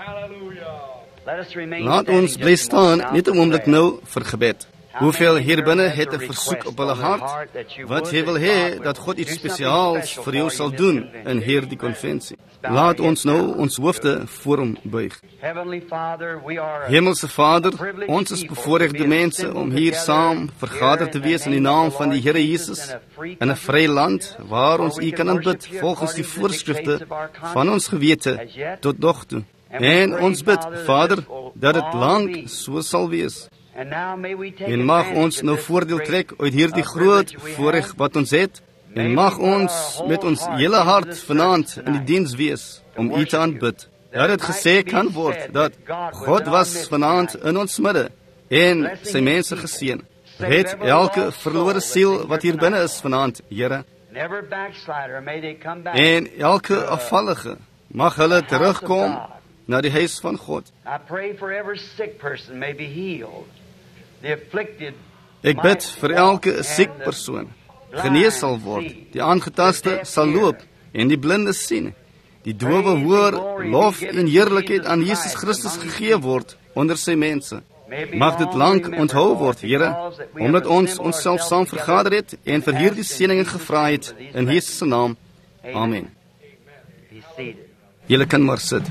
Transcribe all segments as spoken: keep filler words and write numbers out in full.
Laat ons bly staan, net 'n oomblik nou vir gebed. Hoeveel hier binne het 'n versoek op hulle hart, wat jy wil hê dat God iets spesiaals vir jou sal doen in hierdie konvensie. Laat ons nou ons hoofde voor hom buig. Hemelse Vader, ons is bevoorregte mense om hier saam vergader te wees in die naam van die Here Jesus, in 'n vrye land waar ons U kan aanbid volgens die voorskrifte van ons gewete tot nog toe. En ons bid, Vader, dat dit lank so sal wees. En mag ons nou voordeel trek uit hierdie groot voorreg wat ons het, en mag ons met ons hele hart vanaand in die diens wees om U te aanbid. Dat het gesê kan word dat God was vanaand in ons midde en sy mense geseën. Red elke verlore siel wat hier binne is vanaand, Here. En elke afvallige mag hulle terugkom na die huis van God. Ek bid vir elke siek persoon genees sal word, die aangetaste sal loop en die blinde sien, die dowe hoor, lof en heerlikheid aan Jesus Christus gegee word onder sy mense. Mag dit lank onthou word, Here, omdat ons onsself saam vergader het en vir hierdie seëninge gevra het in Jesus se naam. Amen. Julle kan maar sit.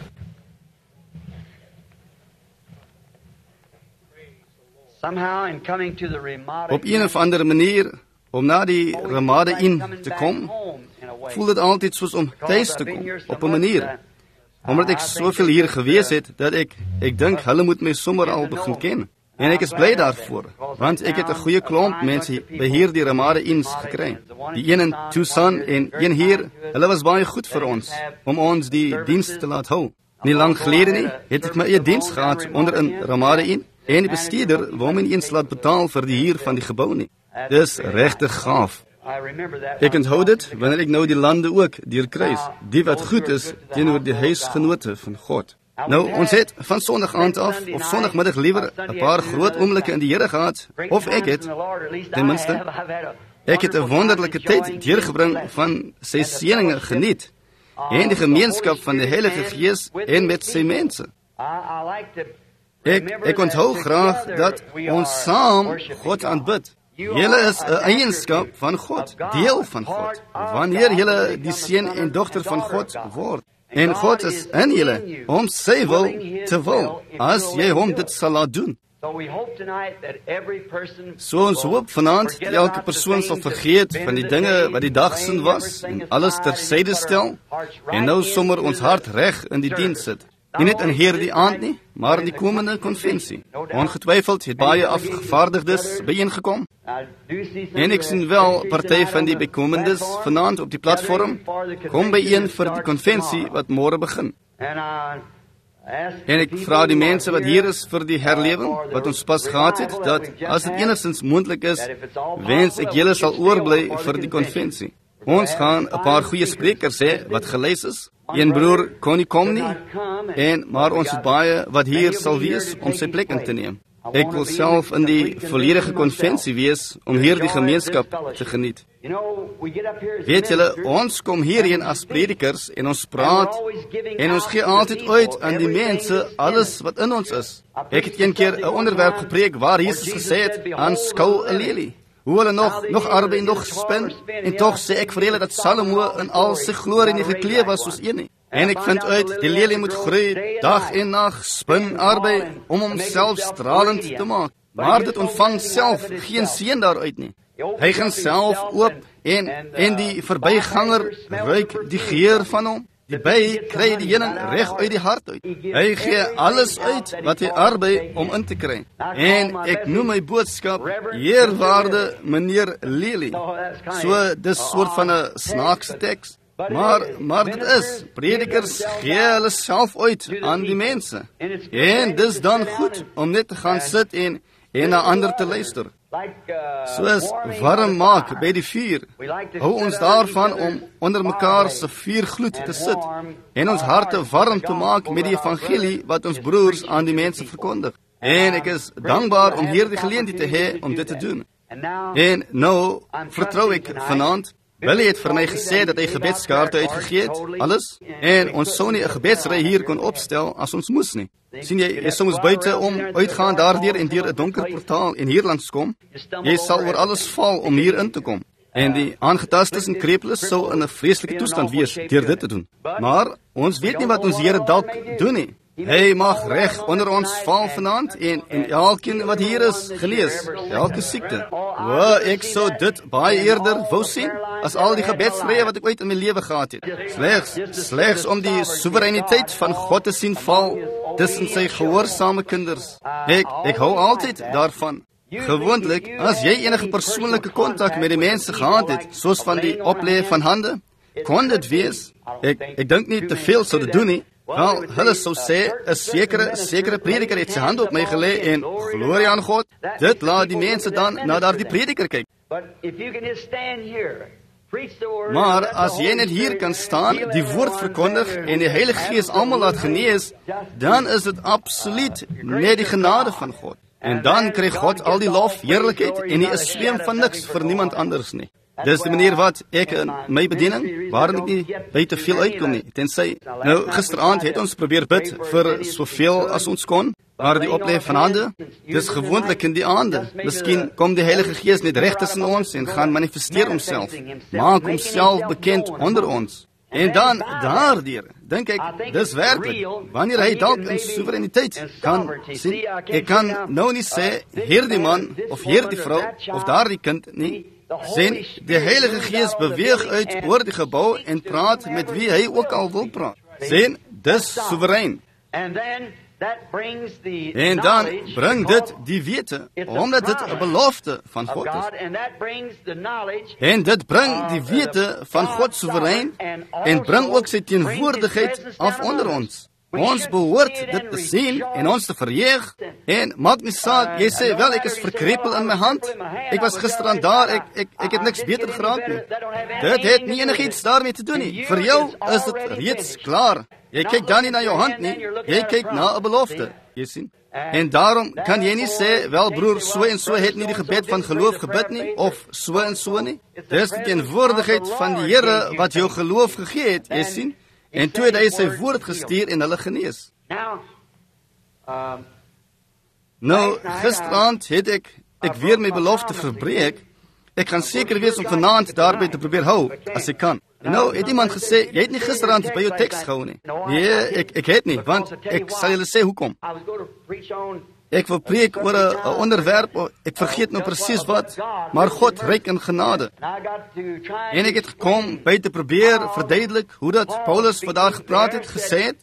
Op een of andere manier, om na die Ramade in te kom, voel dit altyd soos om thuis te kom, op 'n manier. Omdat ek soveel hier gewees het, dat ek, ek dink, hulle moet my sommer al begin ken. En ek is bly daarvoor, want ek het 'n goeie klomp mense by hierdie Ramade ins gekry. Die een in Tucson en een hier, hulle was baie goed vir ons, om ons die diens te laat hou. Nie lang gelede nie, het ek my eie diens gehad onder 'n Ramade in, en die bestuurder wou my nie eens laat betaal vir die huur van die gebou nie. Dis regtig gaaf. Ek onthou dit, wanneer ek nou die lande ook deurkruis, die wat goed is teenoor die huisgenote van God. Nou, ons het van Sondag aand af, of Sondagmiddag liewer, 'n paar groot oomblikke in die Here gehad, of ek het, ten minste, ek het 'n wonderlike tyd deurgebring van sy seëninge geniet, en die gemeenskap van die Heilige Gees en met sy mense. Ek, ek onthou graag dat ons saam God aanbid. Julle is 'n eienskap van God, deel van God, wanneer julle die seun en dogter van God word. En God is in julle, om sy wil te wil, as jy hom dit sal laat doen. So ons hoop vanaand dat elke persoon sal vergeet van die dinge wat die dag sin was, en alles tersyde stel, en nou sommer ons hart reg in die diens sit. Nie net in hierdie aand nie, maar in die komende konvensie. Ongetwyfeld het baie afgevaardigdes byeengekom. En ek sien wel party van die bykomendes vanaand op die platform kom byeen vir die konvensie wat môre begin. En ek vra die mense wat hier is vir die herlewing wat ons pas gehad het, dat as dit enigstens moontlik is, wens ek julle sal oorbly vir die konvensie. Ons gaan 'n paar goeie sprekers hê wat gelys is. Een broer kon nie kom nie, en maar ons het baie wat hier sal wees om sy plek in te neem. Ek wil self in die volledige konvensie wees om hierdie gemeenskap te geniet. Weet julle, ons kom hierheen as predikers en ons praat en ons gee altyd uit aan die mense alles wat in ons is. Ek het een keer 'n onderwerp gepreek waar Jesus gesê het, aanskou 'n lelie. Hoe hulle nog, nog arbeid, nog spin, en toch sê ek vir julle dat Salomo in al sy glorie nie geklee was soos een nie. En ek vind uit, die lelie moet groei, dag en nacht, spin, arbeid, om homself stralend te maak. Maar dit ontvang self geen seën daaruit nie. Hy gaan self oop, en, en die verbyganger ruik die geur van hom. Die by kry die heuning reg uit die hart uit. Hy gee alles uit wat hy arbei om in te kry. En ek noem my boodskap, eerwaarde meneer Lely. So, dis soort van 'n snaakse teks. Maar, maar dit is, predikers gee hulle self uit aan die mense. En dis dan goed om net te gaan sit en, en na ander te luister. Soos warm maak by die vuur, hou ons daarvan om onder mekaar se vuurgloed te sit en ons harte warm te maak met die evangelie wat ons broers aan die mense verkondig. En ek is dankbaar om hier die geleentheid te hê om dit te doen. En nou vertrou ek vanaand Willie het vir my gesê dat hy gebedskaarte uitgegee het, alles, en ons sou nie 'n gebedsry hier kon opstel as ons moes nie. Sien jy, jy sou ons buite om uitgaan daardeur en deur 'n donker portaal en hier langs kom. Jy sal oor alles val om hier in te kom. En die aangetastes en krepeles sou in 'n vreeslike toestand wees deur dit te doen. Maar ons weet nie wat ons Here dalk doen nie. Hy mag reg onder ons val vanaand en en elkeen wat hier is gelees, elke siekte. O, ek sou dit baie eerder wou sien as al die gebedsrye wat ek ooit in my lewe gehad het. Slegs, slegs om die soewereiniteit van God te sien val tussen sy gehoorsame kinders. Ek ek hou altyd daarvan. Gewoonlik, as jy enige persoonlike kontak met die mense gehad het, soos van die oplê van hande, kon dit wees. Ek ek dink nie te veel sou dit doen nie. Wel, hulle sou sê, 'n sekere sekere prediker het sy hand op my gelê en glorie aan God. Dit laat die mense dan na daardie prediker kyk. Maar as jy net hier kan staan, die woord verkondig en die Heilige Gees almal laat genees, dan is dit absoluut net die genade van God. En dan kry God al die lof, heerlikheid en nie 'n zweem van niks vir niemand anders nie. Dis die manier wat ek in my bediening, waarin ek nie by te veel uitkom nie, tensy, nou, gisteraand het ons probeer bid vir soveel as ons kon, maar die oplê van hande, dis gewoonlik in die aande. Miskien kom die Heilige Gees net reg tussen ons en gaan manifesteer homself, maak homself bekend onder ons. En dan, daardeur, dink ek, dis werklik, wanneer hy dalk in soewereiniteit kan sien, ek kan nou nie sê, hierdie man, of hierdie vrou, of daardie kind nie, sien, die Heilige Gees beweeg uit oor die gebou en praat met wie hy ook al wil praat. Sien, dis soewerein. En dan bring dit die wete, omdat dit 'n belofte van God is. En dit bring die wete van God soewerein en bring ook sy teenwoordigheid af onder ons. Ons behoort dit te sien en ons te verheug. En maak nie saak, jy sê, wel, ek is verkrepel in my hand. Ek was gisteraan daar, ek, ek, ek het niks beter geraak nie. Dit het nie enigiets daarmee te doen nie. Vir jou is dit reeds klaar. Jy kyk dan nie na jou hand nie, jy kyk na 'n belofte, jy sien. En daarom kan jy nie sê, wel broer, so en so het nie die gebed van geloof gebid nie, of so en so nie. Dis die teenwoordigheid van die Here wat jou geloof gegee het, jy sien. En toe het hy sy woord gestuur en hulle genees. Nou, gisterand het ek, ek weer my belofte verbreek. Ek gaan seker wees om vanaand daarby te probeer hou, as ek kan. En nou het iemand gesê, jy het nie gisterand by jou teks gehou nie. Nee, ek, ek het nie, want ek sal julle sê hoekom. Ek wil preek oor 'n onderwerp, ek vergeet nou presies wat, maar God ryk in genade. En ek het gekom by te probeer verduidelik hoe dat Paulus wat daar gepraat het, gesê het,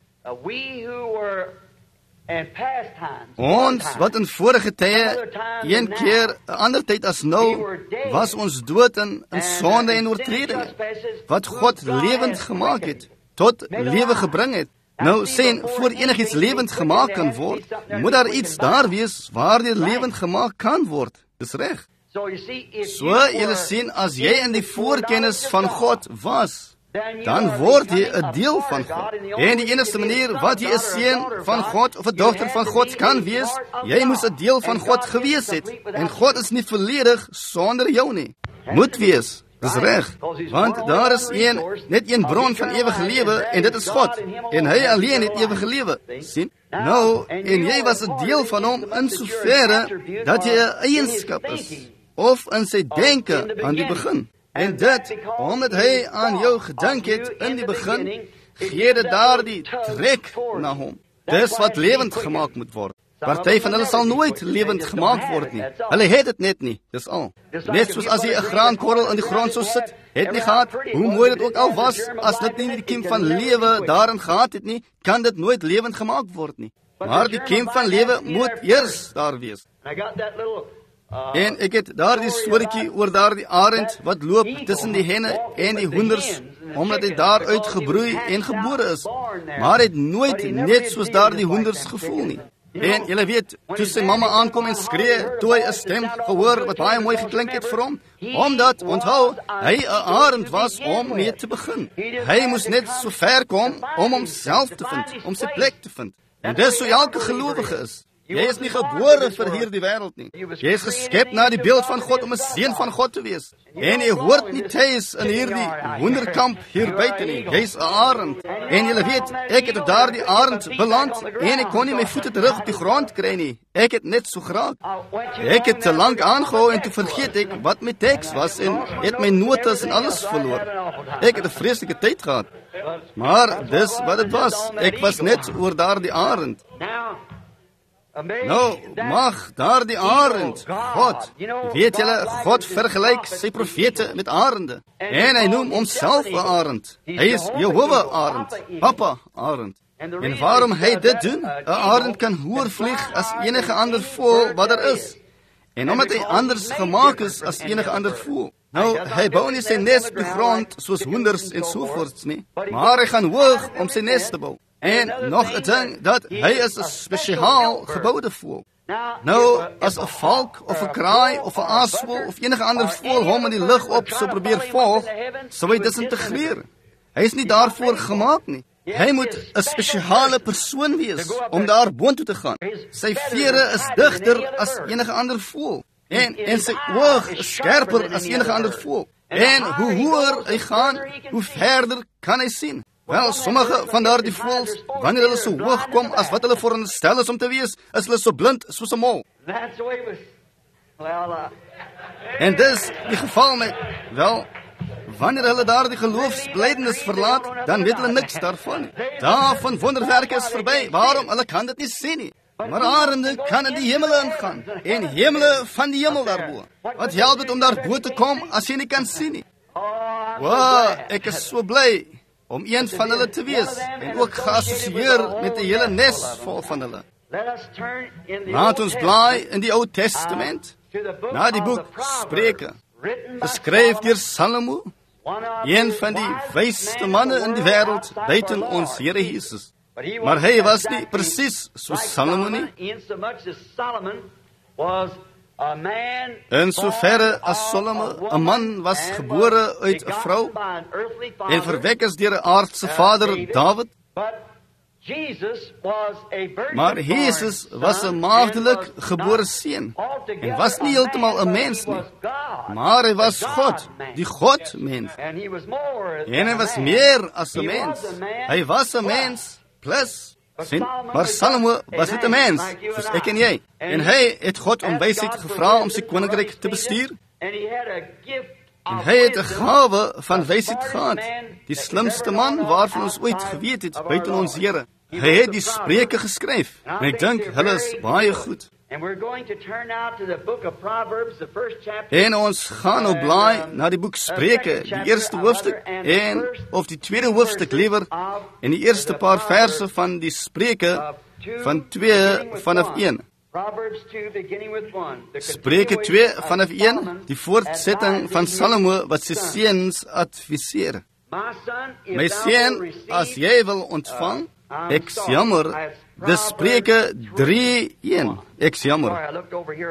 ons wat in vorige tye, een keer, 'n ander tyd as nou, was ons dood in, in sonde en oortredinge, wat God lewend gemaak het, tot lewe gebring het. Nou, sien, voor enigiets lewend gemaak kan word, moet daar iets daar wees waar dit lewend gemaak kan word. Dis reg. So, julle sien, as jy in die voorkennis van God was, dan word jy 'n deel van God. En die enigste manier wat jy 'n seun van God of 'n dogter van God kan wees, jy moes 'n deel van God gewees het. En God is nie volledig sonder jou nie. Moet wees. Dis reg, want daar is een, net een bron van ewige lewe, en dit is God, en hy alleen het ewige lewe, sien? Nou, en jy was 'n deel van hom in soverre dat jy 'n eienskap is, of in sy denke aan die begin. En dit, omdat hy aan jou gedink het in die begin, gee dit daardie trek na hom. Dis wat lewend gemaak moet word. Party van hulle sal nooit lewend gemaak word nie. Hulle het dit net nie, dis al. Net soos as jy 'n graankorrel in die grond sou sit, het nie gehad, hoe mooi dit ook al was, as dit nie die kiem van lewe daarin gehad het nie, kan dit nooit lewend gemaak word nie. Maar die kiem van lewe moet eers daar wees. En ek het daar die storieetjie oor daardie arend wat loop tussen die henne en die hoenders, omdat hy daar uitgebroei en gebore is. Maar hy het nooit net soos daardie hoenders gevoel nie. En julle weet, toe sy mamma aankom en skree, toe hy 'n stem gehoor wat baie mooi geklink het vir hom, omdat, onthou, hy 'n arend was om mee te begin. Hy moes net so ver kom om homself te vind, om sy plek te vind. En dis so elke gelowige is. Jy is nie gebore vir hierdie wêreld nie. Jy is geskep na die beeld van God om 'n seun van God te wees. En jy hoort nie tuis in hierdie wonderkamp hier buite nie. Jy's 'n arend. En jy weet, ek het op daardie arend beland en ek kon nie my voete terug op die grond kry nie. Ek het net so graag. Ek het te lank aangehou en toe vergeet ek wat my teks was en het my notas en alles verloor. Ek het 'n vreeslike tyd gehad. Maar dis wat dit was. Ek was net oor daardie arend. Nou, mag daardie arend, God, weet julle, God vergelyk sy profete met arende. En hy noem homself 'n arend. Hy is Jehovah arend, Papa arend. En waarom hy dit doen? 'n Arend kan hoër vlieg as enige ander voël wat er is. En omdat hy anders gemaak is as enige ander voël. Nou, hy bou nie sy nes op die grond soos hoenders en sovoorts nie, maar hy gaan hoog om sy nes te bou. En nog 'n ding, dat hy is 'n spesiaal geboude voël. Nou, as 'n valk of 'n kraai of 'n aasvoël of enige ander voël hom in die lug op sou probeer volg, sou hy disintegreer. Hy is nie daarvoor gemaak nie. Hy moet 'n spesiale persoon wees om daar boontoe te gaan. Sy vere is digter as enige ander voël. En, en sy oog is skerper as enige ander voël. En hoe hoër hy gaan, hoe verder kan hy sien. Wel, sommige van daardie voëls, wanneer hulle so hoog kom as wat hulle veronderstel is om te wees, is hulle so blind soos 'n mol. En dis die geval met, wel, wanneer hulle daardie geloofsbelijdenis verlaat, dan weet hulle niks daarvan nie. Daarvan wonderwerke is verby. Waarom? Hulle kan dit nie sien nie. Maar arende kan in die hemel ingaan, en hemele van die hemel daarbo. Wat help het om daarbo te kom as jy nie kan sien nie? Wow, ek is so bly om een van hulle te wees, en ook geassosieer met die hele nes vol van hulle. Laat ons blaai in die Ou Testament, na die boek Spreuke, geskryf deur Salomo, een van die wysste manne in die wêreld, buiten ons Here Jesus. Maar hy was nie presies soos Salomo nie. In soverre as Salomo 'n man was gebore uit 'n vrou en verwek is deur 'n aardse vader Dawid, maar Jesus was 'n maagdelik gebore seun en was nie heeltemal 'n mens nie, maar hy was God, die God-mens. En hy was meer as 'n mens. Hy was 'n mens plus. Sien, maar Salomo was net 'n mens, soos ek en jy. En hy het God om wysheid gevra om sy koninkryk te bestuur. En hy het 'n gawe van wysheid gehad, die slimste man waarvan ons ooit geweet het, buiten ons Here. Hy het die Spreuke geskryf, en ek dink hulle is baie goed. En ons gaan nou blaai na die boek Spreuke, die eerste hoofstuk, en, of die tweede hoofstuk liewer, en die eerste paar verse van die Spreuke, van twee vanaf een. Spreuke twee vanaf een, die voortsetting van Salomo wat sy seuns adviseer. My seun, as jy wil ontvang, ek jammer, dis Spreuke drie een. Ek jammer.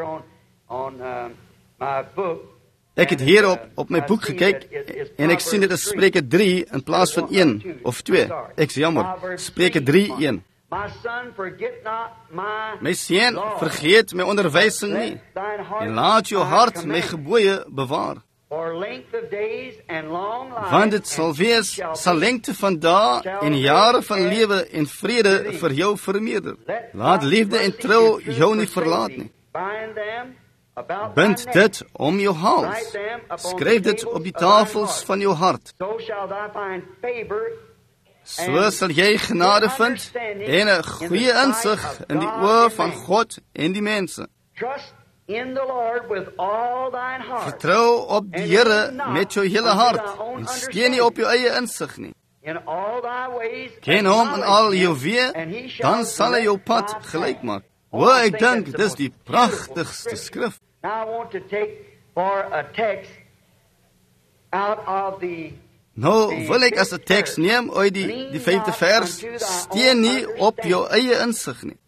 Ek het hier op, op my boek gekyk, en ek sien dit is Spreuke drie in plaas van een of twee. Ek jammer. Spreuke drie een. My seun, vergeet my onderwysing nie, en laat jou hart my gebooie bewaar. Want dit sal wees, sal lengte van dae en jare van lewe en vrede vir jou vermeerder. Laat liefde en trou jou nie verlaat nie. Bind dit om jou hals. Skryf dit op die tafels van jou hart. So sal jy genade vind en 'n goeie insig in die oë van God en die mense. Vertrou op die Here met jou hele hart en steun nie op jou eie insig nie. Ken hom in al jou weë, dan sal hy jou pad gelyk maak. O, ek dink dis die pragtigste skrif. Nou wil ek as 'n teks neem uit die, die vyfde vers, steun nie op jou eie insig nie.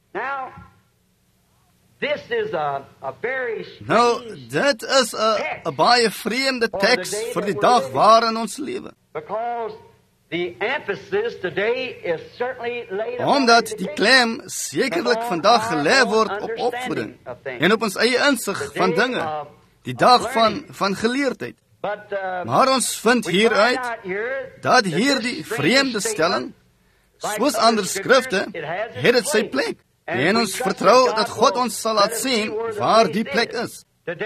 Nou, dit is 'n baie vreemde teks vir die dag waarin ons lewe. Omdat die klem sekerlik vandag gelê word op opvoeding en op ons eie insig van dinge, die dag van, van geleerdheid. Maar ons vind hieruit dat hierdie vreemde stelling, soos ander skrifte, het dit sy plek. En ons vertrou dat God ons sal laat sien waar die plek is.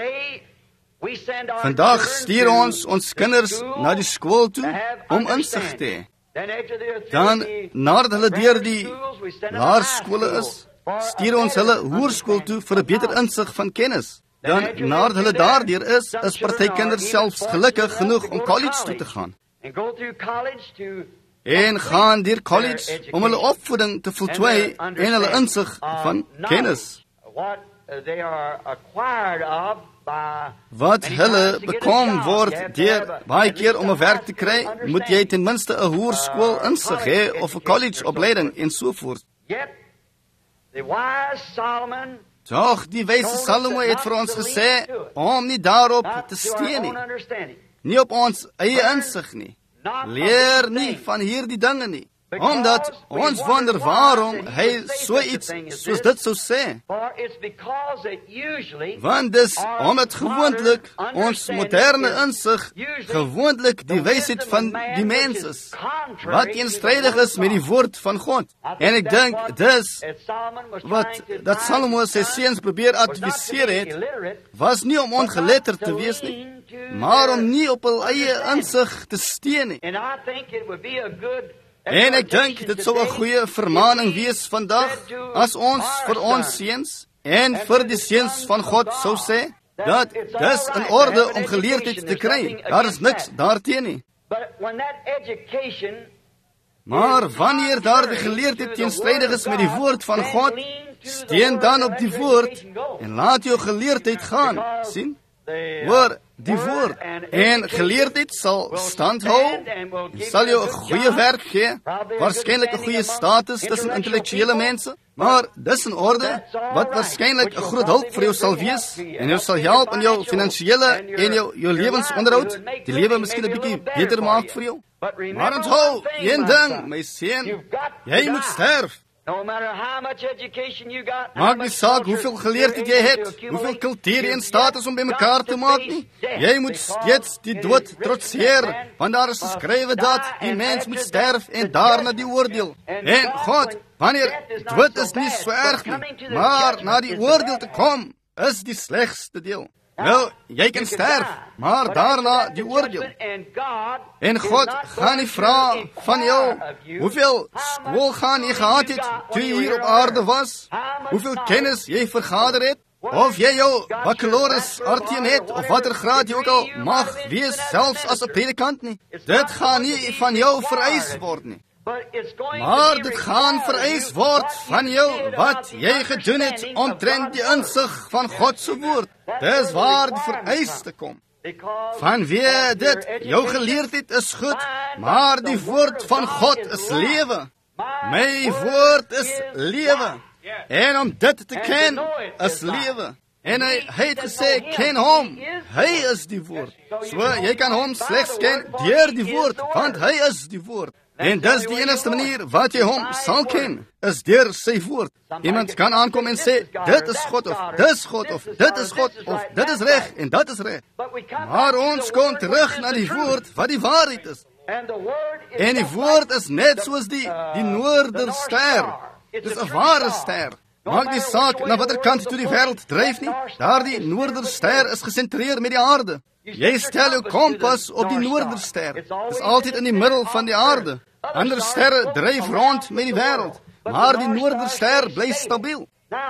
Vandag stuur ons ons kinders na die skool toe om insig te hê. Dan, nadat hulle deur die laerskole is, stuur ons hulle hoërskool toe vir 'n beter insig van kennis. Dan, nadat hulle daardeur is, is party kinders selfs gelukkig genoeg om college toe te gaan. En gaan deur college om hulle opvoeding te voltooi en hulle insig van kennis. Wat hulle bekom word deur baie keer om 'n werk te kry, moet jy ten minste 'n hoërskool insig hê of 'n college opleiding en so voort. Doch die wyse Salomo het vir ons gesê om nie daarop te steun nie. Nie op ons eie insig nie. Leer nie van hierdie dinge nie. Omdat ons wonder waarom hy so iets soos dit sou sê. Want dis omdat gewoonlik ons moderne insig gewoonlik die wysheid van die mens is, wat teenstrydig is met die woord van God. En ek dink dis wat dat Salomo sy seuns probeer adviseer het, was nie om ongeletterd te wees nie, maar om nie op hul eie insig te steun nie. En ek dink dit sou 'n goeie vermaaning wees vandag as ons vir ons seuns en vir die seuns van God sou sê dat dis in orde om geleerdheid te kry. Daar is niks daarteen nie. Maar wanneer daar die geleerdheid teenstrydig is met die woord van God, steun dan op die woord en laat jou geleerdheid gaan. sien? Hoor die woord. En geleerdheid sal stand hou, sal jou 'n goeie werk gee, waarskynlik 'n goeie status tussen intellektuele mense, maar dis in orde, wat waarskynlik 'n groot hulp vir jou sal wees, en jou sal help in jou finansiële en jou, jou lewensonderhoud, die lewe miskien 'n bietjie beter maak vir jou. Maar onthou, een ding, my seun, jy moet sterf. Maak nie saak hoeveel geleerdheid jy het, hoeveel kultuur en status om by mekaar te maak nie. Jy moet steeds die dood trotseer, want daar is geskrywe dat die mens moet sterf en daarna die oordeel. En God, wanneer dood is nie so erg nie, maar na die oordeel te kom, is die slegste deel. Wel, jy kan sterf, maar daarna die oordeel. En God gaan nie vra van jou hoeveel skool gaan jy gehad het toe jy hier op aarde was, hoeveel kennis jy vergader het, of jy jou baccalaureus arteen het, of watter graad jy ook al mag wees, selfs as 'n predikant nie. Dit gaan nie van jou vereis word nie. Maar dit gaan vereis word van jou wat jy gedoen het omtrent die insig van God se woord. Dis waar die vereiste kom. Vanweë dit, jou geleerdheid is goed, maar die woord van God is lewe. My woord is lewe. En om dit te ken, is lewe. En hy, hy het gesê, ken hom. Hy is die woord. So, jy kan hom slegs ken deur die woord, want hy is die woord. En dis die enigste manier wat jy hom sal ken, is deur sy woord. Iemand kan aankom en sê, dit is God, of dis God, of dit is God, of dit is reg, en dat is reg. Maar ons kom terug na die woord wat die waarheid is. En die woord is net soos die, die noorderster. Dit is 'n ware ster. Maak nie saak na watter kant toe die wêreld dryf nie. Daardie noorderster is gesentreer met die aarde. Jy stel jou kompas op die noorderster. Dit is altyd in die middel van die aarde. Ander sterre dryf rond met die wêreld, maar die noorderster bly stabiel.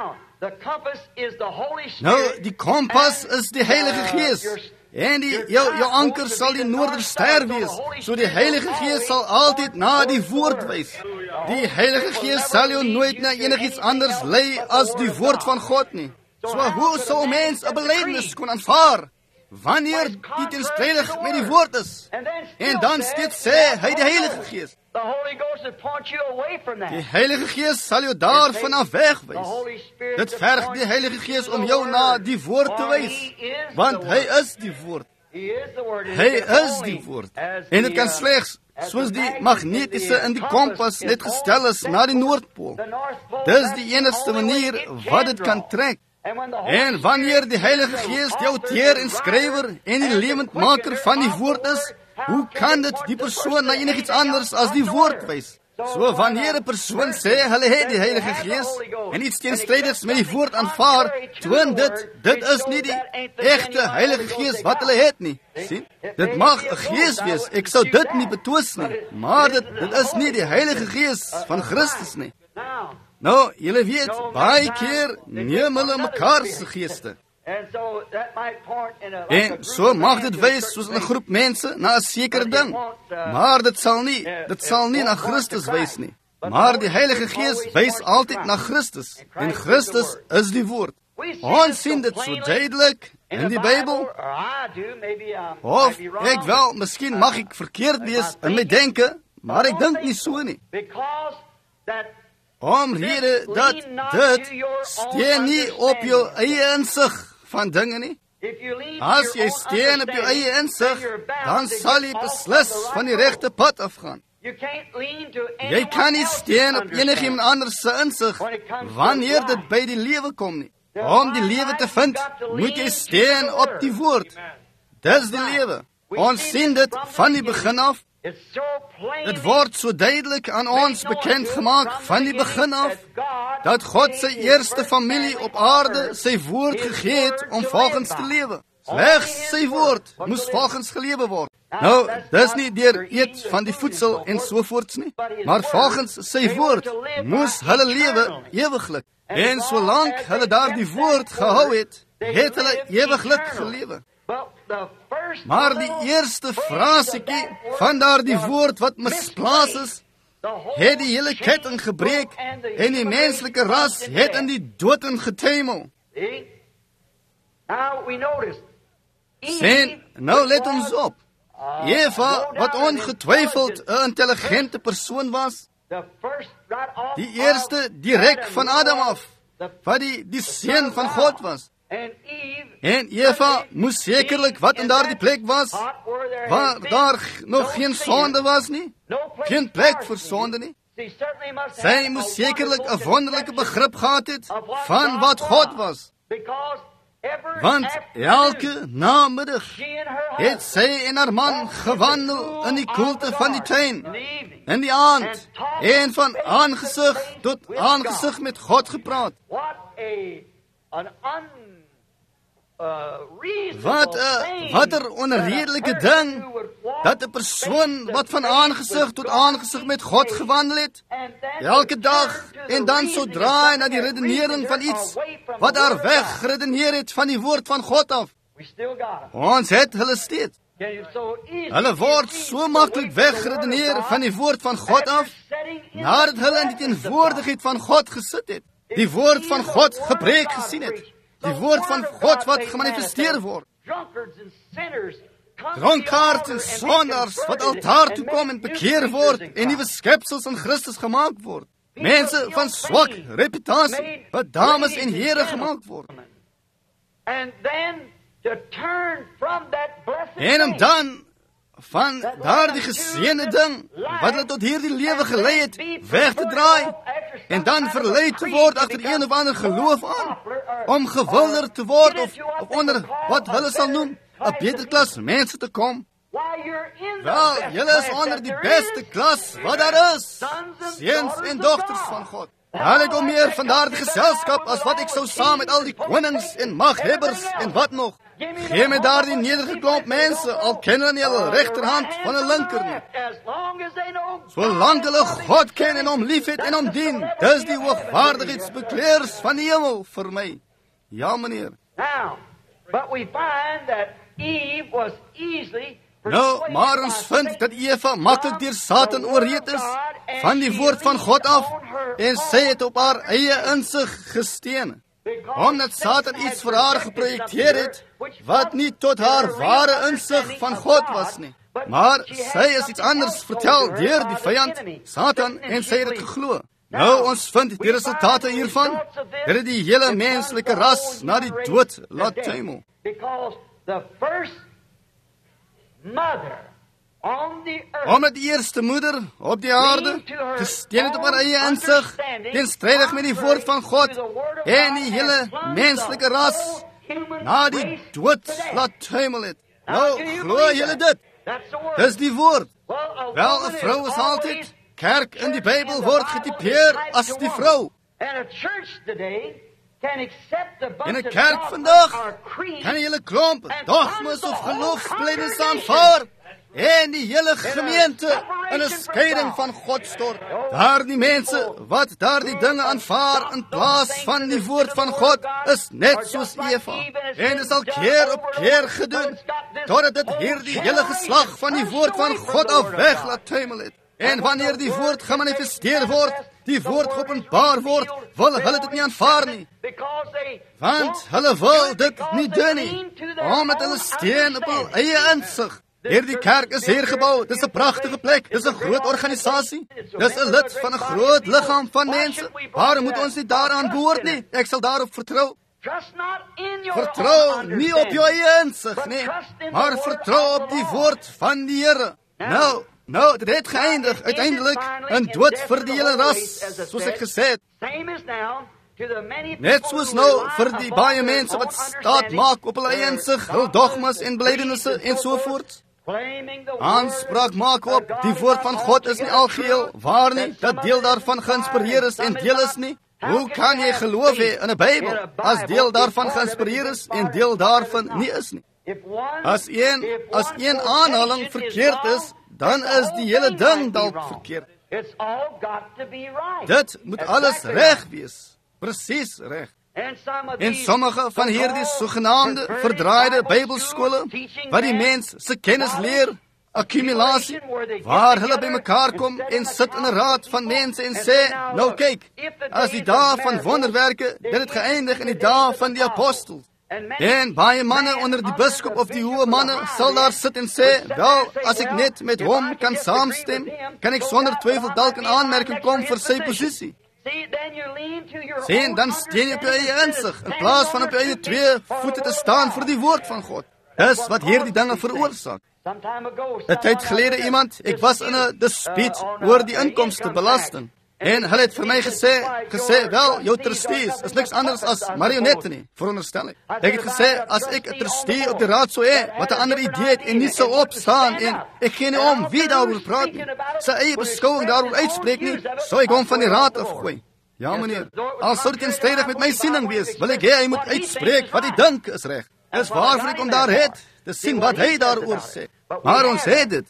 Nou, die kompas is die Heilige Gees. En die, jou, jou anker sal die noorderster wees. So die Heilige Gees sal altyd na die woord wys. Die Heilige Gees sal jou nooit na enigiets anders lei as die woord van God nie. So hoe sou 'n mens 'n belydenis kon aanvaar wanneer die teenstrydig met die woord is? En dan steeds sê hy die Heilige Gees. Die Heilige Gees sal jou daarvan af wegwys. Dit verg die Heilige Gees om jou na die woord te wys, want hy is die woord. Hy is die woord. En dit kan slegs, soos die magnetiese in die kompas net gestel is na die Noordpool. Dis die enigste manier wat dit kan trek. En wanneer die Heilige Gees die auteur en skrywer en die lewendmaker van die woord is, hoe kan dit die persoon na enigiets anders as die woord wys? So wanneer 'n persoon sê hulle het die Heilige Gees en iets teenstrydigs met die woord aanvaar, toon dit, dit is nie die egte Heilige Gees wat hulle het nie. Sien? Dit mag 'n gees wees, ek sou dit nie betwis nie, maar dit, dit is nie die Heilige Gees van Christus nie. Nou, julle weet, baie keer neem hulle mekaar se geeste. En so mag dit wys soos 'n groep mense na 'n sekere ding. Maar dit sal nie, dit sal nie na Christus wys nie. Maar die Heilige Gees wys altyd na Christus. En Christus is die woord. Ons sien dit so duidelik in die Bybel. Of ek wel, miskien mag ek verkeerd wees in my denke, maar ek dink nie so nie. Omrede dat dit steun nie op jou eie insig van dinge nie. As jy steun op jou eie insig, dan sal jy beslis van die regte pad afgaan. Jy kan nie steun op enigiemand anders se insig wanneer dit by die lewe kom nie. Om die lewe te vind, moet jy steun op die woord. Dis die lewe. Ons sien dit van die begin af. Het word so duidelik aan ons bekend gemaak van die begin af, dat God sy eerste familie op aarde sy woord gegee het om volgens te lewe. Slegs sy woord moes volgens gelewe word. Nou, dis nie deur eet van die voedsel en sovoorts nie, maar volgens sy woord moes hulle lewe ewiglik. En solank hulle daar die woord gehou het, het hulle ewiglik gelewe. Maar die eerste frasetjie van daardie woord wat misplaas is, het die hele ketting gebreek en die menslike ras het in die dood ingetuimel. Sien, nou let ons op. Eva, wat ongetwyfeld 'n intelligente persoon was, die eerste direk van Adam af, wat die, die seun van God was. En Eva moes sekerlik wat in daardie plek was, waar daar nog geen sonde was nie, geen plek vir sonde nie. Sy moes sekerlik 'n wonderlike begrip gehad het van wat God was. Want elke namiddag het sy en haar man gewandel in die koelte van die tuin, in die aand, en van aangesig tot aangesig met God gepraat. Wat 'n watter onredelike ding, dat 'n persoon wat van aangesig tot aangesig met God gewandel het, elke dag, en dan so draai na die redenering van iets, wat haar weg geredeneer het van die woord van God af. Ons het hulle steeds. Hulle word so maklik weggeredeneer van die woord van God af, nadat hulle in die teenwoordigheid van God gesit het, die woord van God gepreek gesien het, die woord van God wat gemanifesteer word. Dronkaards en sondaars wat altaar toe kom en bekeer word en nuwe skepsels in Christus gemaak word. Mense van swak reputasie wat dames en here gemaak word. En om dan van daardie geseënde ding wat hulle tot hierdie lewe gelei het, weg te draai en dan verlei te word agter een of ander geloof aan, om gewilder te word of, of onder wat hulle sal noem 'n beter klas mense te kom. Wel, julle is onder die beste klas wat daar is, seuns en dogters van God. Haal ek al meer van daardie geselskap as wat ek sou saam met al die konings en maghebbers en wat nog. Gee my daardie nedergeklomp mense, al ken hulle nie hulle regterhand van 'n linker nie. Solank hulle God ken en hom liefhet en hom dien, dis die hoogwaardigheidsbekleers van die hemel vir my. Ja, meneer. Nou, maar ons vind dat Eva maklik deur Satan oorreed is van die woord van God af en sy het op haar eie insig gesteun. Omdat Satan iets vir haar geprojekteer het wat nie tot haar ware insig van God was nie. Maar sy is iets anders vertel deur die vyand, Satan, en sy het dit geglo. Nou, ons vind die resultate hiervan, dat het die hele menslike ras na die dood laat tuimel. Omdat die eerste moeder op die aarde gesteun het op haar eie insig, teenstrydig met die woord van God en die hele menslike ras na die dood laat tuimel het. Nou, glo julle dit? Dis die woord. Wel, 'n vrou is altyd, kerk in die Bybel word getypeer as die vrou. In 'n kerk vandag kan die hele klomp dogmas of geloofsbelijdenis aanvaar en die hele gemeente in 'n skeiding van God stort. Daar die mense wat daar die dinge aanvaar in plaas van die woord van God is net soos Eva. En dit is al keer op keer gedoen, totdat dit hierdie hele geslag van die woord van God af weg laat tuimel het. En wanneer die woord gemanifesteer word, die woord geopenbaar word, wil hulle dit nie aanvaar nie. Want hulle wil dit nie doen nie, omdat hulle steun op hul eie insig. Hierdie kerk is hergebou, dis 'n pragtige plek, dis 'n groot organisasie, dis 'n lid van 'n groot liggaam van mense. Waarom moet ons nie daaraan behoort nie? Ek sal daarop vertrou. Vertrou nie op jou eie insig nie, maar vertrou op die woord van die Here. Nou, nou, dit het geëindig uiteindelik in dood vir die hele ras, soos ek gesê het. Net soos nou vir die baie mense wat staat maak op hulle eie insig, hul dogmas en belydenisse en so voort. Aanspraak maak op die woord van God is nie algeheel waar nie, dat deel daarvan geïnspireer is en deel is nie. Hoe kan jy geloof hê in 'n Bybel as deel daarvan geïnspireer is en deel daarvan nie is nie? As een, as een aanhaling verkeerd is, dan is die hele ding dalk verkeerd. Dit moet alles reg wees, presies reg. En sommige van hierdie sogenaamde verdraaide Bybelskole, wat die mens se kennis leer, accumulasie, waar hulle by mekaar kom en sit in 'n raad van mense en sê, nou kyk, as die dae van wonderwerke, dit het geëindig in die dae van die apostels. En baie manne onder die biskop of die hoë manne sal daar sit en sê, wel, as ek net met hom kan saamstem, kan ek sonder twyfel dalk in aanmerking kom vir sy posisie. Sien, dan steun jy op jou eie insig, in plaas van op jou eie twee voete te staan vir die woord van God. Dis wat hierdie dinge veroorsaak. 'n Tyd gelede iemand, ek was in 'n dispuut oor die inkomstebelasting. En hulle het vir my gesê, gesê, wel, jou trustees is niks anders as marionette nie, veronderstel ek. Ek het gesê, as ek 'n trustee op die raad sou hê, wat 'n ander idee het en nie sou opstaan en ek gee nie om wie daaroor praat nie, sy eie beskouing daaroor uitspreek nie, sou ek hom van die raad afgooi. Ja, meneer, al sou dit teenstrydig met my siening wees, wil ek hê hy moet uitspreek wat hy dink is reg. Dis waarvoor ek hom daar het, te sien wat hy daaroor sê. Maar ons het dit.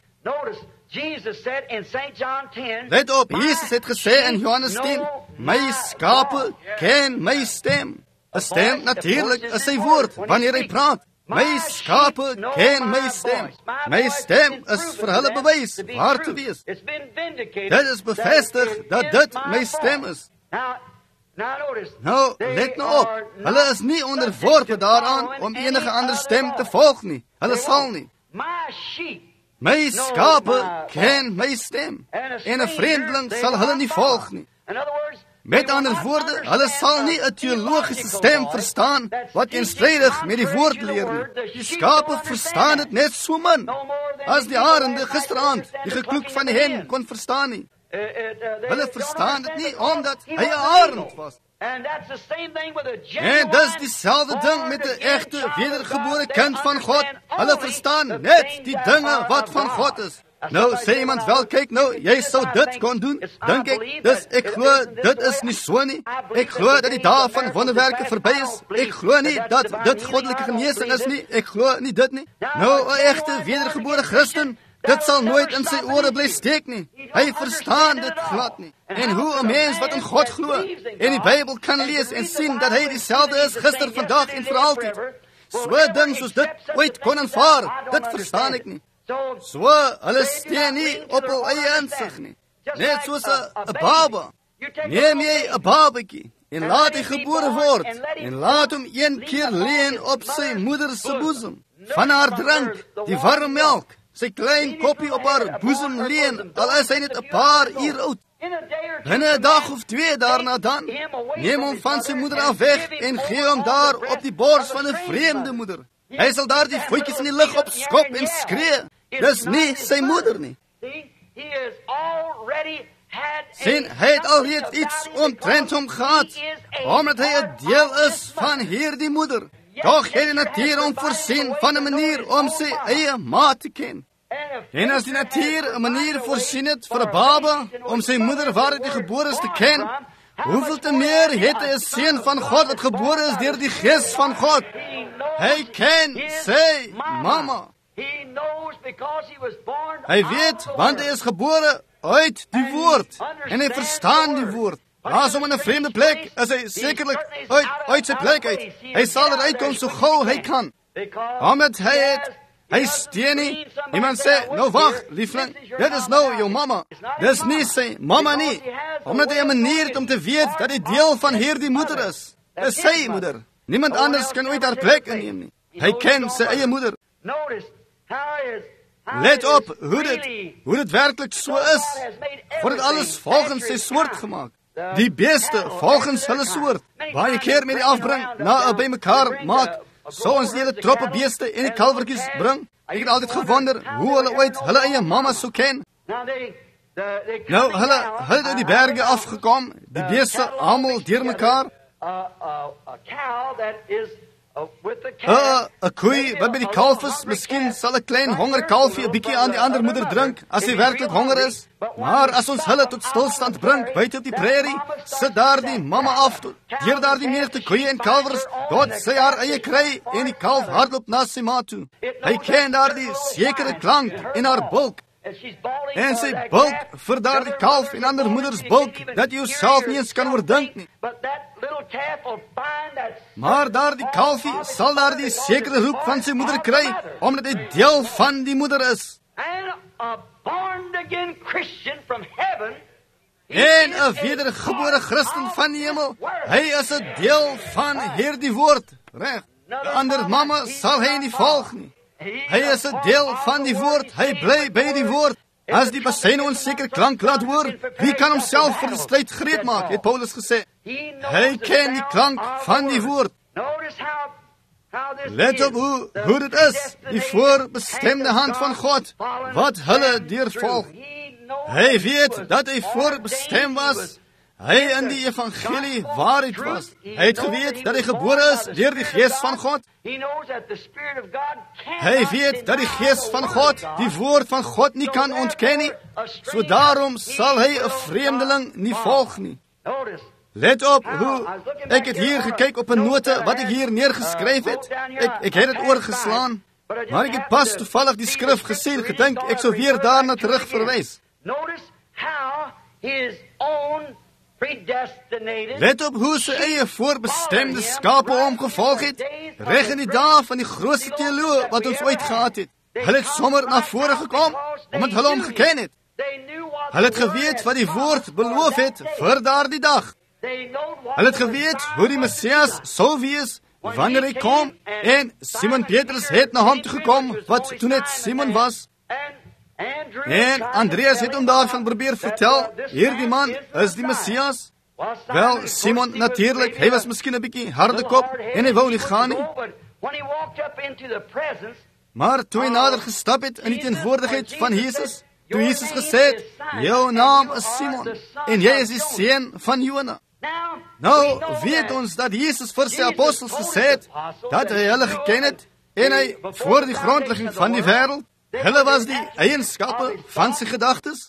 Let op, Jesus het gesê in Johannes tien, my skape ken my stem. 'n Stem natuurlik is sy woord wanneer hy praat. My skape ken my stem. My stem is vir hulle bewys waar te wees. Dit is bevestig dat dit my stem is. Nou, let nou op, hulle is nie onderworpe daaraan om enige ander stem te volg nie. Hulle sal nie. My skape ken my stem, en 'n vreemdeling sal hulle nie volg nie. Met ander woorde, hulle sal nie 'n teologiese stem verstaan wat teenstrydig met die woord leer nie. Die skape verstaan dit net so min as die arende gisteraand die gekloek van die hen kon verstaan nie. Hulle verstaan dit nie omdat hy 'n arend was. En dis dieselfde ding met 'n egte wedergebore kind van God. Hulle verstaan net die dinge wat van God is. Nou sê iemand, wel kyk nou, jy sou dit kon doen, dink ek, dis ek glo dit is nie so nie. Ek glo dat die dae van wonderwerke verby is. Ek glo nie dat dit goddelike genesing is nie. Ek glo nie dit nie. Nou 'n egte wedergebore Christen, dit sal nooit in sy ore bly steek nie. Hy verstaan dit glad nie. En hoe 'n mens wat in God glo en die Bybel kan lees en sien dat hy dieselfde is gister, vandag en vir altyd, so 'n ding soos dit ooit kon aanvaar, dit verstaan ek nie. So, hulle steun nie op hul eie insig nie. Net soos 'n baba. Neem jy 'n babatjie en laat hy gebore word en laat hom een keer leen op sy moeder se boesem, van haar drink, die warm melk, sy klein koppie op haar boesem leen, al is hy net 'n paar uur oud. Binne 'n dag of twee daarna dan, neem hom van sy moeder af weg en gee hom daar op die bors van 'n vreemde moeder. Hy sal daar die voetjies in die lug op skop en skree, Dis nie sy moeder nie. Sien, hy het alreeds iets omtrent hom gehad, omdat hy 'n deel is van hierdie moeder. Doch het die natuur hom voorsien van 'n manier om sy eie ma te ken. En as die natuur 'n manier voorsien het vir 'n baba om sy moeder waaruit hy gebore is te ken, hoeveel te meer het hy 'n seun van God wat gebore is deur die Gees van God. Hy ken sy mamma. Hy weet, want hy is gebore uit die woord, en hy verstaan die woord. As hom in 'n vreemde plek, is hy sekerlik uit, uit sy plek uit. Hy sal er uitkom so gauw hy kan. Omdat hy het, hy steen nie. Iemand sê, nou wacht, liefling, dit is nou jou mama. Dit is nie sy mama nie. Omdat hy 'n manier het om te weet dat hy deel van hierdie moeder is. Dit is sy moeder. Niemand anders kan ooit haar plek inneem nie. Hy ken sy eie moeder. Let op hoe dit, hoe dit werkelijk so is. Word alles volgens sy soort gemaakt. Die beeste volgens hulle soort. Baie keer met die afbring, na 'n bymekaar maak, sou ons die hele troppe beeste en die kalvertjies bring. Ek het altyd gewonder hoe hulle ooit hulle eie mama sou ken. Nou, hulle, hulle het uit die berge afgekom, die beeste almal deur mekaar. 'n 'n koei wat by die kalf is, miskien sal 'n klein honger kalfie 'n bietjie aan die ander moeder drink, as hy werklik honger is. Maar as ons hulle tot stilstand bring, buite op die prairie, sit daar die mamma af, deur daar die menigte koeie en kalvers, tot sy haar eie kry, en die kalf hardloop na sy ma toe. Hy ken daar die sekere klank in haar bulk, en sy bulk vir daar die kalf en ander moeders bulk, dat jy jouself nie eens kan oordink nie. Maar daar die kalfie sal daar die sekere roep van sy moeder kry, omdat hy deel van die moeder is. En 'n wedergebore Christen van die hemel, hy is 'n deel van hierdie woord, reg. 'n Ander mamma sal hy nie volg nie. Hy is 'n deel van die woord, hy bly by die woord. As die bassyne onseker klank laat hoor, wie kan homself vir die stryd gereed maak, het Paulus gesê. Hy ken die klank van die woord. Let op hoe, hoe dit is, die voorbestemde hand van God, wat hulle deurvolg. Hy weet dat hy voorbestem was, hy in die evangelie waarheid was. Hy het geweet dat hy gebore is deur die Gees van God. Hy weet dat die Gees van God die woord van God nie kan ontken nie, so daarom sal hy 'n vreemdeling nie volg nie. Let op hoe, ek het hier gekyk op 'n note wat ek hier neergeskryf het. Ek, ek het het oorgeslaan, maar ek het pas toevallig die skrif gesien, gedink ek sou weer daarna terug verwys. Let op hoe sy eie voorbestemde skape hom gevolg het, reg in die dae van die grootste teoloog wat ons ooit gehad het. Hulle het sommer na vore gekom, omdat hulle hom geken het. Hulle het geweet wat die woord beloof het vir daardie dag. Hulle het geweet hoe die Messias sou wees wanneer hy kom, en Simon Petrus het na hom toe gekom, wat toe net Simon was. En Andreas het hom daarvan probeer vertel, hierdie man is die Messias. Wel, Simon natuurlijk, hy was miskien 'n bietjie harde kop, en hy wou nie gaan nie. Maar toe hy nader gestap het in die teenwoordigheid van Jesus, toe Jesus gesê het, jou naam is Simon, en jy is die seun van Jona. Nou weet ons dat Jesus vir sy apostels gesê het, dat hy hulle geken het, en hy voor die grondlegging van die wêreld, hulle was die eienskappe van sy gedagtes.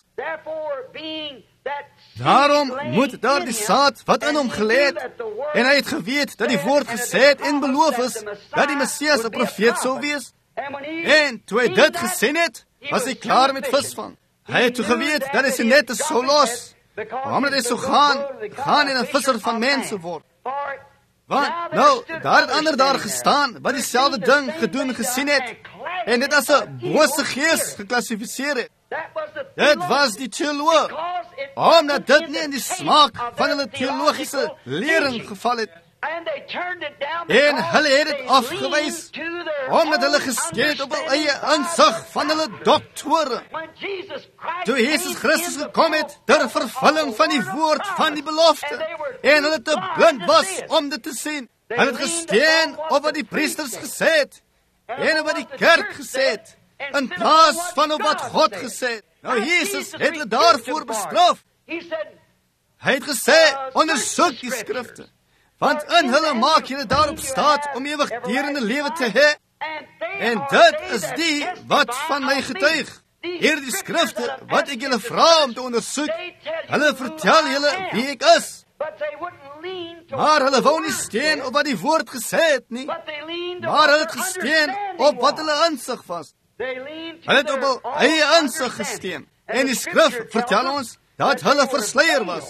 Daarom moet daar die saad wat in hom gelê het, en hy het geweet dat die woord gesê het en beloof is, dat die Messias 'n profeet sou wees. En toe hy dit gesien het, was hy klaar met visvang. Hy het toe geweet dat hy sy nette sou los, omdat hy sou gaan, gaan en 'n visser van mense word. Want, nou, daar het ander daar gestaan, wat dieselfde ding gedoen gesien het, en dit as 'n bose gees geklassifiseer het. Dit was die teoloog, omdat dit nie in die smaak van hulle teologiese lering geval het. En hulle het dit afgewys, omdat hulle gesteun het op hul eie insig van hulle doktore. Toe Jesus Christus gekom het, ter vervulling van die woord van die belofte, en hulle te blind was om dit te sien. Hulle het gesteun op wat die priesters gesê het, en op wat die kerk gesê het, in plaas van op wat God gesê het. Nou Jesus het hulle daarvoor bestraf. Hy het gesê, ondersoek die skrifte, want in hulle maak julle daarop staat om ewigdurende lewe te hê, en dit is die wat van my getuig. Hierdie skrifte wat ek julle vra om te ondersoek, hulle vertel julle wie ek is. Maar hulle wou nie steun op wat die woord gesê het nie, maar hulle het gesteun op wat hulle insig was. Hulle het op hul eie insig gesteun. En die skrif vertel ons dat hulle versluier was.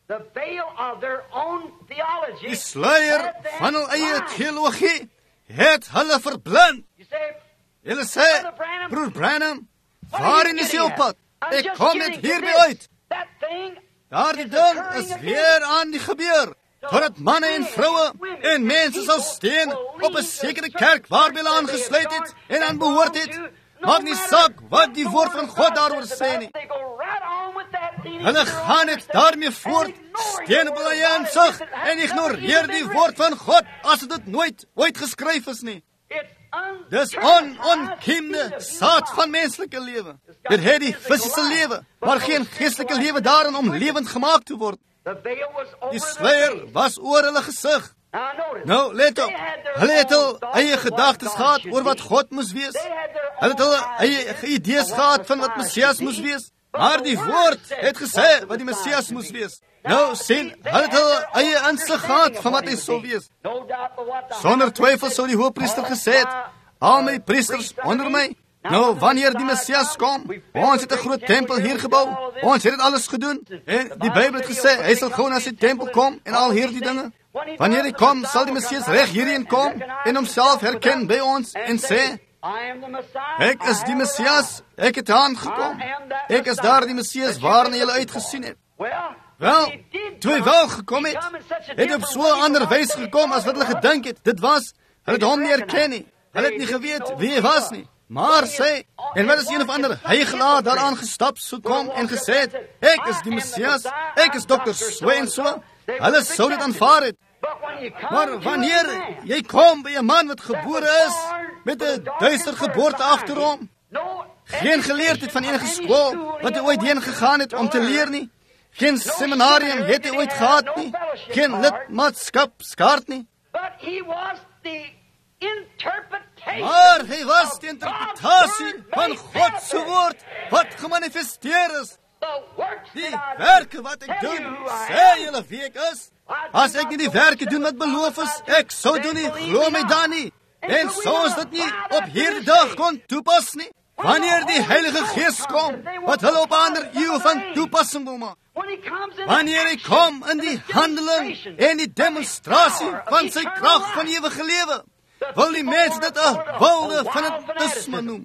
Die sluier van hul eie teologie het hulle verblind. Hulle sê, broer Branham, waarin is jou pad? Ek kom net hierby uit. Daardie ding is weer aan die gebeur, totdat manne en vroue en mense sal steen op 'n sekere kerk waarby hulle aangesluit het en aan behoort het. Maak nie saak wat die woord van God daaroor sê nie. Hulle gaan net daarmee voort, steen op hulle eie insig en ignoreer die woord van God as dit nooit ooit geskryf is nie. Dis on-onkiemde saad van menslike lewe. Dit het die fisiese lewe, maar geen geestelike lewe daarin om lewend gemaak te word. Die sluier was oor hulle gesig. Nou, let op, hulle het hul eie gedagtes gehad oor wat God moes wees. Hulle het hulle eie idees gehad van wat Messias moes wees. Maar die woord het gesê wat die Messias moes wees. Nou, sien, hulle het hulle eie insig gehad van wat hy sou wees. Sonder twyfel sou die hoofpriester gesê het, al my priesters onder my. Nou, wanneer die Messias kom, ons het 'n groot tempel hier gebou, ons het dit alles gedoen. En die Bybel het gesê, hy sal gou na sy tempel kom en al hierdie dinge. Wanneer hy kom, sal die Messias reg hierheen kom en homself herken by ons en sê, ek is die Messias, ek het aangekom. Ek is daar die Messias waarna julle uitgesien het. Wel, toe hy wel gekom het, het hy op so'n ander wys gekom as wat hulle gedink het. Dit was, hulle het hom nie herken nie. Hulle het nie geweet wie hy was nie. Maar sê, en wat is een of ander heiligelaar daaraan gestap so kom en gesê het, ek is die Messias, ek is dokter so en so, hulle sou dit aanvaar het. Maar wanneer jy kom by 'n man wat gebore is, met 'n duister geboorte agter hom, geen geleerdheid van enige skool wat hy ooit heen gegaan het om te leer nie, geen seminarium het hy ooit gehad nie, geen lidmaatskapskaart nie, maar hy was die interpretasie van God se woord wat gemanifesteer is. Die werke wat ek doen, sê julle wie ek is. As ek nie die werke doen wat beloof is, ek sou doen nie, glo my dan nie. En sou ons dit nie op hierdie dag kon toepas nie. Wanneer die Heilige Gees kom, wat hulle op 'n ander eeu van toepassing wil maak. Wanneer hy kom in die handeling en die demonstrasie van sy krag van ewige lewe, wil die mense dit 'n wilde fanatisme noem.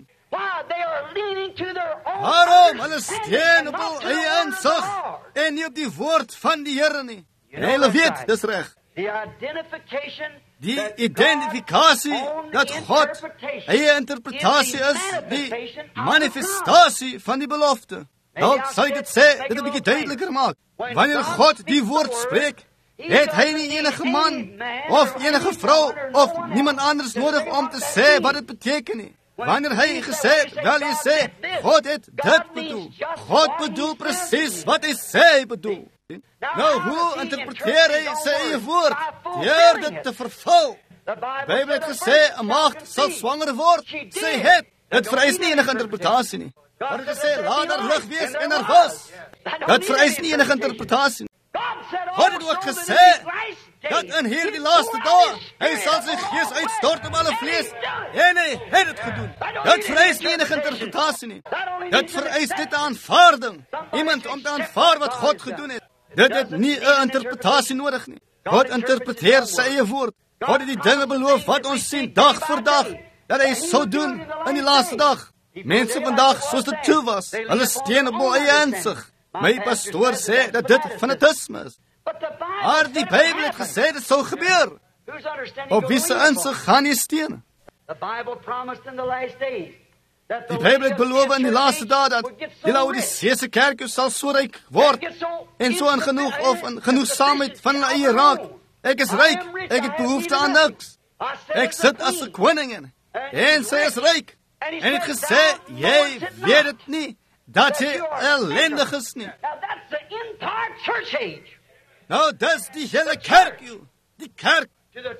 Waarom? Hulle steun op hul eie insig en nie op die woord van die Here nie. En hulle weet, dis reg. Die identifikasie dat God eie interpretasie is, die manifestasie van die belofte. Dalk sal ek dit sê, dit 'n bietjie duideliker maak. Wanneer God die woord spreek, het hy nie enige man of enige vrou of niemand anders nodig om te sê wat dit beteken nie. Wanneer hy gesê het, wel hy sê, God het dit bedoel. God bedoel presies wat hy sê hy bedoel. Nou, hoe interpreteer hy sy eie woord? Deur dit te vervul. Die Bybel het gesê, 'n maagd sal swanger word. Sy het. Dit vereis nie enige interpretasie nie. Maar dit sê, laat daar lig wees en daar was. Dit vereis nie enige interpretasie nie. God het ook gesê, dat in hierdie laaste dae, hy sal sy gees uitstort op alle vlees. En hy het dit gedoen. Dit vereis nie enige interpretasie nie. Dit vereis dit 'n aanvaarding. Iemand om te aanvaar wat God gedoen het. Dit het nie 'n interpretasie nodig nie. God interpreteer sy eie woord. God het die dinge beloof wat ons sien dag vir dag, dat hy sou doen in die laaste dag. Mense vandag, soos dit toe was, hulle steun op hul eie insig. My pastoor sê dat dit fanatisme is. Maar die Bybel het gesê dit sou gebeur. Op wie se insig gaan jy steun? Die Bybel het beloof in die laaste dae dat die Laodisese kerk sal so ryk word en so in genoeg of in genoegsaamheid van hulle eie raak. Ek is ryk, ek het behoefte aan niks. Ek sit as 'n koningin en sy is ryk. En het gesê, jy weet het nie, dat jy ellendig is nie. Nou, dis die hele kerk, joh. Die kerk.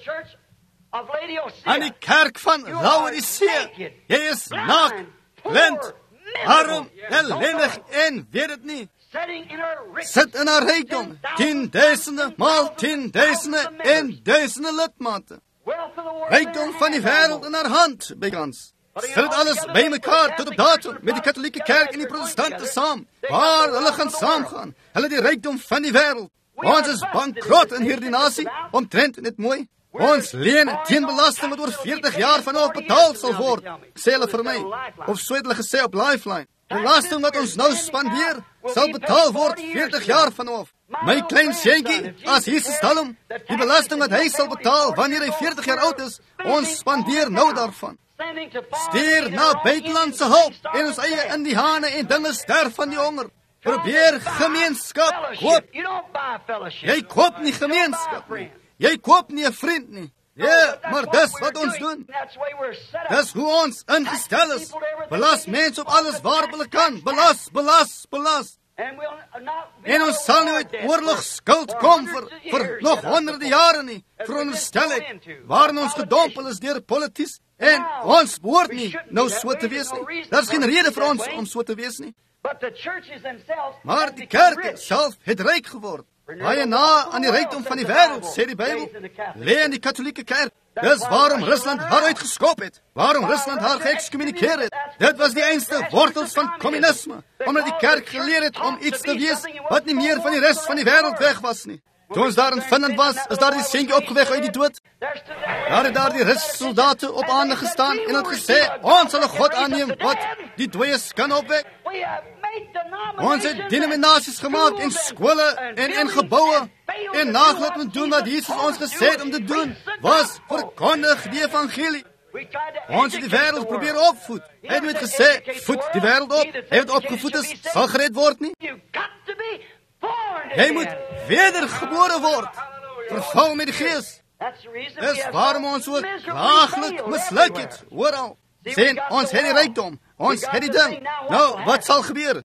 Aan die kerk van Laodicea. Jy is naak, blind, arm, ellendig en weet het nie. Sit in haar rykdom, tienduisende maal tienduisende en duisende lidmate. Rykdom van die wêreld in haar hand, bykans. Sit dit alles by mekaar tot op datum met die katholieke kerk en die protestante saam. Waar hulle gaan saamgaan. Hulle die rykdom van die wêreld. Ons is bankrot in hierdie nasie, omtrent net mooi. Ons leen teen belasting wat oor veertig jaar vanaf betaal sal word, sê hulle vir my. Of so het hulle gesê op Lifeline. Belasting wat ons nou spandeer, sal betaal word veertig jaar vanaf. My klein seentjie, as Jesus stel hom, die belasting wat hy sal betaal wanneer hy veertig jaar oud is, ons spandeer nou daarvan. Stuur na buitelandse hulp en ons eie indiane en dinge sterf van die honger. Probeer gemeenskap koop. Jy koop nie gemeenskap nie. Jy koop nie 'n vriend nie. Ja, maar dis wat ons doen. Dis hoe ons ingestel is. Belas mense op alles waar hulle kan. Belas, belas, belas. En ons sal nie uit oorlogsskuld kom vir, vir nog honderde jare nie. Veronderstel ek, waarin ons gedompel is deur polities. En ons behoort nie nou so te wees nie. Daar is geen rede vir ons om so te wees nie. Maar die kerk self het ryk geword. Baie na aan die rykdom van die wêreld, sê die Bybel, lê in die katholieke kerk. Dis waarom Rusland haar uitgeskop het. Waarom Rusland haar geëxcommunikeer het. Dit was die einste wortels van kommunisme. Omdat die kerk geleer het om iets te wees wat nie meer van die res van die wêreld weg was nie. Toe ons daar in Finland was, is daar die seentjie opgewek uit die dood. Daar het daar die Rus-soldate op aande gestaan en het gesê, ons sal 'n God aanneem wat die dooies kan opwek. Ons het denominasies gemaak en skole en en geboue en nagelaat moet doen wat Jesus ons gesê het om te doen, was verkondig die evangelie. Ons het die wêreld probeer opvoed. Hy het nooit gesê, voed die wêreld op. Hy het opgevoed is, sal gered word nie. Jy moet wedergebore word, vervul met die Gees. Dis waarom ons ook laaglik misluk het, ooral. Sê, ons het die rykdom, ons het die ding. Nou, wat sal gebeur?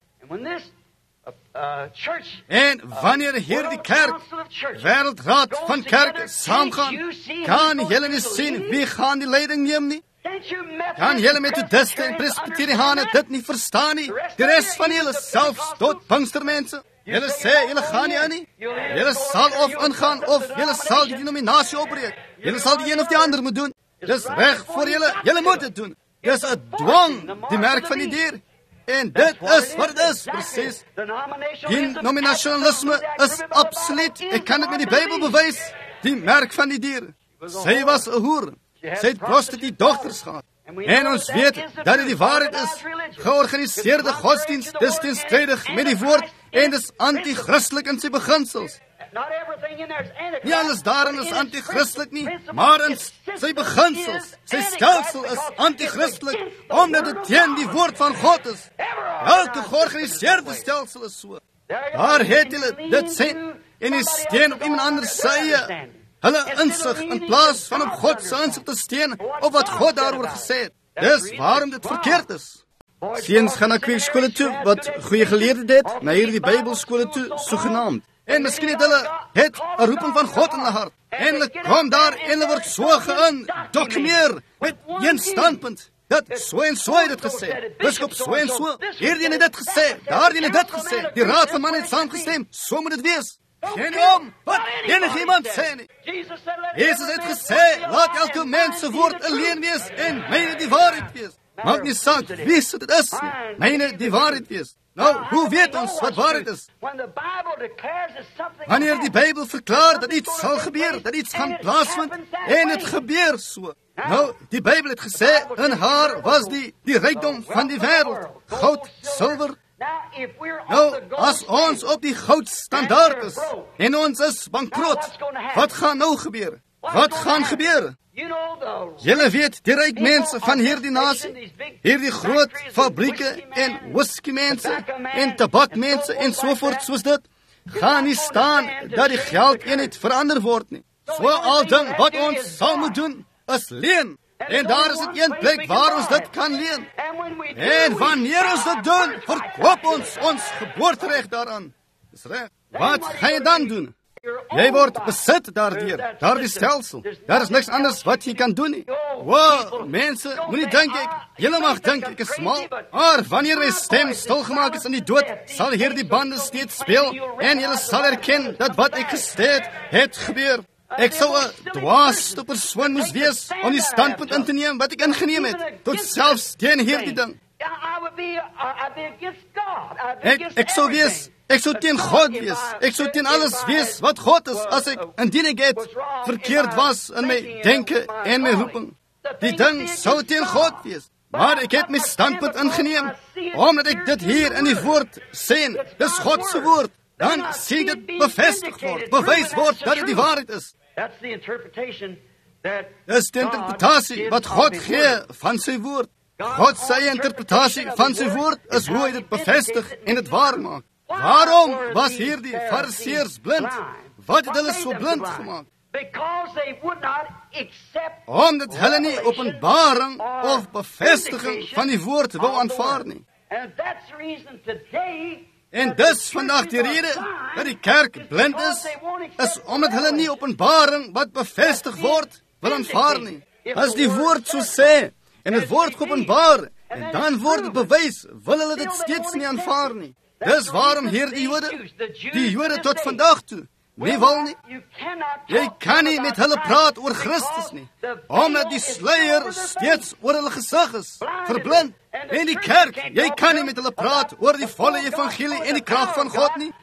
En wanneer hier die kerk, wêreldraad van kerke, saamgaan, kan julle nie sien wie gaan die leiding neem nie? Kan julle Methodiste en Presbyteriane dit nie verstaan nie? Die res van julle, selfs tot Pinkstermense. Julle sê, julle gaan nie aan nie. Julle sal of ingaan, of julle sal die denominasie opbreek. Julle sal die een of die ander moet doen. Dis reg vir julle, julle moet dit doen. Dis 'n dwang, die merk van die dier. En dit is wat dit is, precies. Denominationalisme is absoluut, ek kan dit met die Bybel bewys, die merk van die dier. Sy was 'n hoer. Sy het prostituut dogters gehad. En ons weet dat dit die waarheid is. Georganiseerde godsdienst is teenstrydig met die woord en dis anti-christelik in sy beginsels. Nie alles daarin is anti-christelik nie, maar in sy beginsels, sy stelsel is anti-christelik, omdat dit teen die woord van God is. Elke georganiseerde stelsel is so. Daar het hulle dit sê, en die steen op iemand anders sê, hulle insig in plaas van op God se insig te steen op wat God daaroor gesê het. Dis waarom dit verkeerd is. Seuns gaan na kweekskole toe wat goeie geleerdheid het, na hierdie Bybelskole toe, sogenaamd. En miskien het hulle het 'n roeping van God in hulle hart. En hulle kom daar en hulle word so geïndoktrineer met een standpunt. Dat so en so het dit gesê. Biskop so en so, hierdie het dit gesê, daardie het dit gesê. Die raad van man het saamgestem, so moet dit wees. Geen om, wat enige iemand sê nie. Jesus het gesê, laat elke mens se woord alleen wees en myne die waarheid wees. Maak nie saak wie se dit is nie, myne die waarheid wees. Nou, hoe weet ons wat waarheid is? Wanneer die Bybel verklaar dat iets sal gebeur, dat iets gaan plaasvind, en het gebeur so. Nou, die Bybel het gesê, in haar was die, die rykdom van die wêreld, goud, silwer. Nou, as ons op die goudstandaard is, en ons is bankrot, wat gaan nou gebeur? Wat gaan gebeur? Julle weet, die ryk mense van hierdie nasie, hierdie groot fabrieke en whisky mense en tabak mense en sovoort soos dit, gaan nie staan dat die geld eenheid verander word nie. So al ding wat ons sal moet doen, is leen. En daar is dit een plek waar ons dit kan leen. En wanneer ons dit doen, verkoop ons ons geboorterecht daaraan. Dis reg. Wat gaan jy dan doen? Jy word besit daardeur, daardie stelsel. Daar is niks anders wat jy kan doen nie. Wow, mense, moenie dink ek, julle mag dink ek is smal, maar wanneer my stem stilgemaak is in die dood, sal hierdie bande steeds speel, en julle sal erken dat wat ek gesê het, het gebeur. Ek sou 'n dwaaste persoon moes wees om die standpunt in te neem wat ek ingeneem het, tot selfs teen hierdie ding. Ek, ek sou wees, ek sou teen God wees, ek sou teen alles wees wat God is, as ek, indien ek het, verkeerd was in my denke en my roeping. Die ding sou teen God wees, maar ek het my standpunt ingeneem, omdat ek dit hier in die woord sien, dis God se woord, dan sien dit bevestig word, bewys word dat dit die waarheid is. Dis die interpretatie wat God gee van sy woord. God sy interpretatie van sy woord is hoe hy dit bevestig en dit waar maak. Waarom was hierdie fariseërs blind? Wat het hulle so blind gemaak? Omdat hulle nie openbaring of bevestiging van die woord wou aanvaar nie. En dis vandag die rede dat die kerk blind is, is omdat hulle nie openbaring wat bevestig word wil aanvaar nie. As die woord so sê, en het word geopenbaar, en dan word het bewys, wil hulle dit steeds nie aanvaar nie. Dis waarom hier die Jode, die Jode tot vandag toe, nie wil nie. Jy kan nie met hulle praat oor Christus nie, omdat die sluier steeds oor hulle gesig is, verblind. En die kerk, jy kan nie met hulle praat oor die volle evangelie en die krag van God nie,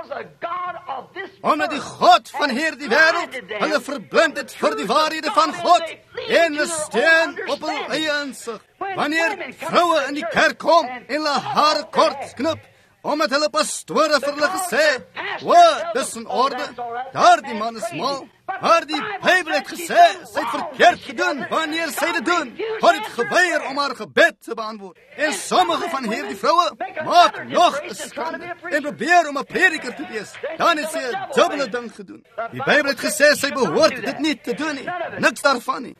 omdat die God van hierdie wêreld hulle verblind het vir die waarhede van God, en hulle steun op hulle eie insig. Wanneer vroue in die kerk kom en hulle hare kort knip, omdat hulle pastore vir hulle gesê, "Wat, dis in orde, daardie man is mal." Maar die Bybel het gesê, sy het verkeerd gedoen wanneer sy dit doen. Hy het geweier om haar gebed te beantwoord. En sommige van hierdie vroue maak nog 'n skande en probeer om 'n prediker te wees. Dan het sy 'n dubbele ding gedoen. Die Bybel het gesê sy behoort dit nie te doen nie. Niks daarvan nie.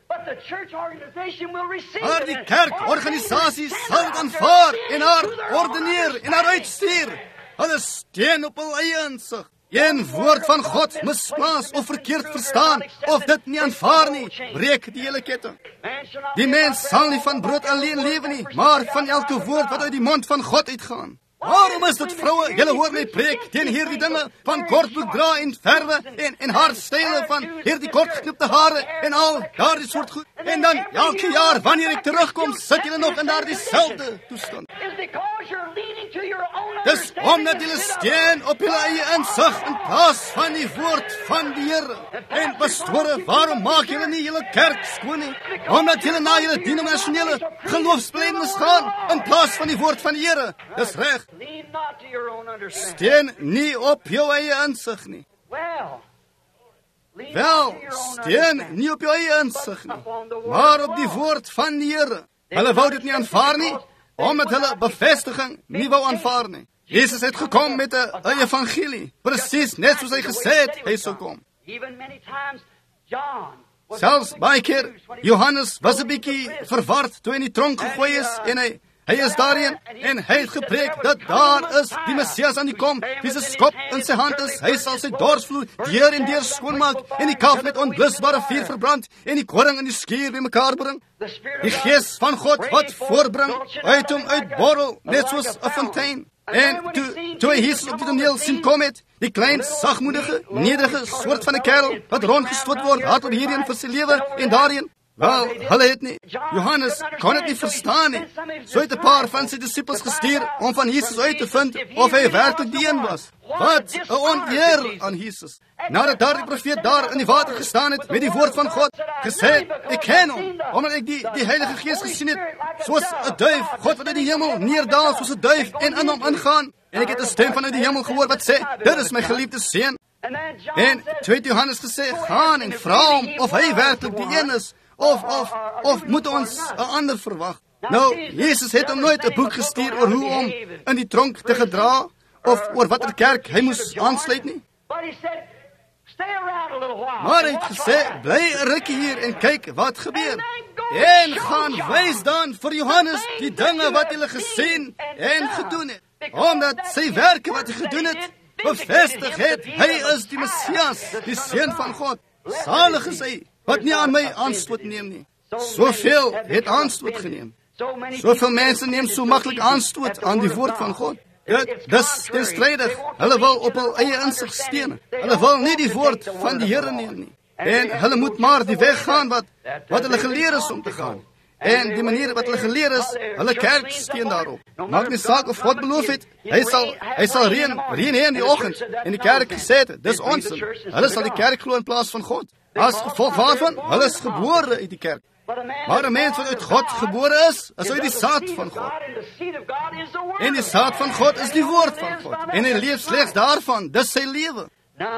Maar die kerkorganisasie sal dit aanvaar en haar ordeneer en haar uitstuur. Hulle steun op hul eie insig. Een woord van God misplaas of verkeerd verstaan, of dit nie aanvaar nie, breek die hele ketting. Die mens sal nie van brood alleen lewe nie, maar van elke woord wat uit die mond van God uitgaan. Waarom is dit, vroue, julle hoor my preek teen hierdie dinge van kortbroek dra en verwe en, en haarstyle van hierdie kortgeknipte hare en al daardie soort goed. En dan elke jaar wanneer ek terugkom, sit julle nog in daardie selfde toestand. Dis omdat julle steun op julle eie insig in plaas van die woord van die Here. En pastore, waarom maak julle nie julle kerk skoon nie? Omdat julle na julle denominasionele geloofsbelijdenis gaan in plaas van die woord van die Here. Dis reg. Steun nie op jou eie insig nie. Wel, steun nie op jou eie insig nie, maar op die woord van die Here. Hulle wou dit nie aanvaar nie, omdat hulle bevestiging nie wou aanvaar nie. Jesus het gekom met 'n evangelie, presies net soos hy gesê het hy sou kom. Selfs baie keer, Johannes was 'n bietjie verward toe hy in die tronk gegooi is en hy Hy is daarin en hy het gepreek dat daar is die Messias aan die kom, wie se skop in sy hand is. Hy sal sy dorsvloer deur en deur skoonmaak en die kalf met onblusbare vuur verbrand en die koring in die skuur bymekaar bring. Die gees van God wat voorbring, uit hom uitborrel, net soos 'n fontein. En toe, toe hy Jesus op die toneel sien kom het, die klein, sagmoedige, nederige soort van 'n kerel, wat rondgestoot word, hardop hierheen vir sy lewe en daarheen. Wel, hulle het nie, Johannes kon het nie verstaan nie. So het 'n paar van sy disippels gestuur om van Jesus uit te vind of hy werklik die een was. Wat 'n oneer aan Jesus. Nadat daardie profeet daar in die water gestaan het met die woord van God, gesê, ek ken hom, omdat ek die, die Heilige Gees gesien het, soos 'n duif, God wat uit die hemel neerdaal soos 'n duif en in hom ingaan. En ek het 'n stem vanuit die hemel gehoor wat sê, dit is my geliefde seun. En toe het Johannes gesê, gaan en vra hom of hy werklik die een is. Of, of, of moet ons 'n ander verwag? Nou, Jesus het hom nooit 'n boek gestuur oor hoe om in die tronk te gedra, of oor watter kerk hy moes aansluit nie. Maar hy het gesê, bly 'n rukkie hier en kyk wat gebeur. en gaan wys dan vir Johannes die dinge wat hy gesien en gedoen het. Omdat sy werke wat hy gedoen het, bevestig het, hy is die Messias, die Seun van God. Salig is hy, wat nie aan my aanstoot neem nie. Soveel het aanstoot geneem. Soveel mense neem so maklik aanstoot aan die woord van God. Dit is teenstrydig. Hulle wil op hul eie insig steun. Hulle wil nie die woord van die Here neem nie. En hulle moet maar die weg gaan wat, wat hulle geleer is om te gaan. En die manier wat hulle geleer is, hulle kerk steun daarop. Maak nie saak of God beloof het, hy sal, hy sal reën, reën hier in die oggend, en die kerk gesê het, dis onsin. Hulle sal die kerk glo in plaas van God. As gevolg waarvan, hulle is gebore uit die kerk. Maar 'n mens wat uit God gebore is, is uit die saad van God. En die saad van God is die woord van God. En hy leef slegs daarvan, dis sy lewe.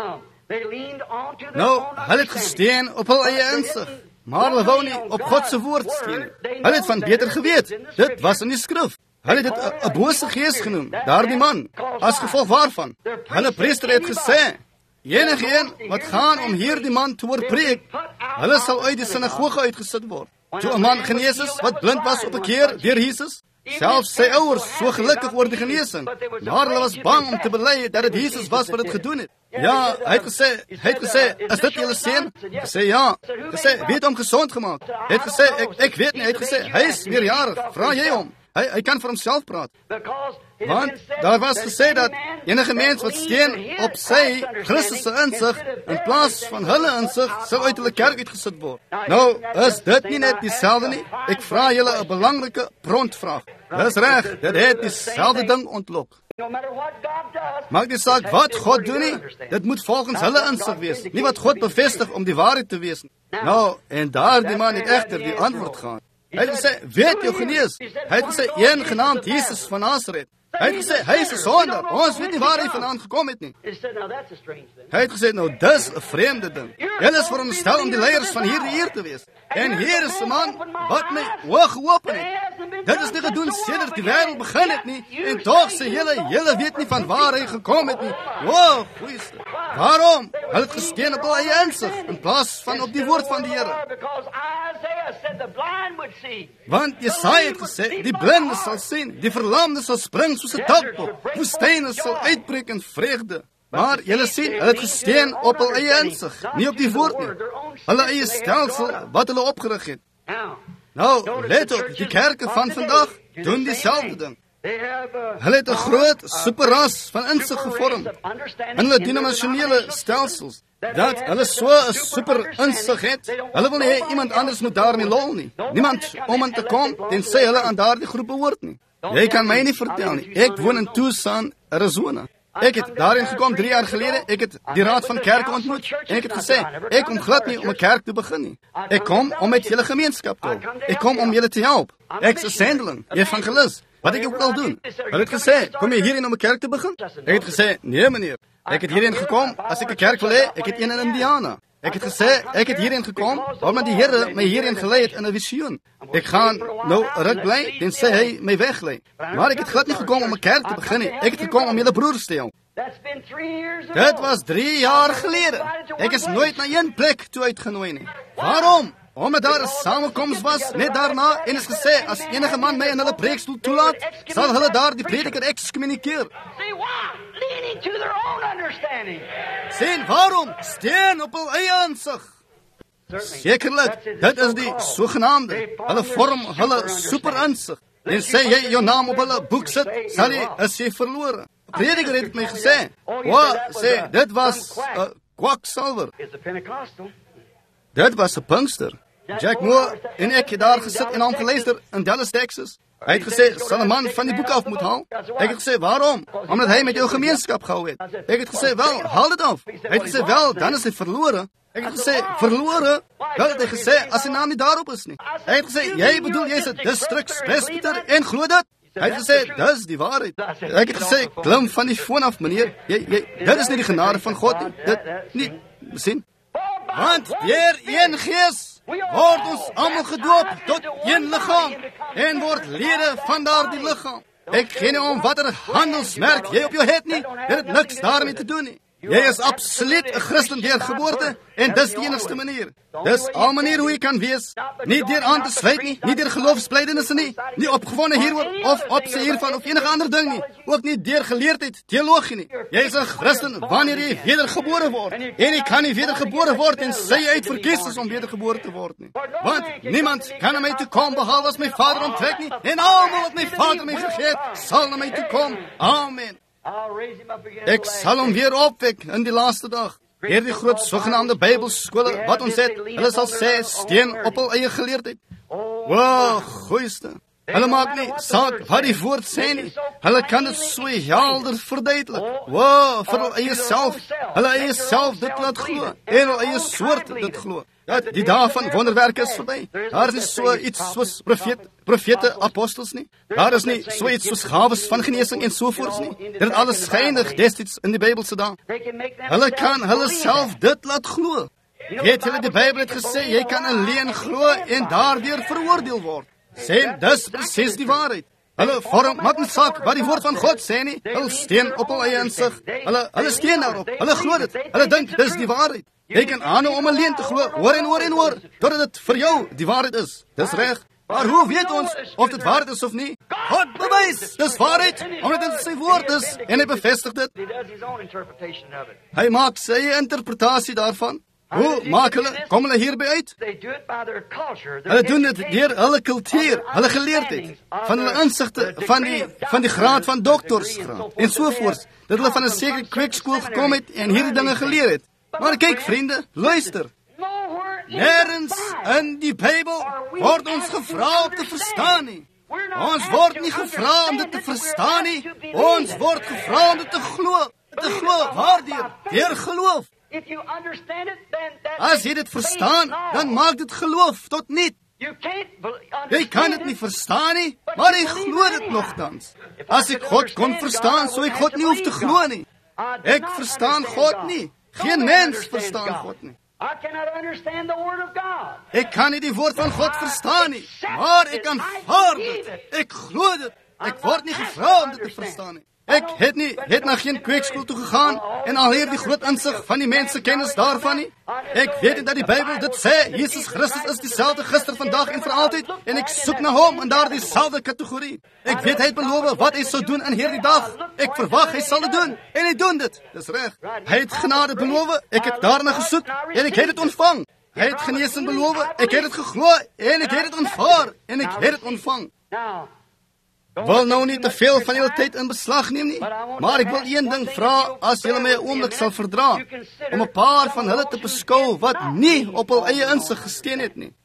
Nou, hulle het gesteun op hul eie insig. Maar hulle wou nie op God se woord steun nie. Hulle het van beter geweet. Dit was in die skrif. Hulle het dit 'n bose gees genoem, daardie man, as gevolg waarvan. Hulle priester het gesê, enige een wat gaan om hierdie man te hoor preek, hulle sal uit die sinagoge uitgesit word. Toe 'n man genees is, wat blind was op 'n keer deur Jesus, selfs sy ouers so gelukkig oor die genesing, maar hulle was bang om te bely dat dit Jesus was wat dit gedoen het. Ja, hy het gesê, hy het gesê, is dit julle seun? Hy sê ja. Hy sê, wie het hom gesond gemaak? Hy het gesê, ek, ek weet nie, hy het gesê, hy is meerjarig, vra jy hom. Hy, hy kan vir homself praat. Want daar was gesê dat enige mens wat steun op sy Christus se insig in plaas van hulle insig sou uit hulle kerk uitgesit word. Nou, is dit nie net dieselfde nie? Ek vra julle 'n belangrike prontvraag. Dis reg, dit het dieselfde ding ontlok. Maak nie saak wat God doen nie, dit moet volgens hulle insig wees, nie wat God bevestig om die waarheid te wees nie. Nou, en daar die man het egter die antwoord gehad. Hy het gesê, weet jou genees. Hy het gesê, een genaamd Jesus van Nasaret. Hy het gesê, hy is 'n sondaar. Ons weet nie waar hy vandaan gekom het nie. Hy het gesê, nou dis 'n vreemde ding. Julle is veronderstel om die leiers van hierdie eer te wees. En hier is 'n man wat my oë geopen het. Dit is nie gedoen sedert die wêreld begin het nie. En tog sê julle, julle weet nie van waar hy gekom het nie. O, goeie. Waarom? Hulle het gesteun op hul eie insig in plaas van op die woord van die Here. Want Jesaja het gesê, die blinde sal sien, die verlamde sal spring soos 'n dakpop, woestyne sal uitbreek in vreugde. Maar julle sien, hulle het gesteun op hul eie insig, nie op die woord nie. Hulle eie stelsel wat hulle opgerig het. Nou, let op, die kerke van vandag doen dieselfde ding. Hulle het 'n groot superras van insig gevorm in hulle denominasionele stelsels, dat hulle so 'n super insig het. Hulle wil nie hê iemand anders moet daarmee lol nie. Niemand om aan te kom tensy hulle aan daardie groep behoort nie. Jy kan my nie vertel nie. Ek woon in Tucson, Arizona. Ek het daarin gekom drie jaar gelede. Ek het die raad van kerke ontmoet. En ek het gesê, ek kom glad nie om 'n kerk te begin nie. Ek kom om met julle gemeenskap te hou. Ek kom om julle te help. Ek is 'n sendeling, evangelis. Wat ek ook al doen. Hulle het gesê, kom jy hierheen om 'n kerk te begin? Ek het gesê, nee meneer. Ek het hierheen gekom as ek 'n kerk wil hê. Ek het een in Indiana. Ek het gesê, ek het hierheen gekom omdat die Here my hierheen gelei het in 'n visioen. Ek gaan nou ruk bly en sê hy my weglei. Maar ek het glad nie gekom om 'n kerk te begin nie. Ek het gekom om julle broers te help. Dit was drie jaar gelede. Ek is nooit na een plek toe uitgenooi nie. Waarom? Omdat daar 'n samekoms was net daarna en is gesê, as enige man my in hulle preekstoel toelaat, sal hulle daar die prediker excommunikeer. Sien, waarom? Steun op hul eie insig. Sekerlik, dit is die sogenaamde. Hulle vorm hulle super insig. En sê jy jou naam op hulle boek sit, sal jy, is jy verlore. Prediker het my gesê, o, sê, dit was 'n uh, kwaksalwer. Dit was 'n Pinkster. Jack Moore en ek het daar gesit en hom geluister in Dallas, Texas. Hy het gesê, sal 'n man van die boek af moet haal. Ek het gesê, waarom? Omdat hy met jou gemeenskap gehou het. Ek het gesê, wel, haal dit af. Hy het gesê, wel, dan is hy verlore. Ek het gesê, verlore? Wel het hy gesê, as sy naam nie daarop is nie. Hy het gesê, jy bedoel, jy is 'n distrikspresbyter en glo dit? Hy het gesê, dis die waarheid. Ek het gesê, klim van die foon af, meneer. Jy, jy, dit is nie die genade van God nie. Dit, nie, sien? Want deur een gees word ons almal gedoop tot een liggaam en word lede van daardie liggaam. Ek gee nie om watter handelsmerk jy op jou het nie. Dit het niks daarmee te doen nie. Jy is absoluut 'n Christen deur geboorte en dis die enigste manier. Dis al manier hoe jy kan wees. Nie deur aan te sluit nie, nie deur geloofsbelijdenisse nie, nie opgewonde hieroor of opsie hiervan of enige ander ding nie. Ook nie deur geleerdheid, teologie nie. Jy is 'n Christen wanneer jy wedergebore word. En jy kan nie wedergebore word en sê jy uitverkies is om wedergebore te word nie. Want niemand kan na my toe kom behalwe as my Vader onttrek nie. En almal wat my Vader my gegee het, sal na my toe kom. Amen. Ek sal hom weer opwek in die laaste dag. Deur die groot sogenaamde Bybelskole wat ons het, hulle sal sê steen op hul eie geleerdheid. Wow, goeieste. Hulle maak nie saak wat die woord sê nie. Hulle kan dit so helder verduidelik. Wow, vir hulle eie self. Hulle eie self dit laat glo. En hulle eie soort dit glo. Ja, die dae van wonderwerke is verby. Daar is so iets soos profeet, profete, apostels nie. Daar is nie so iets soos gawes van genesing en sovoorts nie. Dit het alles schijnig destyds in die Bybelse dae. Hulle kan hulle self dit laat glo. Weet julle, die Bybel het gesê, jy kan alleen glo en daardeur veroordeel word. Sê, dis presies die waarheid. Hulle vorm, maak nie saak wat die woord van God sê nie. Hulle steen op hul eie insig. Hulle, hulle steen daarop. Hulle glo dit. Hulle dink, dis die waarheid. Jy kan aanhou om alleen te glo, oor en oor en oor, totdat dit vir jou die waarheid is. Dis reg. Maar hoe weet ons of dit waarheid is of nie? God bewys, dis waarheid, omdat dit sy woord is, en hy bevestig dit. Hy maak sy interpretasie daarvan. Hoe maak hulle, kom hulle hierby uit? Hulle doen dit deur hulle kultuur, hulle geleerdheid, van hulle insigte, van die, van die graad van doktorsgraad, en sovoorts, dat hulle van 'n sekere kweekskool gekom het, en hierdie dinge geleer het. Maar kyk vriende, luister. Nergens in die Bybel word ons gevra om te verstaan nie. Ons word nie gevra om dit te verstaan nie. Ons word gevra om dit te glo. Te glo, waardeur? Deur geloof. As jy dit verstaan, dan maak dit geloof tot niet. Jy kan dit nie verstaan nie, maar jy glo dit nogtans. As ek God kon verstaan, sou ek God nie hoef te glo nie. Ek verstaan God nie. Geen mens verstaan God nie. Ek kan nie die woord van God verstaan nie, maar ek aanvaar dit. Ek glo dit. Ek word nie gevra om dit te verstaan nie. Ek het nie, het na geen kweekskool toe gegaan en al hier die groot insig van die mense kennis daarvan nie. Ek weet nie dat die Bybel dit sê, Jesus Christus is dieselfde gister, vandag en vir altyd, en ek soek na hom in daardie selfde kategorie. Ek weet hy het beloof wat hy sou doen in hierdie dag. Ek verwag hy sal dit doen, en hy doen dit. Dis reg. Hy het genade beloof, ek het daarna gesoek, en ek het dit ontvang. Hy het genesing beloof, ek het dit geglo, en ek het dit aanvaar, en ek het dit ontvang. Wil nou nie te veel van julle tyd in beslag neem nie, maar ek wil een ding vra, as julle my 'n oomblik sal verdra, om 'n paar van hulle te beskou wat nie op hul eie insig gesteen het nie.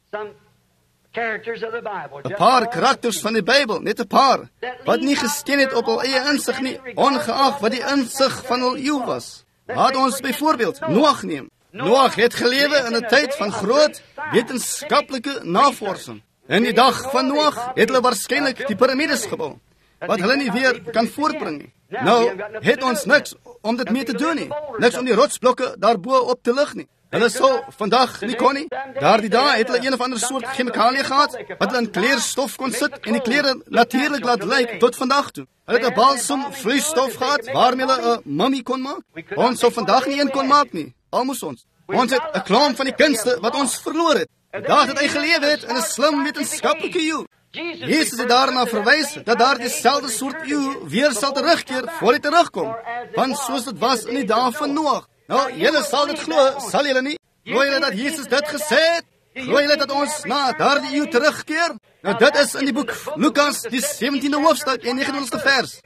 'n Paar karakters van die Bybel, net 'n paar, wat nie gesteen het op hul eie insig nie, ongeag wat die insig van hul eeu was. Laat ons byvoorbeeld Noag neem. Noag het gelewe in 'n tyd van groot wetenskaplike navorsing. In die dag van Noag het hulle waarskynlik die piramides gebou, wat hulle nie weer kan voortbring nie. Nou, het ons niks om dit mee te doen nie. Niks om die rotsblokke daarbo op te lig nie. Hulle sou vandag nie kon nie. Daardie dae het hulle een of ander soort chemikalie gehad, wat hulle in kleerstof kon sit en die klere natuurlik laat lyk tot vandag toe. Hulle het 'n balsam vloeistof gehad, waarmee hulle 'n mummie kon maak. Ons sou vandag nie een kon maak nie, al moes ons. Ons het 'n klomp van die kunste wat ons verloor het. Daar het hy gelewe het in 'n slim wetenskaplike eeu. Jesus het daarna verwys dat daar dieselfde soort eeu weer sal terugkeer voor hy terugkom. Want soos dit was in die dae van Noag. Nou, julle sal dit glo, sal julle nie? Glo julle dat Jesus dit gesê het? Glo julle dat ons na daardie eeu terugkeer? Nou, dit is in die boek Lukas, die sewentiende hoofstuk en negenentwintigste vers.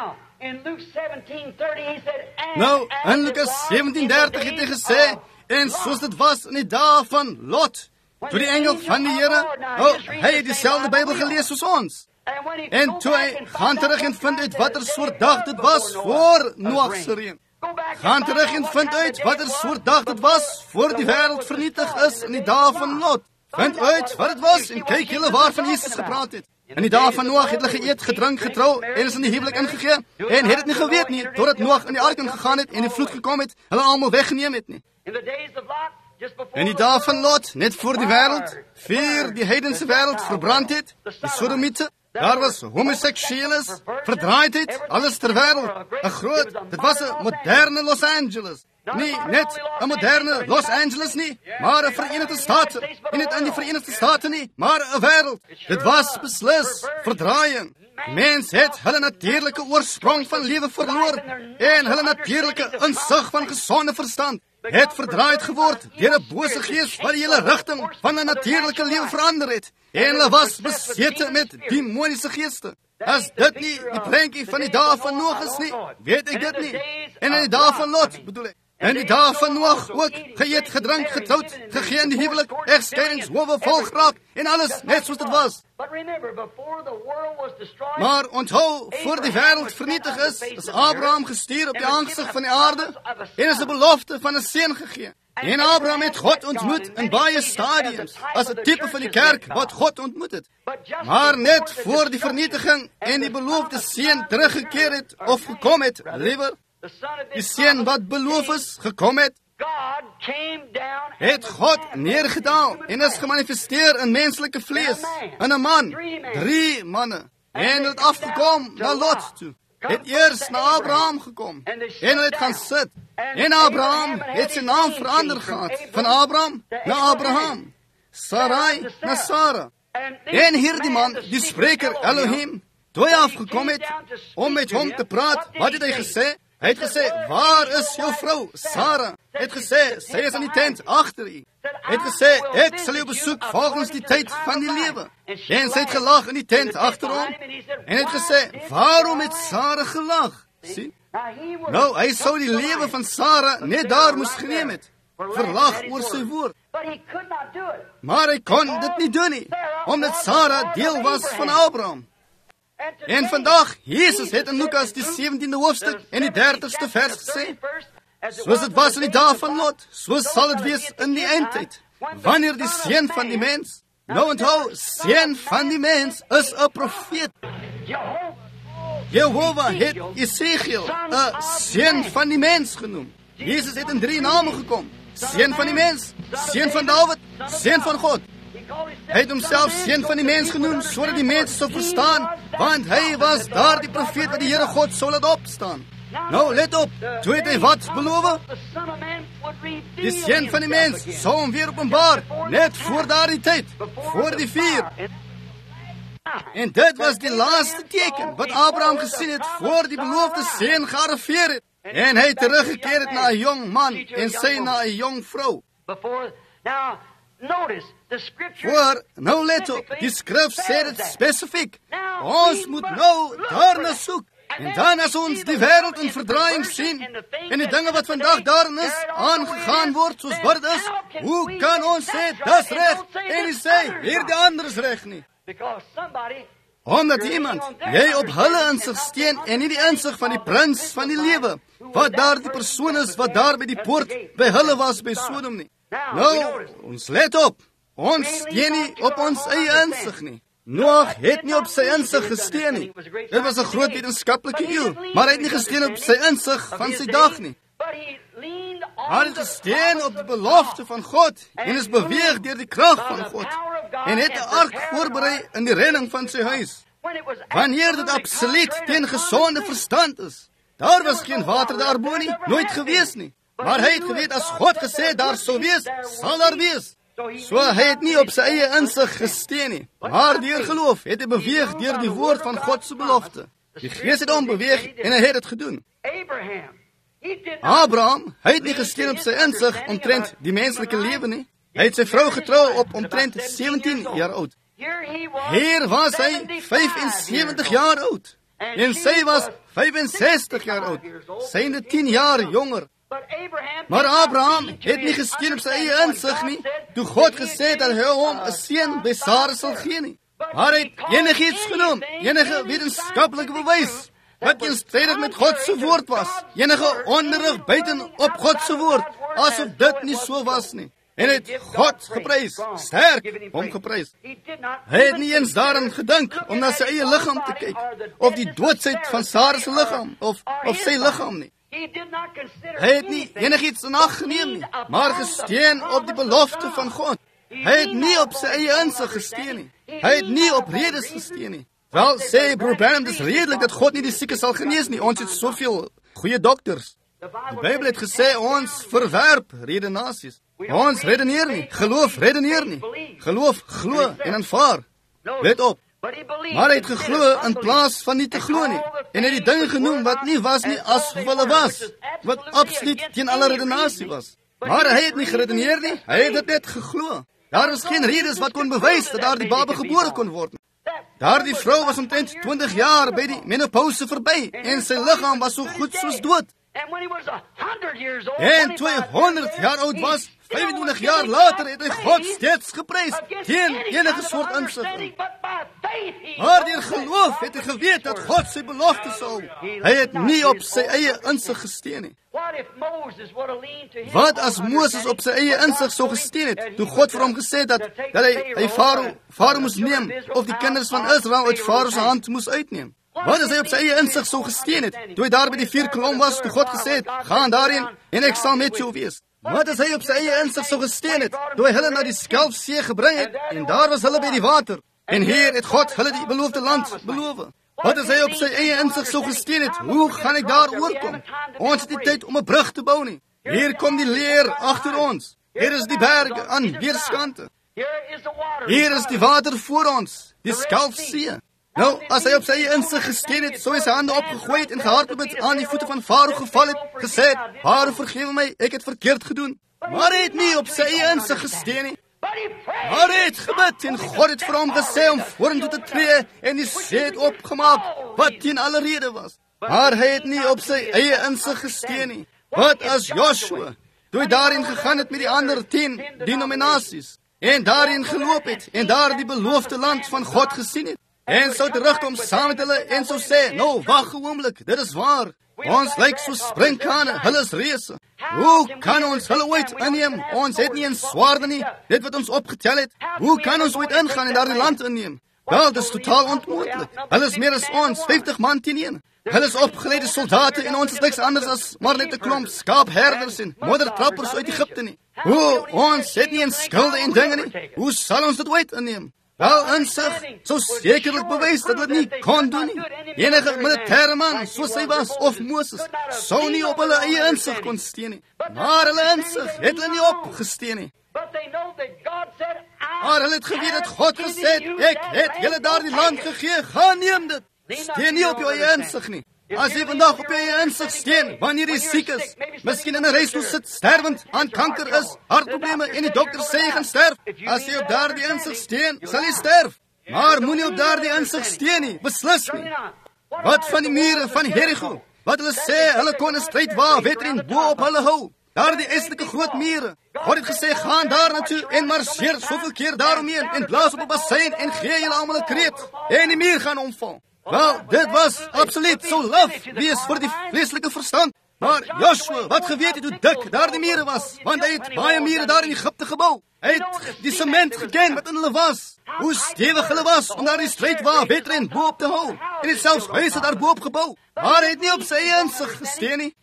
Nou, in Lukas sewentien dertig het hy gesê, en soos dit was in die dae van Lot, toe die engel van die Here, oh, hy het dieselfde Bybel gelees soos ons. En toe hy gaan terug en vind uit watter soort dag dit was voor Noag se reën. Gaan terug en vind uit watter soort dag dit was voor die wêreld vernietig is in die dae van Lot. Vind uit wat dit was en kyk julle waarvan Jesus gepraat het. In die dae van Noag het hulle geëet, gedrink, getrou en is in die huwelik ingegee en het dit nie geweet nie, totdat Noag in die ark ingegaan het en die vloed gekom het, hulle almal weggeneem het nie. In die dae van Lot, net voor die wêreld, vir die heidense wêreld verbrand het, die Sodomiete, Daar was homoseksueles, verdraaidheid, alles ter wêreld. 'n Groot, dit was 'n moderne Los Angeles. Nie net 'n moderne Los Angeles nie, maar 'n Verenigde State. En nie in die Verenigde State nie, maar 'n wêreld. Dit was beslis verdraaiing. Mens het hulle natuurlike oorsprong van lewe verloor en hulle natuurlike insig van gesonde verstand het verdraaid geword deur 'n bose gees wat die hele rigting van 'n natuurlike lewe verander het. En hulle was besete met demoniese geeste. As dit nie die prentjie van die dae van Noag is nie, weet ek dit nie. En in die dae van Lot, bedoel ek. En die dae van Noag ook, geëet, gedrink, getroud, gegee in die huwelik, egskeidings, howe vol geraak, en alles net soos dit was. Maar onthou, voor die wêreld vernietig is, is Abraham gestuur op die aangesig van die aarde, en is 'n belofte van 'n seun gegee. En Abraham het God ontmoet in baie stadiums, as 'n tipe van die kerk wat God ontmoet het. Maar net voor die vernietiging en die beloofde seun teruggekeer het, of gekom het, liewer, die seun wat beloof is, gekom het, het God neergedaal en is gemanifesteer in menslike vlees, in 'n man, drie manne, en het afgekom na Lot toe. Het eers na Abraham gekom, en hy het gaan sit, en Abraham het sy naam verander gehad, van Abraham na Abraham, Sarai na Sarah. En hierdie man, die spreker Elohim, toe hy afgekom het, om met hom te praat, wat het hy gesê? Hy het gesê, waar is jou vrou, Sarah? Hy het gesê, sy is in die tent, agter u. Hy het gesê, ek sal jou besoek volgens die tyd van die lewe. En sy het gelag in die tent agter hom. En hy het gesê, waarom het Sarah gelag? Sien? Nou, hy sou die lewe van Sarah net daar moes geneem het. Verlag oor sy woord. Maar hy kon dit nie doen nie, omdat Sarah deel was van Abraham. En vandag, Jesus het in Lukas die sewentiende hoofstuk en die dertigste vers gesê, soos het was in die dae van Lot, so sal het wees in die eindtyd, wanneer die seun van die mens, nou onthou, seun van die mens is 'n profeet. Jehovah het Esegiel 'n seun van die mens genoem. Jesus het in drie name gekom, seun van die mens, seun van Dawid, seun van God. Hy het homself seun van die mens genoem, sodat die mens sou verstaan, want hy was daar die profeet wat die Here God sou laat opstaan. Nou, let op, toe het hy wat beloof? Die seun van die mens sou hom weer openbaar, net voor daardie tyd, voor die vuur. En dit was die laaste teken, wat Abraham gesien het, voor die beloofde seun gearriveer het. En hy teruggekeer het na 'n jong man, en sy na 'n jong vrou. Voor, nou let op, die skrif sê dit spesifiek. Ons moet nou daarna soek. En dan as ons die wêreld in verdraaiing sien, en die dinge wat vandag daarin is, aangegaan word soos wat het is, hoe kan ons sê, dis reg, en nie sê, hier die ander is reg nie? Omdat iemand, jy op hulle insig steun, en nie die insig van die prins van die lewe, wat daar die persoon is, wat daar by die poort, by hulle was, by Sodom nie. Nou, ons let op, ons steun nie op ons eie insig nie. Noag het nie op sy insig gesteun nie. Dit was 'n groot wetenskaplike eeu, maar hy het nie gesteun op sy insig van sy dag nie. Hy het gesteun op die belofte van God en is beweeg deur die krag van God en het 'n ark voorberei in die redding van sy huis. Wanneer dit absoluut teen gesonde verstand is, daar was geen water daarbo nie, nooit gewees nie. Maar hy het geweet, as God gesê daar sou wees, sal daar wees. So hy het nie op sy eie insig gesteun nie, maar deur geloof het hy beweeg deur die woord van God se belofte. Die Gees het hom beweeg en hy het dit gedoen. Abraham, hy het nie gesteun op sy insig omtrent die menslike lewe nie. Hy het sy vrou getrou op omtrent sewentien jaar oud. Hier was hy vyfensewentig jaar oud en sy was vyfensestig jaar oud, syne tien jaar jonger. Maar Abraham het nie gesteun op sy eie insig nie, toe God gesê het dat hy hom 'n seun by Sara sal gee nie. Maar hy het enigiets genoem, enige wetenskaplike bewys, wat teenstrydig met God se woord was, enige onderrig buiten op God se woord, asof dit nie so was nie. En het God geprys, sterk hom geprys. Hy het nie eens daaraan gedink om na sy eie liggaam te kyk, of die doodsheid van Sara se liggaam, of, of sy liggaam nie. Hy het nie enigiets in ag geneem nie, maar gesteun op die belofte van God. Hy het nie op sy eie insig gesteun nie. Hy het nie op redes gesteun nie. Wel, sê broer Branham, dis redelik dat God nie die sieke sal genees nie. Ons het soveel goeie dokters. Die Bybel het gesê, ons verwerp redenasies. Ons redeneer nie. Geloof redeneer nie. Geloof glo en aanvaar. Let op. Maar hy het geglo in plaas van nie te glo nie. En hy het die dinge genoem wat nie was nie as hulle was. Wat absoluut teen alle redenasie was. Maar hy het nie geredeneer nie. Hy het dit net geglo. Daar is geen redes wat kon bewys dat daar die baba gebore kon word. Daar die vrou was omtrent twintig jaar by die menopause verby. En sy liggaam was so goed soos dood. En toe hy honderd jaar oud was, vyfentwintig jaar later het hy God steeds geprys, teen enige soort insig. Maar deur geloof het hy geweet dat God sy belofte sou. Hy het nie op sy eie insig gesteun nie. Wat as Moses op sy eie insig sou gesteun het, toe God vir hom gesê het dat, dat hy, hy Farao, Farao moes neem, of die kinders van Israel uit Farao se hand moes uitneem? Wat as hy op sy eie insig sou gesteun het, toe hy daar by die vier klom was, toe God gesê het, gaan daarheen en ek sal met jou wees? Wat as hy op sy eie insig sou gesteun het, toe hy hulle na die Skelfsee gebring het, en daar was hulle by die water, en hier het God hulle die beloofde land beloof. Wat as hy op sy eie insig sou gesteun het, hoe gaan ek daar oorkom? Ons het nie tyd om 'n brug te bou nie. Hier kom die leer agter ons. Hier is die berge aan weerskante. Hier is die water voor ons, die Skelfsee. Nou, as hy op sy eie insig gesteun het, sou hy sy hande opgegooi het en gehardloop het aan die voete van Farao geval het, gesê het, Farao, vergewe my, ek het verkeerd gedoen. Maar hy het nie op sy eie insig gesteun nie. Maar hy het gebid en God het vir hom gesê om vorentoe te tree en die see het opgemaak, wat teen alle rede was. Maar hy het nie op sy eie insig gesteun nie. Wat as Joshua, toe hy daarin gegaan het met die ander tien denominasies, en daarin geloop het, en daar die beloofde land van God gesien het, en sou terugkom saam met hulle en sou sê, nou, wag 'n oomblik, dit is waar. Ons lyk so sprinkane, hulle is reëse. Hoe kan ons hulle ooit inneem? Ons het nie 'n swaarde nie, dit wat ons opgetel het. Hoe kan ons ooit ingaan en daardie land inneem? Wel, dit is totaal onmoontlik. Hulle is meer as ons, vyftig man teen een. Hulle is opgeleide soldate en ons is niks anders as maar net 'n klomp skaapherders en moddertrappers uit Egipte nie. Hoe, ons het nie 'n skulde en dinge nie. Hoe sal ons dit ooit inneem? Wel, insig, so sekerlik bewys dat hulle nie kon doen nie. Enige militaire man, soos hy was, of Moses, sou nie op hulle eie insig kon steun nie. Maar hulle insig het hulle nie opgesteun nie. Maar hulle het geweet dat God gesê het, ek het julle daardie land gegee, gaan neem dit. Steun nie op jou eie insig nie. As jy vandag op jou eie insig steun, wanneer jy siek is, miskien in 'n reisstoel sit, sterwend, aan kanker is, hartprobleme en die dokter sê jy gaan sterf, as jy op daardie insig steun, sal jy sterf. Maar moenie op daardie insig steun nie, beslis nie. Wat van die mure van Jericho? Wat hulle sê, hulle kon 'n strydwa wedren bo op hulle hou. Daar die eslike groot mure. God het gesê, gaan daar naartoe en marseer soveel keer daaromheen en blaas op 'n bassein en gee julle almal 'n kreet. En die muur gaan omval. Wel, dit was absoluut so laf wees vir die vleeslike verstand. Maar Joshua, wat geweet het hoe dik daar die mure was, want hy het baie mure daar in Egipte gebou. Hy het die sement geken wat in hulle was. Hoe stewig hulle was om daar die strydwa wedren bo op te hou. En het selfs huise daar bo op gebou. Maar hy het nie op sy eie insig gesteun nie.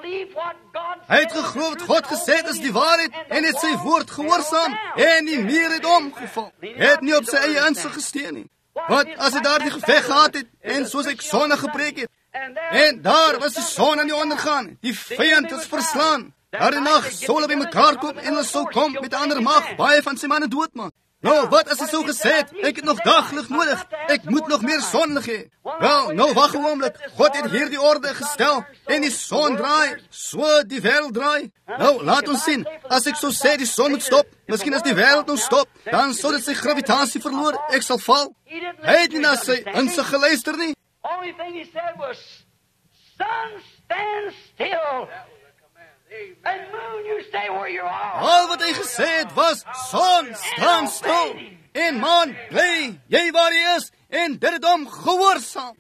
Hy het geglo wat God gesê het is die waarheid en het sy woord gehoorsaam en die muur het omgeval. Hy het nie op sy eie insig gesteun nie. Wat as hy daar die geveg gehad het en soos ek sonnig gepreek het. En daar was die son aan die ondergaan. Die vyand is verslaan. Daar die nacht sou hulle by mekaar kom en hulle sou kom met 'n ander mag, baie van sy manne doodmaak. Nou, wat as hy so gesê het, ek het nog daglig nodig, ek moet nog meer sonlig hê. Wel, nou wag 'n oomblik, God het hier die orde gestel, en die son draai, so die wêreld draai. Nou, laat ons sien, as ek so sê die son moet stop, miskien as die wêreld nou stop, dan sou dit sy gravitasie verloor, ek sal val. Hy het nie na sy insig geluister nie. Only thing he said was, sun, stand still. And moon, you stay where you are. Al wat hy gesê het was, son, staan stil. En maan, bly, jy waar jy is, en dit het hom gehoorsaam.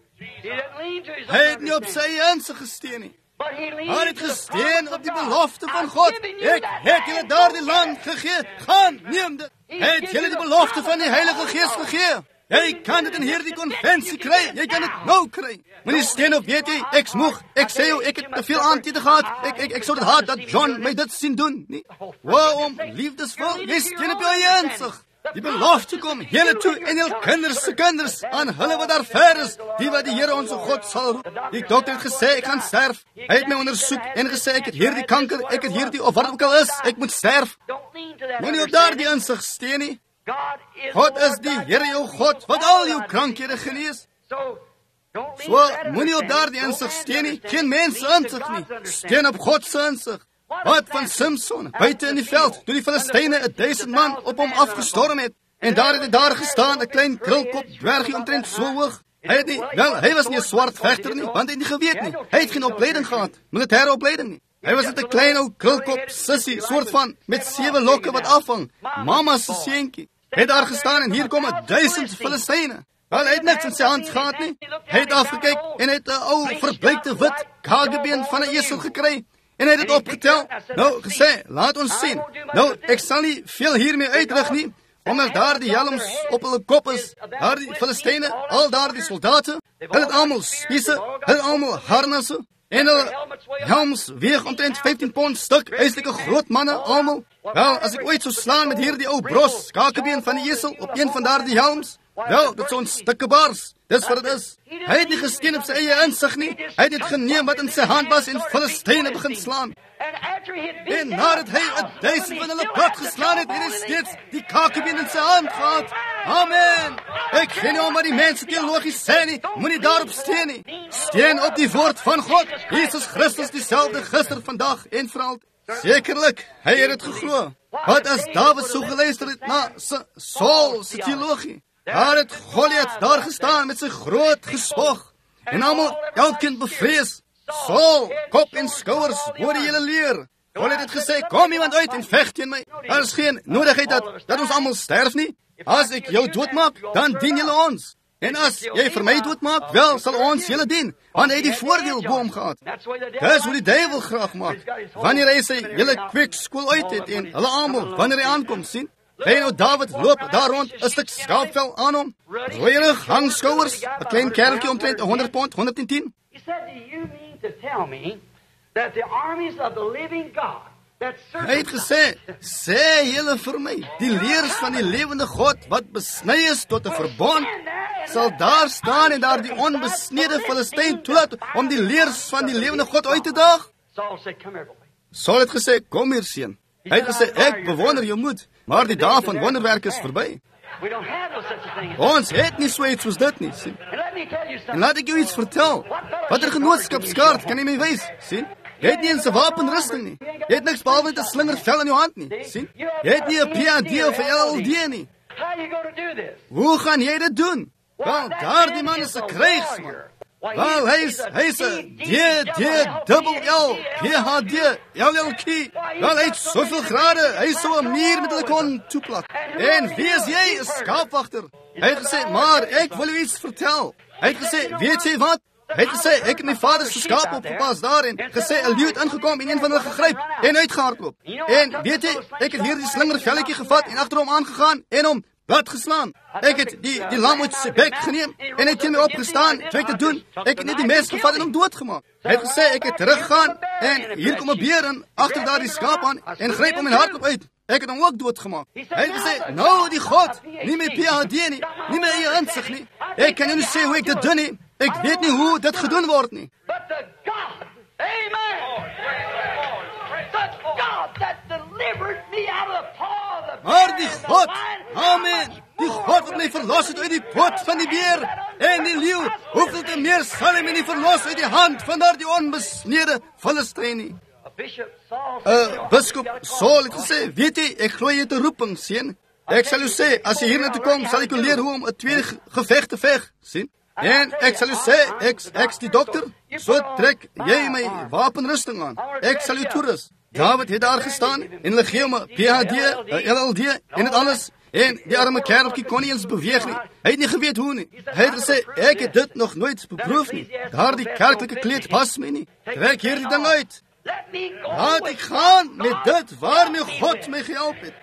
Hy het nie op sy insig gesteun nie. Hy het gesteun op die belofte van God. Ek het julle daardie land gegee, gaan, neem dit. Hy het julle die belofte van die Heilige Gees gegee. Jy kan dit in hierdie konvensie kry, jy kan dit nou kry. Moenie steen op, weet jy, ek smoeg, ek sê jou, ek het te veel aandete gehad, ek, ek, ek sou dit haat dat John my dit sien doen, nie? Waarom, liefdesvol, jy steen op jou eie insig. Die belofte kom julle toe en jul kinders se kinders, aan hulle wat daar ver is, die wat die Here onze God sal roep. Die dokter het gesê, ek gaan sterf. Hy het my ondersoek en gesê, ek het hierdie kanker, ek het hierdie, of wat ook al is, ek moet sterf. Moenie op daar die insig steen nie. God is die Here jou God, wat al jou krankhede genees. So, moenie op daar die insig steen nie, geen mens insig nie, steen op God se insig. Wat van Samson, buiten in die veld, toe die Filistyne een duisend man op hom afgestorm het, en daar het hy daar gestaan, een klein krulkop, dwergie omtrent so hoog. Hy het nie, wel, hy was nie een swart vechter nie, want hy het nie geweet nie. Hy het geen opleiding gehad, militaire opleiding nie. Hy was net een klein ou krulkop, sissie, soort van, met sewe lokke wat afhang, mama's seentjie. Hy het daar gestaan, en hier kom een duisend Filistyne. Wel, hy het niks in sy hand gehad nie. Hy het afgekyk, en hy het een ou, verbleikte wit, kagebeen van een esel gekry, en hy het het opgetel, nou gesê, laat ons sien. Nou, ek sal nie veel hiermee uitrig nie, omdat daar die helms op hulle kop is, daar die Filistyne, al daar die soldaten, hulle het allemaal spiese, hulle het allemaal harnasse, en hulle helms weeg omtrent vijftien pond stuk, huislike groot manne, allemaal. Wel, as ek ooit so slaan met hier die ou bros, kakebeen van die esel, op een van daar die helms, wel, dit so'n stikke bars. Dis wat het is. Hy het nie gesteen op sy eie insig nie. Hy het het geneem wat in sy hand was en Filistyne begin slaan. En nadat hy een duisend van hulle plat geslaan het, het hy steeds die kakebeen in sy hand gehad. Amen. Ek gee nie om wat die mense theologisch sê nie. Moet nie daarop steen nie. Steen op die woord van God. Jesus Christus dieselfde gister, vandag en vir altyd. Sekerlik, hy het het geglo. Wat as David so geluister het na Saul se theologie? Daar het Goliath daar gestaan met sy groot gespog, en allemaal elkeen bevrees. Saul, kop en skouers, oor die hele leer. Goliath het gesê, kom iemand uit en vecht teen my. Daar is geen nodigheid dat, dat ons allemaal sterf nie. As ek jou doodmaak, dan dien julle ons. En as jy vir my doodmaak, wel sal ons julle dien, want hy het die voordeel boom gehad. Dis hoe die duivel graag maak. Wanneer hy sy hele kweekskool uit het, en hulle allemaal, wanneer hy aankom, sien, hy nou David loop daar rond, een stuk skaapvel aan hom, rooierig, hangskouwers, een klein kerkje omtrent honderd pond, honderd tien. Hy het gesê, sê jylle vir my, die leers van die lewende God, wat besny is tot een verbond, sal daar staan en daar die onbesnede Filistyn toelaat, om die leers van die lewende God uit te daag? Saul het gesê, kom hier seun. Hy het gesê, ek bewonder jou moed, maar die dag van wonderwerk is verby. Ons het nie so iets soos dit nie, sien. En laat ek jou iets vertel. Wat er genootskapskaart kan jy my wees, sien? Jy het nie eens 'n wapenrusting nie. Jy het niks behalwe 'n slingervel in jou hand nie, sien? Jy het nie 'n P H D of 'n L L D nie. Hoe gaan jy dit doen? Wel, daar die man is 'n krygsman. Wel, hy is, hy is een D D L P H D L L K. Wel, hy het soveel grade, hy is so een meer met hulle kon toeplak. En wie is jy, een skaapwachter? Hy het gesê, maar ek wil u iets vertel. Hy het gesê, weet jy wat? Hy het gesê, ek het my vaderse skaap opgepas daar en gesê, een leeuw het ingekom en een van hulle gegryp en uitgehardloop. En weet jy, ek het hier die slingervelletjie gevat en achter hom aangegaan en hom plat geslaan. Ek het die, die lam uit sy bek geneem en hy het teen my opgestaan, twee te doen. Ek het net die mes gevat en hom doodgemaak. Hy het gesê, ek het teruggegaan en hier kom een beer in, achter daar die skaap aan en gryp hom en hardloop uit. Ek het hom ook doodgemaak. Hy het gesê, nou die God, nie my P H D nie, nie my eie inzicht nie. Ek kan jou nie sê hoe ek dit doen nie. Ek weet nie hoe dit gedoen word nie. But the God, amen, the God that delivered me out of the paw of the Maar die God, amen, die God wat my verlos het uit die pot van die beer en die leeuw, hoeveel te meer sal hy my nie verlos uit die hand van daar die onbesnede Filistyn nie. Uh, biskop Saul het gesê, weet jy, ek glo jy te roeping, sien. Ek sal jou sê, as jy hier na toe kom, sal ek jou leer hoe om een tweede gevecht te veg, sien. En ek sal u sê, ek, ek is die dokter, so trek jy my wapenrusting aan. Ek sal u toerus. David het daar gestaan, en hulle gee om een P H D, een L L D, en het alles, en die arme kereltjie kon nie eens beweeg nie. Hy het nie geweet hoe nie. Hy het gesê, ek het dit nog nooit beproef nie. Daar die kerkelike kleed pas my nie. Trek hier die ding uit. Laat ek gaan met dit waarmee God my gehelp het.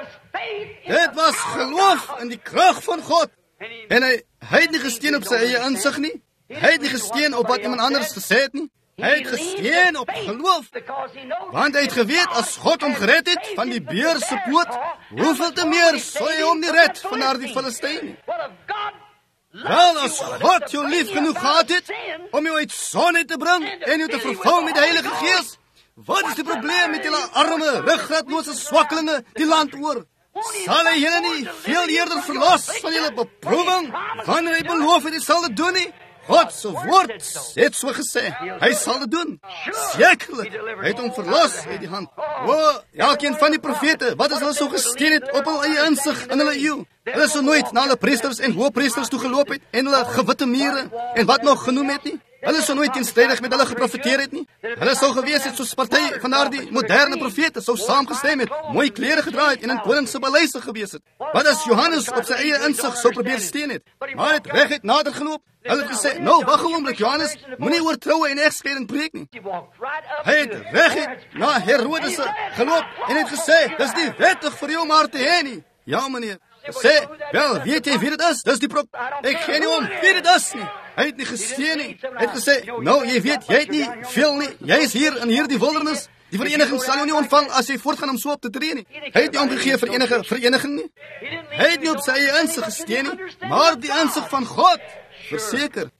Dit was geloof in die krag van God. En hy, hy het nie gesteen op sy eie inzicht nie. Hy het nie gesteen op wat iemand anders gesê het nie. Hy het gesteen op geloof, want hy het geweet, as God hom gered het van die beer se poot, hoeveel te meer sal hy hom nie red van daar die Filistyn nie. Wel, as God jou lief genoeg gehad het, om jou uit sonde te bring, en jou te vervul met die Heilige Gees, wat is die probleem met julle arme, ruggraatlose swakkelinge die land oor? Sal hy julle nie veel eerder verlos van julle beproewing, wanneer hy beloof het hy sal dit doen nie? God se woord het so gesê, hy sal dit doen. Sekerlik, hy het hom verlos uit die hand. O, elkeen van die profete, wat is hulle so gesteen het op hul eie insig in hulle eeu? Hulle so nooit na hulle priesters en hoofpriesters toe geloop het, en hulle gewitte mure, en wat nog genoem het nie? Hulle sou nooit teenstrydig met hulle geprofeteer het nie. Hulle sou gewees het soos party van daardie moderne profete sou saamgestem het, mooi klere gedra het en in koningse paleise gewees het. Wat as Johannes op sy eie insig sou probeer steen het, maar het reguit nader geloop? Hulle het gesê, nou wag 'n oomblik Johannes, moenie oor troue en egskeiding preek nie. Hy het reguit na Herodes geloop en het gesê, dis nie wettig vir jou maar te hê nie. Ja meneer. Sê, wel, weet jy wie dit is? Dis die prop. Ek gee nie om wie dit is nie. Hy het nie gesteen nie. Hy het gesê, nou, jy weet, jy het nie veel nie. Jy is hier in hierdie wildernis. Die vereniging sal jou nie ontvang as jy voortgaan om so op te tree nie. Hy het nie omgegee vir enige vereniging nie. Hy het nie op sy eie insig gesteen nie, maar op die insig van God. Verseker.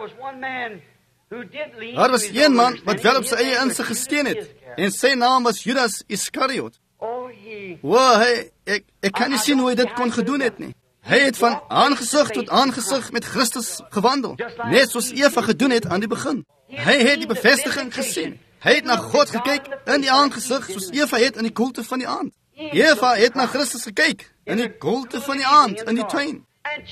Daar was een man wat wel op sy eie insig gesteen het, en sy naam was Judas Iskariot. Wow, hy, ek, ek kan nie sien hoe hy dit kon gedoen het nie. Hy het van aangesig tot aangesig met Christus gewandel, net soos Eva gedoen het aan die begin. Hy het die bevestiging gesien. Hy het na God gekyk in die aangesig, soos Eva het in die koelte van die aand. Eva het na Christus gekyk in die koelte van die aand, in die tuin.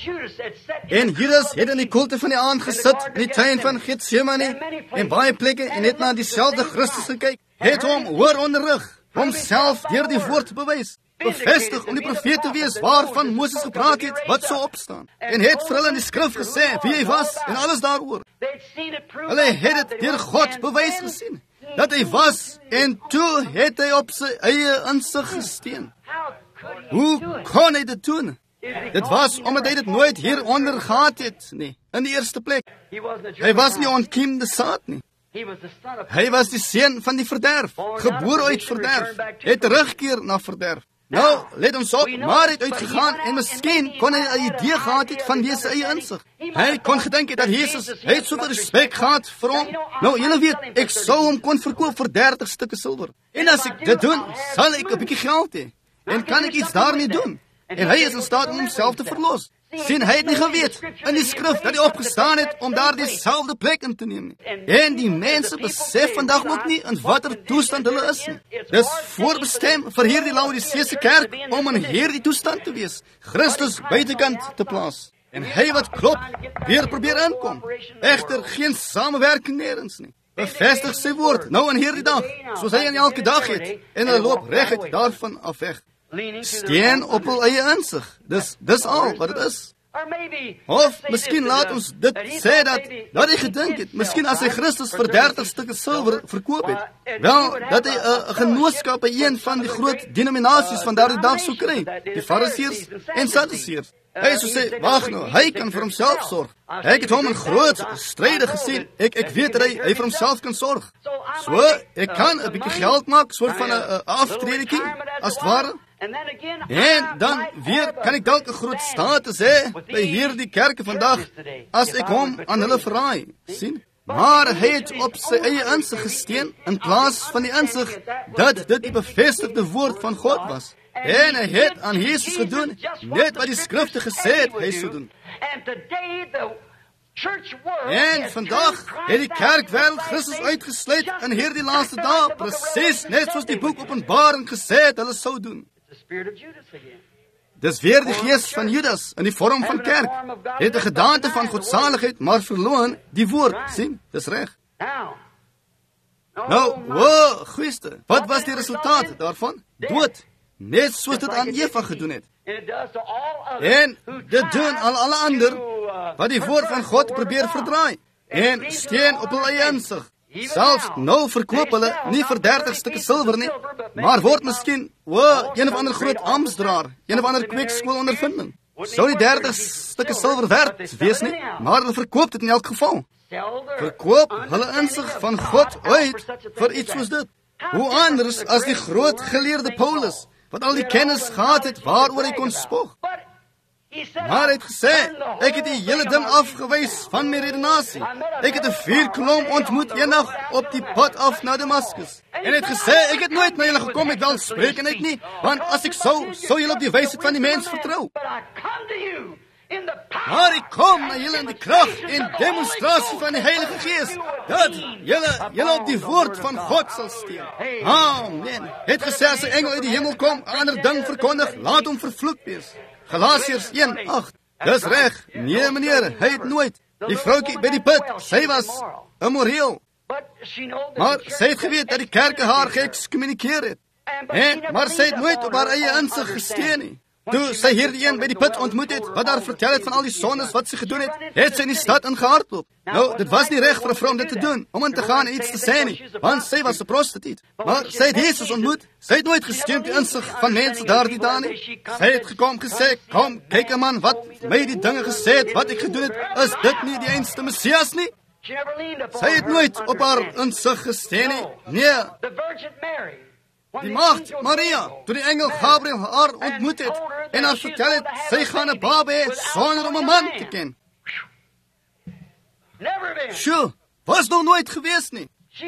En Judas het in die koelte van die aand gesit, in die tuin van Getsemane, en baie plekke, en het na dieselfde Christus gekyk, het hom hoor onderrig, homself deur die woord bewys, bevestig om die profeet te wees waarvan Moses gepraat het, wat so opstaan, en het vir hulle in die skrif gesê wie hy was, en alles daaroor. Hulle het het deur God bewys gesien, dat hy was, en toe het hy op sy eie insig gesteen. Hoe kon hy dit doen? Dit was omdat hy dit nooit hieronder gehad het, nie, in die eerste plek. Hy was nie ontkiemde saad nie. Hy was die seun van die verderf, gebore uit verderf, het terugkeer na verderf. Nou, let ons op, maar het uitgegaan en miskien kon hy 'n idee gehad het van wie sy eie insig. Hy kon gedink het dat Jesus, hy het soveel respek gehad vir hom. Nou, julle weet, ek sou hom kon verkoop vir dertig stukke silwer. En as ek dit doen, sal ek 'n bietjie geld hê. En kan ek iets daarmee doen? En hy is in staat om homself te verlos. Sien, hy het nie geweet in die skrif dat hy opgestaan het om daar dieselfde plek in te neem nie. En die mense besef vandag ook nie in watter toestand hulle is nie. Dis voorbestem vir hierdie Laodicese kerk om in hierdie toestand te wees, Christus buitekant te plaas. En hy wat klop, weer probeer inkom. Egter geen samewerking nêrens nie. Bevestig sy woord, nou in hierdie dag, soos hy in elke dag het, en hulle loop reguit daarvan af weg. Steen op hul eie insig. Dis, dis al wat het is. Of, miskien laat ons dit sê dat, dat hy gedink het, miskien as hy Christus vir dertig stukke silwer verkoop het, wel, dat hy een genootskap by een van die groot denominasies van daardie dag sou kry, die Fariseërs en Sadduseërs. Hy sou sê, wag nou, hy kan vir homself sorg. Ek het hom in groot stryde gesien, ek, ek weet dat hy, hy vir homself kan sorg. So, ek kan 'n bietjie geld maak, soort van 'n aftredekie, as het ware. En dan weer kan ek dalk 'n groot status hê by hierdie kerke vandag, as ek hom aan hulle verraai, sien? Maar hy het op sy eie insig gesteen, in plaas van die insig, dat dit die bevestigde woord van God was. En hy het aan Jesus gedoen, net wat die skrifte gesê het, hy sou doen. En vandag het die kerkwêreld Christus uitgesluit in hierdie laaste dae, presies net soos die boek Openbaring gesê het, hulle sou doen. Dis weer die gees van Judas in die vorm van kerk. Het 'n gedaante van godsaligheid, maar verloon die woord, sien? Dis reg. Nou, wow, Christus, wat was die resultaat daarvan? Dood. Net soos dit aan Eva gedoen het. En dit doen aan alle ander wat die woord van God probeer verdraai. En steen op hulle eie insig. Selfs nou verkoop hulle nie vir dertig stukke silwer nie, maar word miskien, wow, een of ander groot amptsdraer, een of ander kweekskool ondervinding. Sou die dertig stukke silwer werd wees nie, maar hulle verkoop dit in elk geval. verkoop hulle insig van God uit vir iets soos dit. Hoe anders as die groot geleerde Paulus, wat al die kennis gehad het waaroor hy kon spog. Maar hy het gesê, ek het die hele ding afgewys van my redenasie. Ek het 'n vuurkolom ontmoet eendag op die pad af na Damaskus. En hy het gesê, ek het nooit na julle gekom met welsprekendheid nie, want as ek sou, sou julle op die wysheid van die mens vertrou. Maar ek kom na julle in die krag en demonstrasie van die Heilige Gees, dat julle, julle op die woord van God sal steun. Amen. Hy het gesê, as 'n engel uit die hemel kom, 'n ander ding verkondig, laat hom vervloek wees. Galasiërs een agt. Dis reg. Nee meneer, hy het nooit. Die vroutjie by die put, sy was immoreel. Maar sy het geweet dat die kerke haar geëxcommunikeer het. En, maar sy het nooit op haar eie insig gesteen nie. Toe sy hierdie een by die put ontmoet het, wat haar vertel het van al die sondes wat sy gedoen het, het sy in die stad ingehardloop. Nou, dit was nie reg vir 'n vrou om dit te doen, om in te gaan en iets te sê nie, want sy was 'n prostituut. Maar sy het Jesus ontmoet, sy het nooit gesteun op die insig van mense daardie dae nie. Sy het gekom gesê, kom, kyk 'n man wat my die dinge gesê het, wat ek gedoen het, is dit nie die einste Messias nie? Sy het nooit op haar insig gesteen nie. Nee. Die maagd, Maria, toe die engel Gabriel haar ontmoet het en haar vertel het, sy gaan 'n baba hê sonder om 'n man te ken. Sjoe, was nog nooit gewees nie.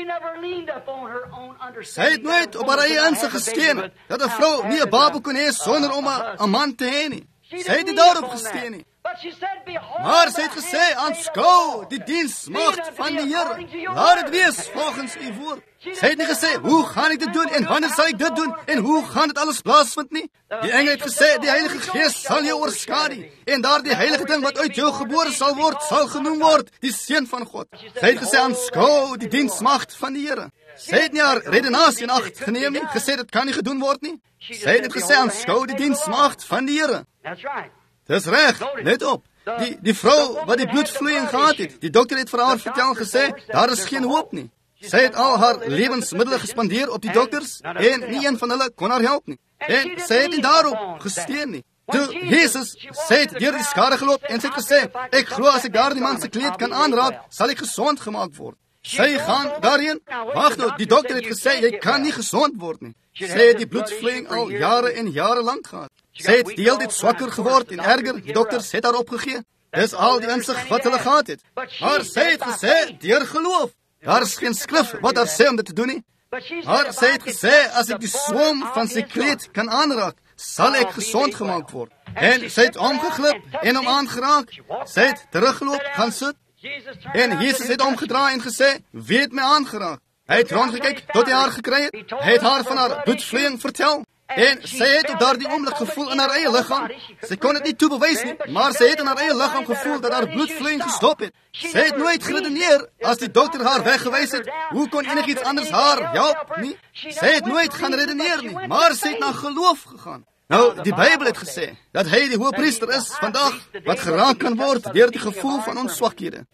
Sy het nooit op haar eie insig gesteun, dat 'n vrou nie 'n baba kon hê sonder om 'n man te hê nie. Sy het nie daarop gesteun nie. Maar sy het gesê, aanskou die diensmagd van die Here. Laat dit wees volgens u woord. Sy het nie gesê, hoe gaan ek dit doen en wanneer sal ek dit doen en hoe gaan dit alles plaasvind nie. Die engel het gesê, die Heilige Gees sal jou oorskadu en daardie heilige ding wat uit jou gebore sal word, sal genoem word, die Seun van God. Sy het gesê, aanskou die diensmagd van die Here. Sy het nie haar redenasie in ag geneem nie, gesê dit kan nie gedoen word nie. Sy het gesê, aanskou die diensmagd van die Here. Dis reg, let op. Die, die vrou wat die bloedvloeiing gehad het, die dokter het vir haar vertel en gesê, daar is geen hoop nie. Sy het al haar lewensmiddele gespandeer op die dokters en nie een van hulle kon haar help nie. En sy het nie daarop gesteun nie. Toe Jesus, sy het deur die skare geloop en sy het gesê, ek glo as ek daardie man se kleed kan aanraak, sal ek gesond gemaak word. Sy gaan daarheen. Wag nou, die dokter het gesê, jy kan nie gesond word nie. Sy het die bloedvloeiing al jare en jare lank gehad. Sy het die hele tyd swakker geword en erger, die dokters het haar opgegee. Dis al die insig wat hulle gehad het. Maar sy het gesê, deur geloof. Daar is geen skrif wat haar sê om dit te doen nie. Maar sy het gesê, as ek die swam van sy kleed kan aanraak, sal ek gesond gemaak word. En sy het omgeglip en hom aangeraak. Sy het teruggeloop, gaan sit. En Jesus het omgedraai en gesê, wie het my aangeraak? Hy het rondgekyk tot hy haar gekry het. Hy het haar van haar bloedvloeiing vertel. En sy het op daardie oomblik gevoel in haar eie liggaam. Sy kon dit nie toe bewys nie, maar sy het in haar eie liggaam gevoel dat haar bloedvloeiing gestop het. Sy het nooit geredeneer as die dokter haar weggewys het, hoe kon enigiets anders haar help nie? Sy het nooit gaan redeneer nie, maar sy het na geloof gegaan. Nou, die Bybel het gesê dat hy die hoëpriester is vandag wat geraak kan word deur die gevoel van ons swakhede.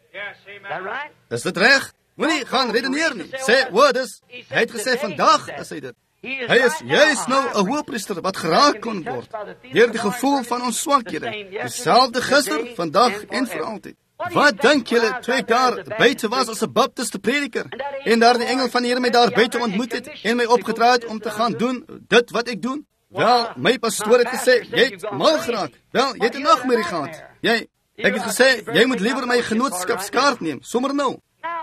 Is dit reg? Moenie gaan redeneer nie. Sê, o, dis, hy het gesê vandag is hy dit. Hy is juist nou 'n hoëpriester wat geraak kon word deur die gevoel van ons swakhede. Dieselfde gister, vandag en vir altyd. Wat dink julle toe ek daar buite was as 'n baptiste prediker en daar die engel van die Here my daar buite ontmoet het en my opgedra het om te gaan doen dit wat ek doen? Wel, my pastoor het gesê, jy het mal geraak. Wel, jy het 'n nagmerrie gehad. Jy, ek het gesê, jy moet liewer my genootskapskaart neem, sommer nou.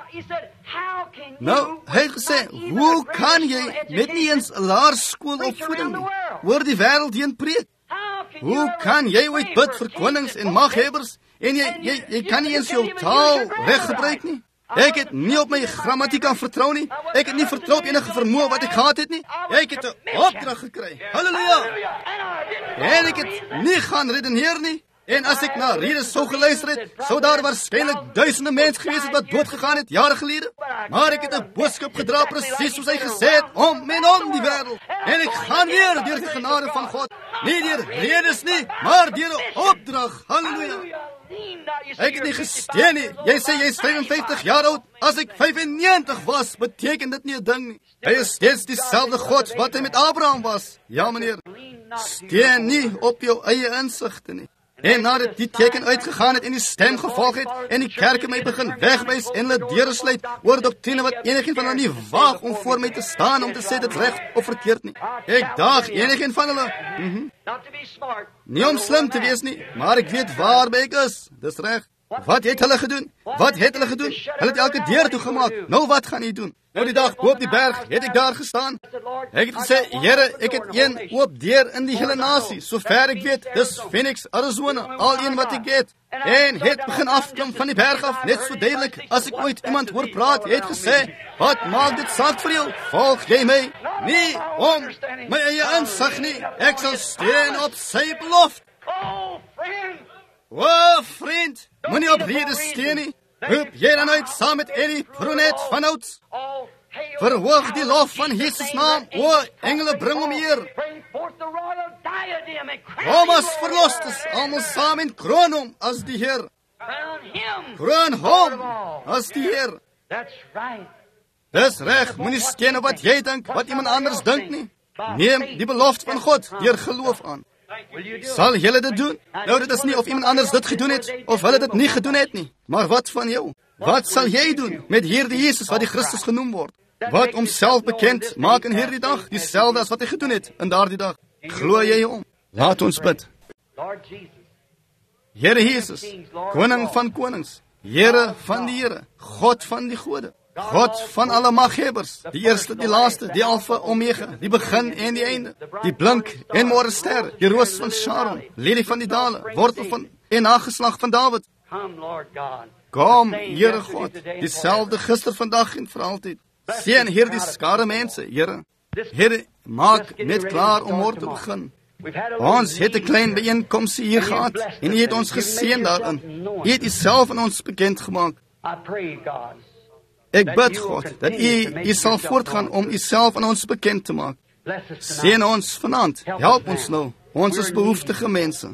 Nou, hy het gesê, hoe kan jy met nie eens 'n laerskoolopvoeding nie, oor die wêreld heen preek? Hoe kan jy ooit bid vir konings en maghebbers, en jy, jy, jy kan nie eens jou taal reg gebruik nie? Ek het nie op my grammatiek vertrou nie. Ek het nie vertrou op enige vermoë wat ek gehad het nie. Ek het 'n opdrag gekry. Halleluja! En ek het nie gaan redeneer nie. En as ek na redes sou geluister het, sou daar waarskynlik duisende mense gewees het wat dood gegaan het jare gelede. Maar ek het 'n boodskap gedra presies soos hy gesê het, om en om die wêreld. En ek gaan weer deur die genade van God, nie deur redes nie, maar deur 'n opdrag. Halleluja! Ek het nie gesteen nie. Jy sê jy is vyfenvyftig jaar oud. As ek vyfennegentig was, beteken dit nie 'n ding nie. Hy is steeds dieselfde God wat hy met Abraham was. Ja, meneer. Steun nie op jou eie insigte nie. En nadat die teken uitgegaan het en die stem gevolg het, en die kerke my begin wegwys en hulle deure sluit oor doktrine wat enigeen van hulle nie waag om voor my te staan om te sê dit reg of verkeerd nie. Ek daag enigeen van hulle. Mm-hmm. Nie om slim te wees nie, maar ek weet waarby ek is. Dis reg. Wat het hulle gedoen? Wat het hulle gedoen? Hulle het elke deur toegemaak. Nou wat gaan jy doen? Nou die dag bo op die berg het ek daar gestaan. Ek het gesê, Here, ek het een oop deur in die hele nasie. Sover ek weet, dis Phoenix, Arizona, al een wat ek het. En het begin afklim van die berg af, net so duidelik as ek ooit iemand hoor praat, het gesê, wat maak dit saak vir jou? Volg jy my? Nie om my eie insig nie. Ek sal steun op sy belofte. O, vriend, moenie op rede steun nie. Roep jy dan uit saam met Eddie Brunet van Ouds. Verhoog die lof van Jesus naam. O, engele, bring hom hier. Kom as verlostes, almal saam en kroon hom as die Heer. Kroon hom as die Heer. Dis reg, moenie steun op wat jy dink, wat iemand anders dink nie. Neem die belofte van God deur geloof aan. Sal julle dit doen? Nou, dit is nie of iemand anders dit gedoen het, of hulle dit nie gedoen het nie. Maar wat van jou? Wat sal jy doen met hierdie Jesus wat die Christus genoem word? Wat homself bekend maak in hierdie dag, dieselfde as wat hy gedoen het in daardie dag. Glo jy hom? Laat ons bid. Here Jesus, koning van konings, Here van die Here, God van die gode, God van alle maghebbers, die eerste, die laaste, die Alpha, Omega, die begin en die einde, die blink en morgenster, die roos van Sharon, lelie van die dale, wortel van en nageslag van David. Kom, Here God, dieselfde gister, vandag en vir altyd. Seën hierdie skare mense, Here. Here, maak net klaar om môre te begin. Ons het 'n klein bijeenkomst hier gehad en U het ons geseën daarin. U het Uself aan ons bekend gemaak. Ek bid, God, dat U, U sal voortgaan om Uself aan ons bekend te maak. Seën ons vanaand, help ons nou, ons is behoeftige mense.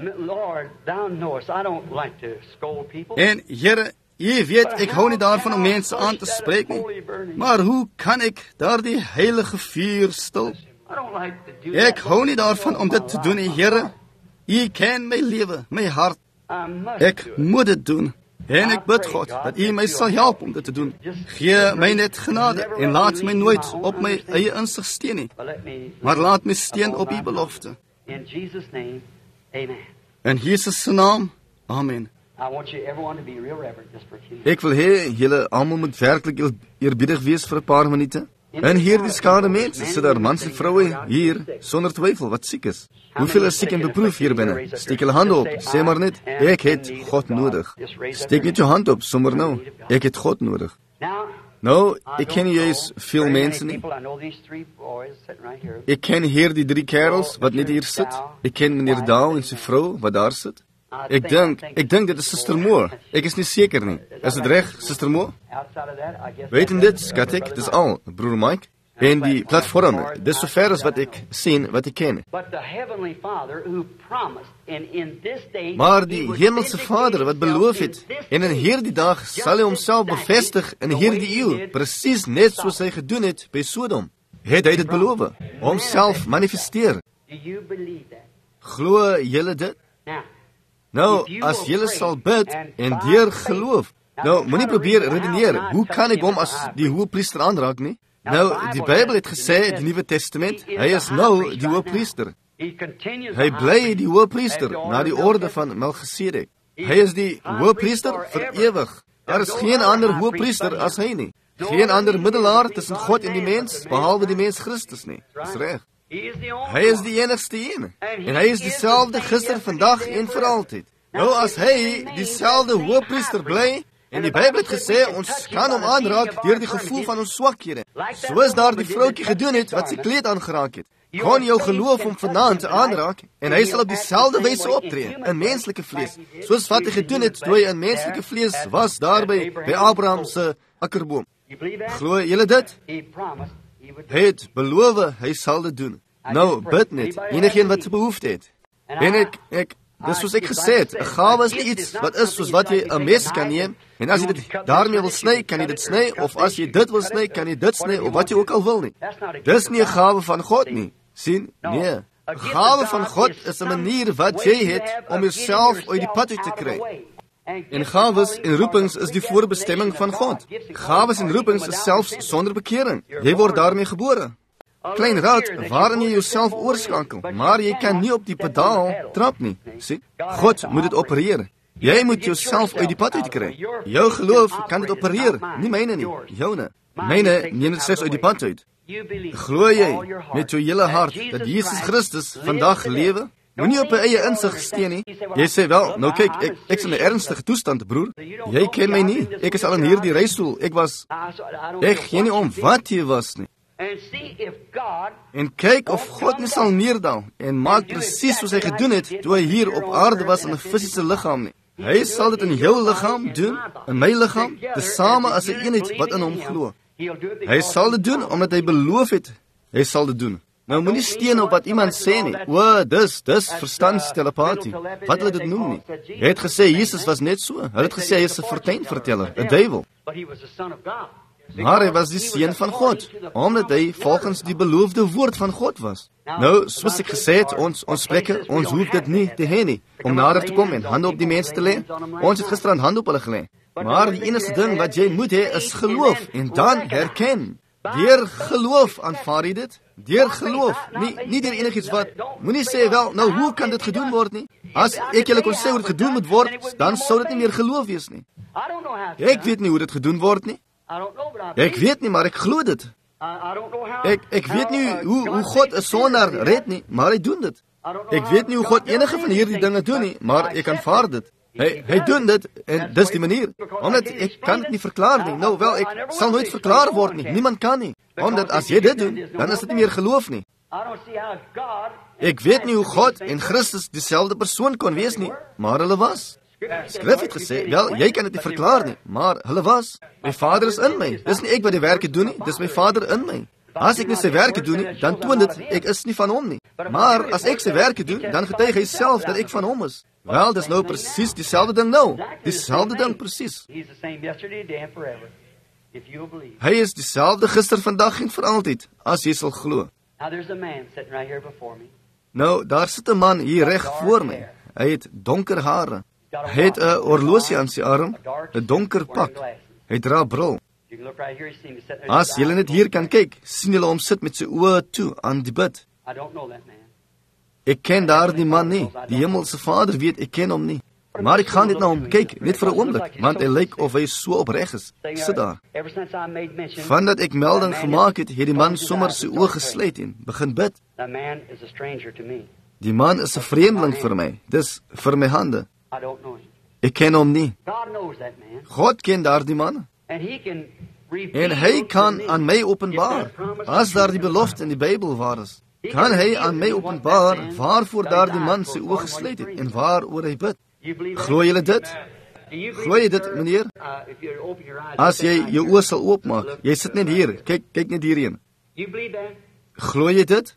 En Here, U weet, ek hou nie daarvan om mense aan te spreek nie, maar hoe kan ek daardie heilige vuur stil? Ek hou nie daarvan om dit te doen, Here. U ken my lewe, my hart. Ek moet dit doen. En ek bid, God, dat U my sal help om dit te doen. Gee my net genade en laat my nooit op my eie insig steun nie, maar laat my steun op U belofte. In Jesus se naam, amen. Ek wil hê julle almal moet werklik eerbiedig wees vir 'n paar minute. En hierdie skare mense, sit daar mans en vroue hier, sonder twyfel, wat siek is. Hoeveel is siek en beproef hier binne? Steek julle hande op, sê maar net, ek het God nodig. Steek net jou hand op, sommer nou, ek het God nodig. Nou, ek ken juist veel mense nie. Ek ken hier die drie kerels wat net hier sit. Ek ken meneer Daal en sy vrou wat daar sit. Ek dink, ek dink dit is Suster Moore. Ek is nie seker nie. Is dit reg, Suster Moore? Weet jy dit, skat ek, dis al, broer Mike. En die platform, dis sover as wat ek sien, wat ek ken. Maar die hemelse Vader wat beloof het, en in hierdie dag sal hy homself bevestig in hierdie eeuw, presies net soos hy gedoen het by Sodom, het hy dit beloof, homself manifesteer. Glo julle dit? Nou, as julle sal bid en deur geloof, nou, moenie probeer redeneer, hoe kan ek hom as die hoëpriester aanraak nie? Nou, die Bybel het gesê, die Nuwe Testament, hy is nou die hoëpriester. Hy bly die hoëpriester na die orde van Melchizedek. Hy is die hoëpriester vir ewig. Daar is geen ander hoëpriester as hy nie. Geen ander middelaar tussen God en die mens, behalwe die mens Christus nie. Dis reg. Hy is die enigste een. En hy is dieselfde gister, vandag en vir altyd. Nou, as hy dieselfde hoëpriester bly, en die Bybel het gesê, ons kan hom aanraak deur die gevoel van ons swakhede. Soos daar die vroukie gedoen het, wat sy kleed aangeraak het. Kon jou geloof om vanaand aanraak, en hy sal op dieselfde wyse optree, in menslike vlees. Soos wat hy gedoen het, toe hy in menslike vlees was, daarby, by Abraham se akkerboom. Glo julle dit? Hy het beloof, hy sal dit doen. Nou, bid net, enigeen wat behoefte het. En ek, ek, dis soos ek gesê het, 'n gawe is nie iets wat is soos wat jy 'n mes kan neem, en as jy dit daarmee wil sny, kan jy dit sny, of as jy dit wil sny, kan jy dit sny, of wat jy ook al wil nie. Dis nie 'n gawe van God nie. Sien? Nee. Gawe van God is 'n manier wat jy het om jouself uit die pad uit te kry. En gawes en roepings is die voorbestemming van God. Gawes en roepings is selfs sonder bekering. Jy word daarmee gebore. Klein rad waarin jy jouself oorskakel, maar jy kan nie op die pedaal trap nie. Sien? God moet dit opereer. Jy moet jouself uit die pad uitkry. Jou geloof kan dit opereer, nie myne nie, joune. Myne neem dit slegs uit die pad uit. Glo jy met jou hele hart dat Jesus Christus vandag lewe? Moenie op 'n eie insig steun nie. Jy sê wel, nou kyk, ek ek's in 'n ernstige toestand, broer. Jy ken my nie. Ek is al in hierdie reistool. Ek was Ek gee nie om wat jy was nie. En kyk of God nie sal neerdal en maak presies soos hy gedoen het toe hy hier op aarde was in 'n fisiese liggaam nie. Hy sal dit in jou liggaam doen, in my liggaam, tesame as 'n eenheid wat in hom glo. Hy sal dit doen omdat hy beloof het. Hy sal dit doen. Nou moenie steun op wat iemand sê nie. O, dis, dis verstandstelepatie. Wat hulle dit noem nie. Hy het gesê Jesus was net so. Hulle het gesê hy is 'n fortuinverteller, 'n duiwel. Maar hy was die seun van God, omdat hy volgens die beloofde woord van God was. Nou, soos ek gesê het, ons ons plekke, ons hoef dit nie te hê nie, om nader te kom en hande op die mense te lê. Ons het gisteraan hande op hulle gelê. Maar die enigste ding wat jy moet hê is geloof en dan herken. Deur geloof aanvaar jy dit. Deur geloof, nie nie deur enigiets wat. Moenie sê wel, nou hoe kan dit gedoen word nie? As ek julle kon sê hoe dit gedoen moet word, dan sou dit nie meer geloof wees nie. Ek weet nie hoe dit gedoen word nie. Ek weet nie, maar ek glo dit. Ek ek weet nie hoe hoe God 'n sondaar red nie, maar hy doen dit. Ek weet nie hoe God enige van hierdie dinge doen nie, maar ek aanvaar dit. Hy hy doen dit en dis die manier. Omdat ek kan dit nie verklaar nie. Nou wel, ek sal nooit verklaar word nie. Niemand kan nie. Omdat as jy dit doen, dan is dit nie meer geloof nie. Ek weet nie hoe God en Christus dieselfde persoon kon wees nie, maar hulle was. Skrif het gesê, wel, jy kan dit nie verklaar nie, maar hulle was. My Vader is in my. Dis nie ek wat die werke doen nie, dis my Vader in my. As ek nie sy werke doen nie, dan toon dit ek is nie van hom nie. Maar as ek sy werke doen, dan getuig hy self dat ek van hom is. Wel, dis nou presies dieselfde ding nou. Dieselfde ding presies. Hy is dieselfde gister, vandag en vir altyd, as jy sal glo. Nou, daar sit 'n man hier reg voor my. Hy het donker hare. Hy het 'n horlosie aan sy arm, 'n donker pak. Hy dra bril. As julle net hier kan kyk, sien julle hom sit met sy oë toe aan die bid. Ek ken daardie man nie. Die hemelse Vader weet ek ken hom nie. Maar ek gaan net na hom kyk, net vir 'n oomblik, want hy lyk of hy so opreg is. Ek sit daar. Vandat ek melding gemaak het, het die man sommer sy oë gesluit en begin bid. Die man is 'n vreemdeling vir my. Dis vir my hande. Ek ken hom nie. God ken daardie man. En hy kan aan my openbaar, as daar die belofte in die Bybel waar is. Kan hy aan my openbaar waarvoor daardie man sy oë gesluit het en waaroor hy bid. Glo julle dit? Glo jy dit, meneer? As jy jou oë sal oopmaak, jy sit net hier, kyk, kyk net hierheen. Glo jy dit?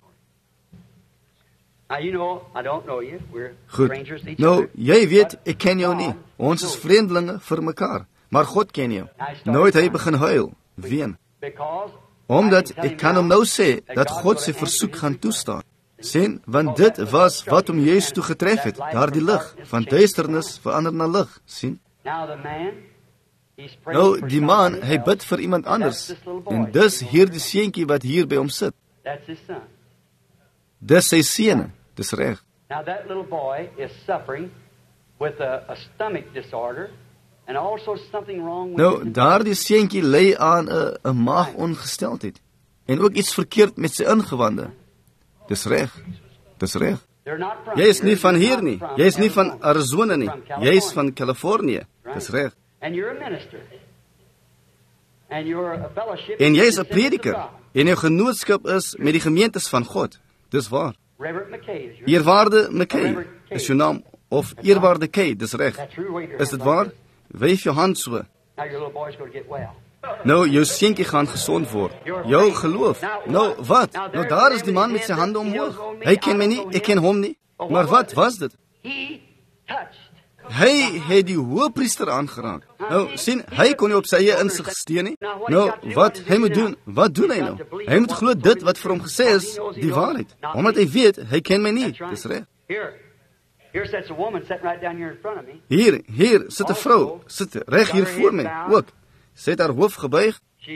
Goed, nou, jy weet, ek ken jou nie. Ons is vreemdelinge vir mekaar, maar God ken jou. Nou het hy begin huil, ween. Omdat, ek kan hom nou sê, dat God sy versoek gaan toestaan. Sien, want dit was wat hom juist toe getref het, daar die lig, van duisternis verander na lig, sien? Nou, die man, hy bid vir iemand anders, en dis hier die seentjie wat hier by hom sit. Dis sy seun, dis reg. Now that little boy is suffering with a, a stomach disorder and also something wrong with Nou, daardie seentjie ly aan 'n 'n maagongesteldheid en ook iets verkeerd met sy ingewande. Dis reg. Dis reg. Jy is nie van hier nie. Jy is nie van Arizona nie. Jy is van Kalifornië. Dis reg. And you're a minister. And you're a fellowship. En jy is 'n prediker. En jou genootskap is met die gemeentes van God. Dis waar. Eerwaarde McKay is jou naam, of eerwaarde Kay, dis reg. Is dit waar? Wyf jou hand so. Nou, jou seentjie gaan gesond word. Jou geloof. Nou, wat? Nou, daar is die man met sy hande omhoog. Hy ken my nie, ek ken hom nie. Maar wat was dit? Hy het die hoëpriester aangeraak. Nou, sien, hy kon nie op sy eie insig steun nie. Nou, wat hy moet doen, wat doen hy nou? Hy moet glo dit wat vir hom gesê is, die waarheid. Omdat hy weet, hy ken my nie, dis reg. Hier, hier sit 'n vrou, sit reg hier voor my, ook. Sy het haar hoof gebuig.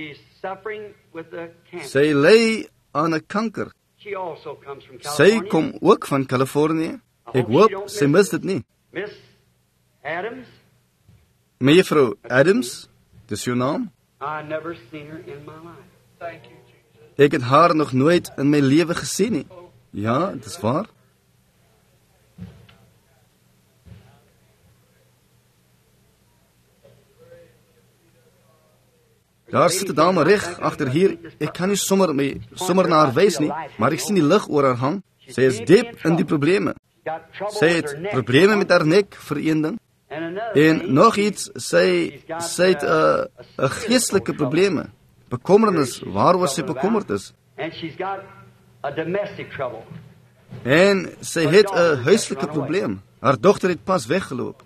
Sy ly aan 'n kanker. Sy kom ook van Kalifornië. Ek hoop sy mis dit nie. Mevrou Adams, dis jou naam? Ek het haar nog nooit in my lewe gesien nie. Ja, dis waar. Daar sit 'n dame reg agter hier. Ek kan nie sommer my sommer na haar wys nie, maar ek sien die lig oor haar hang. Sy is diep in die probleme. Sy het probleme met haar nek vir een ding. En nog iets, sy sy het 'n 'n geestelike probleme. Bekommernis waaroor sy bekommerd is. En sy het 'n huislike probleem. Haar dogter het pas weggeloop.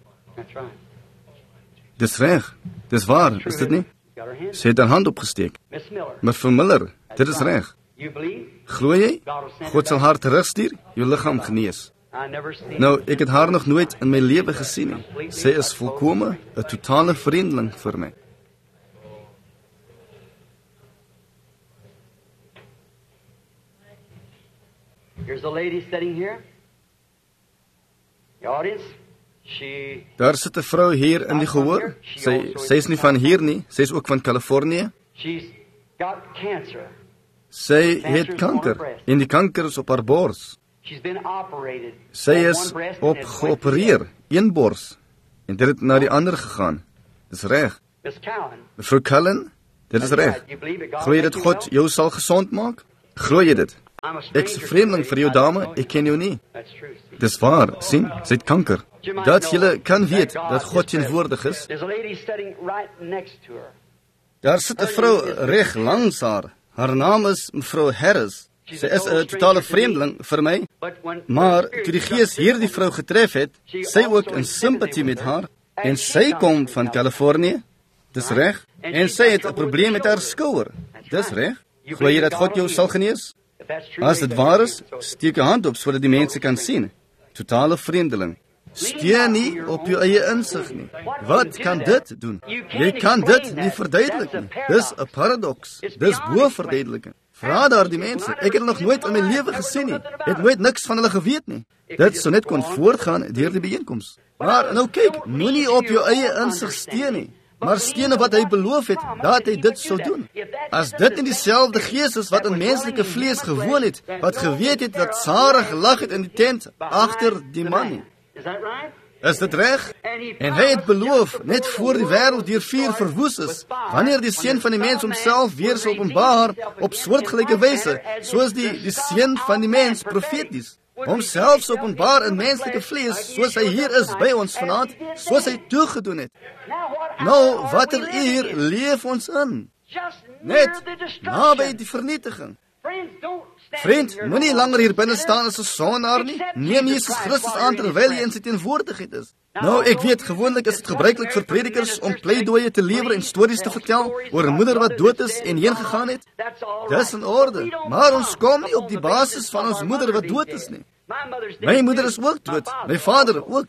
Dis reg. Dis waar, is dit nie? Sy het haar hand opgesteek. Mevrou Miller, dit is reg. Glo jy? God sal haar terugstuur, jou liggaam genees. Nou, ek het haar nog nooit in my lewe gesien nie. Sy is volkome 'n totale vreemdeling vir my. Here's a lady sitting here. The audience. She Daar sit 'n vrou hier in die gehoor. Sy sy is nie van hier nie, sy is ook van Kalifornië. She's got cancer. Sy het kanker en die kanker is op haar bors. She's been operated. Sy is op geopereer, een bors, en dit het na die ander gegaan. Dis reg. Miss Cowan. Mevrou Cullen, dit is reg. Glo jy dat God jou sal gesond maak? Glo jy dit? Ek is 'n vreemdeling vir jou dame, ek ken jou nie. That's true. Dis waar, sien, sy het kanker. Dat julle kan weet dat God teenwoordig is. There's a lady sitting right next to her. Daar sit 'n vrou reg langs haar. Haar naam is mevrou Harris. Sy is 'n totale vreemdeling vir my, maar toe die Gees hierdie vrou getref het, sy ook in simpatie met haar, en sy kom van Kalifornië, dis reg, en sy het 'n probleem met haar skouer, dis reg. Glo jy dat God jou sal genees? As dit waar is, steek jou hand op sodat die mense kan sien. Totale vreemdeling. Steun nie op jou eie insig nie. Wat kan dit doen? Jy kan dit nie verduidelik nie. Dis 'n paradoks. Dis bo verduideliking. Vra daar die mense. Ek het nog nooit in my lewe gesien nie. Ek het nooit niks van hulle geweet nie. Dit sou net kon voortgaan deur die byeenkoms. Maar nou kyk, moenie op jou eie insig steun nie, maar steun op wat hy beloof het, dat hy dit sou doen. As dit nie dieselfde Gees is wat in menslike vlees gewoon het, wat geweet het dat Sara gelag het in die tent agter die man nie. Is that right? Is dit reg? En hy het beloof, net voor die wêreld deur vuur verwoes is, wanneer die Seun van die mens homself weer sal openbaar op soortgelyke wyse, soos die die Seun van die mens profeties, homself openbaar in menslike vlees, soos hy hier is by ons vanaand, soos hy toegedoen het. Nou, watter uur leef ons in? Net naby die vernietiging. Vriend, moenie langer hier binne staan as 'n sondaar nie. Neem Jesus Christus aan terwyl jy in sy teenwoordigheid is. Nou, ek weet, gewoonlik is dit gebruiklik vir predikers om pleidooie te lewer en stories te vertel oor 'n moeder wat dood is en heen gegaan het. Dis in orde, maar ons kom nie op die basis van ons moeder wat dood is nie. My moeder is ook dood, my vader ook.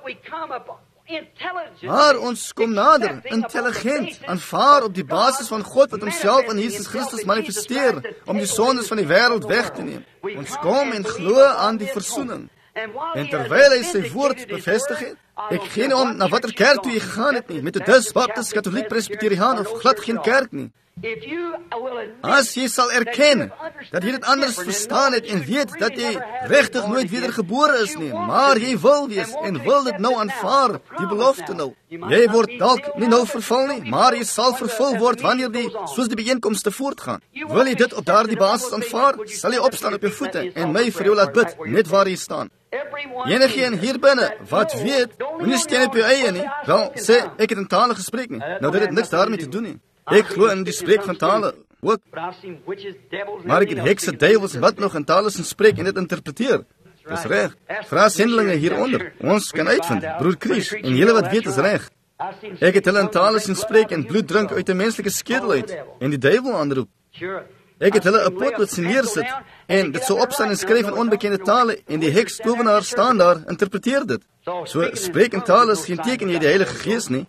Maar ons kom nader, intelligent, aanvaar op die basis van God wat homself in Jesus Christus manifesteer, om die sondes van die wêreld weg te neem. Ons kom en glo aan die versoening. En terwyl hy sy woord bevestig het, ek gee nie om na watter kerk toe jy gegaan het nie, Methodist, Baptist, Katholiek, Presbyteriaan of glad geen kerk nie. As jy sal erken dat jy dit anders verstaan het en weet dat jy regtig nooit wedergebore is nie, maar jy wil wees en wil dit nou aanvaar, die belofte nou. Jy word dalk nie nou vervul nie, maar jy sal vervul word wanneer die, soos die byeenkomste voortgaan. Wil jy dit op daardie basis aanvaar, sal jy opstaan op jou voete en my vir jou laat bid, net waar jy staan. Enigeen hier binne wat weet, moenie steun op jou eie nie, wel sê, ek het in tale gespreek nie, nou dit het niks daarmee te doen nie. Ek glo in die spreek van tale ook, maar ek het hekse, duivels en wat nog in tale sien spreek en dit interpreteer. Dis reg. Vra sendelinge hieronder. Ons kan uitvind, broer Chris, en julle wat weet is reg. Ek het hulle in tale sien spreek en bloed drink uit 'n menslike skedel uit en die duiwel aanroep. Ek het hulle 'n potlood sien neersit en dit sou opstaan en skryf in onbekende tale en die heks towenaar staan daar interpreteer dit. So spreek in tale is geen teken jy die Heilige Gees nie.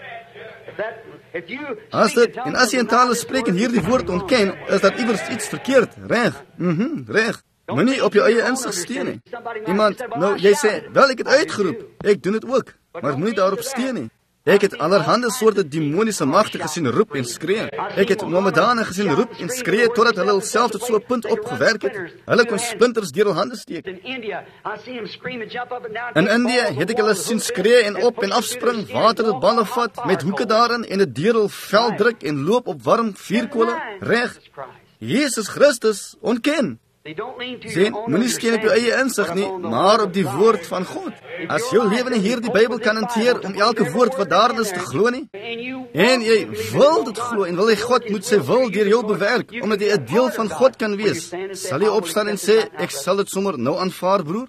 As dit en as jy in tale spreek en hierdie woord ontken, is dat iewers iets verkeerd, reg? Mhm, reg. Moenie op jou eie insig steun nie. Iemand, nou jy sê, wel ek het uitgeroep. Ek doen dit ook, maar moenie daarop steun nie. Ek het allerhande soorte demoniese magte gesien roep en skree. Ek het Mohammedane gesien roep en skree totdat hulle hulself tot so 'n punt opgewerk het. Hulle kon splinters deur hul hande steek. In Indië het ek hulle sien skree en op en afspring, waterballe vat met hoeke daarin en 'n deur hul vel druk en loop op warm vuurkole. Reg. Jesus Christus ontken. Sien, moenie steun op jou eie insig nie, maar op die woord van God. As jou lewe nie hierdie Bybel kan hanteer om elke woord wat daarin is te glo nie, en jy wil dit glo en wil jy God moet sy wil deur jou bewerk, omdat jy 'n deel van God kan wees, sal jy opstaan en sê, ek sal dit sommer nou aanvaar, broer?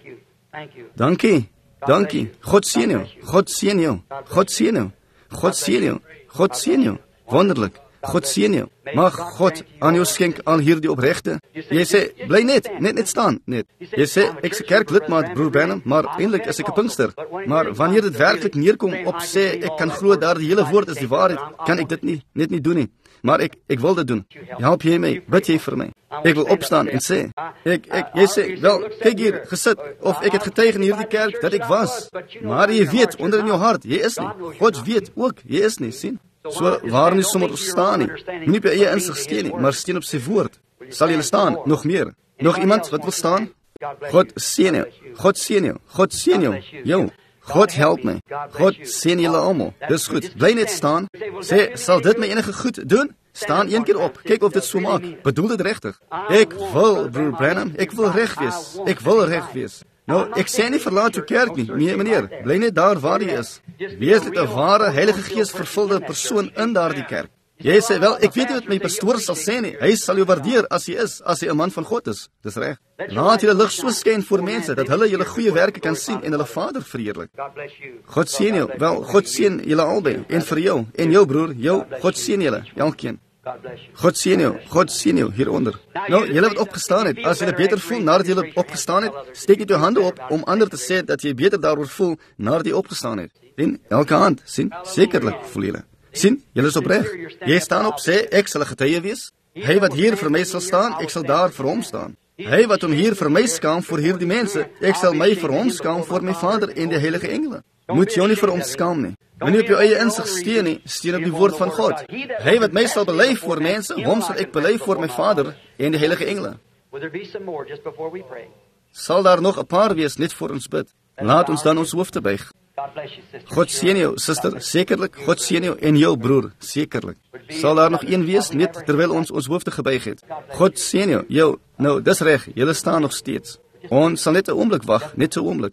Dankie, dankie. God seën jou, God seën jou, God seën jou, God seën jou, God seën jou, wonderlik. God seën jou. Mag God aan jou skenk al hierdie opregte. Jy sê, bly net, net net staan, net. Jy sê, ek is 'n kerklidmaat, broer Branham, maar eintlik is ek 'n Pinkster. Maar wanneer dit werklik neerkom op sê, ek kan glo dat die hele woord is die waarheid, kan ek dit nie, net nie doen nie. Maar ek, ek wil dit doen. Help jy my, bid jy vir my. Ek wil opstaan en sê, ek, ek, jy sê, wel, kyk hier, gesit, of ek het getuig in hierdie kerk, dat ek was. Maar jy weet, onder in jou hart, jy is nie. God weet ook, jy is nie, sien. So, waarom nie sommer staan nie? Nie op jou eie insig steun nie, maar steun op sy woord. Sal julle staan, nog meer. Nog iemand wat wil staan? God seën jou, God seën jou, God seën jou, jou. God help my, God seën julle almal. Dis goed, bly net staan. Sê, sal dit my enige goed doen? Staan een keer op, kyk of dit so maak. Bedoel dit regtig. Ek wil, broer Branham, ek wil reg wees. Ek wil reg wees. Nou, ek sê nie verlaat jou kerk nie. Nee, meneer, bly net daar waar jy is. Wees net 'n ware Heilige Gees vervulde persoon in daardie kerk. Jy sê, wel, ek weet nie wat my pastoor sal sê nie. Hy sal jou waardeer as jy is, as jy 'n man van God is. Dis reg. Laat julle lig so skyn voor mense, dat hulle julle goeie werke kan sien en hulle Vader verheerlik. God seën jou. Wel, God seën julle albei. En vir jou, en jou broer, jou, God seën julle, elkeen. God seën jou, God seën jou hieronder. Nou, julle wat opgestaan het, as julle beter voel nadat julle opgestaan het, steek net jou hande op om ander te sê dat jy beter daaroor voel nadat jy opgestaan het. En elke hand, sien, sekerlik voel julle. Sien, julle is opreg. Jy staan op, sê, ek sal 'n getuie wees. Hy wat hier vir my sal staan, ek sal daar vir hom staan. Hy wat hom hier vir my skaam voor hierdie mense, ek sal my vir hom skaam voor my Vader en die heilige engele. Moet jou nie vir hom skaam nie. Moenie op jou eie insig steun nie, steun op die woord van God. Hy wat my sal bely voor mense, hom sal ek bely voor my Vader en die heilige engele. Sal daar nog 'n paar wees net voor ons bid? Laat ons dan ons hoofde buig. God seën jou, suster, sekerlik. God seën jou en jou broer, sekerlik. Sal daar nog een wees net terwyl ons ons hoofde gebuig het? God seën jou. Jou, nou, dis reg. Julle staan nog steeds. Ons sal net 'n oomblik wag, net 'n oomblik.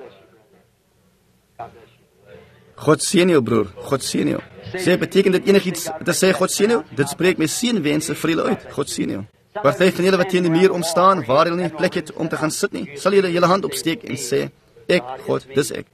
God seën jou, broer. God seën jou. Sê, beteken dit enigiets te sê God seën jou? Dit spreek my seënwense vir julle uit. God seën jou. Party van julle wat teen die muur omstaan, waar julle nie plek het om te gaan sit nie, sal julle julle hand opsteek en sê, ek, God, dis ek.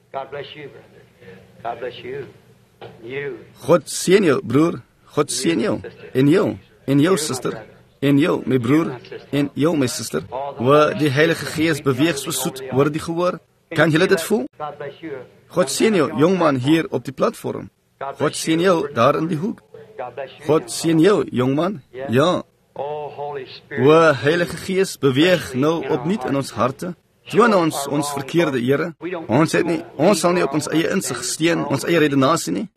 God seën jou, broer. God seën jou. En jou. En jou, suster. En jou, my broer. En jou, my suster. Waar die Heilige Gees beweeg so soet, word die gehoor. Kan julle dit voel? God seën jou, jongman hier op die platform. God seën jou daar in die hoek. God seën jou, jongman. Ja. O, Heilige Gees, beweeg nou opnuut in ons harte. Toon ons ons verkeerde, Here. Ons het nie, ons sal nie op ons eie insig steun, ons eie redenasie nie.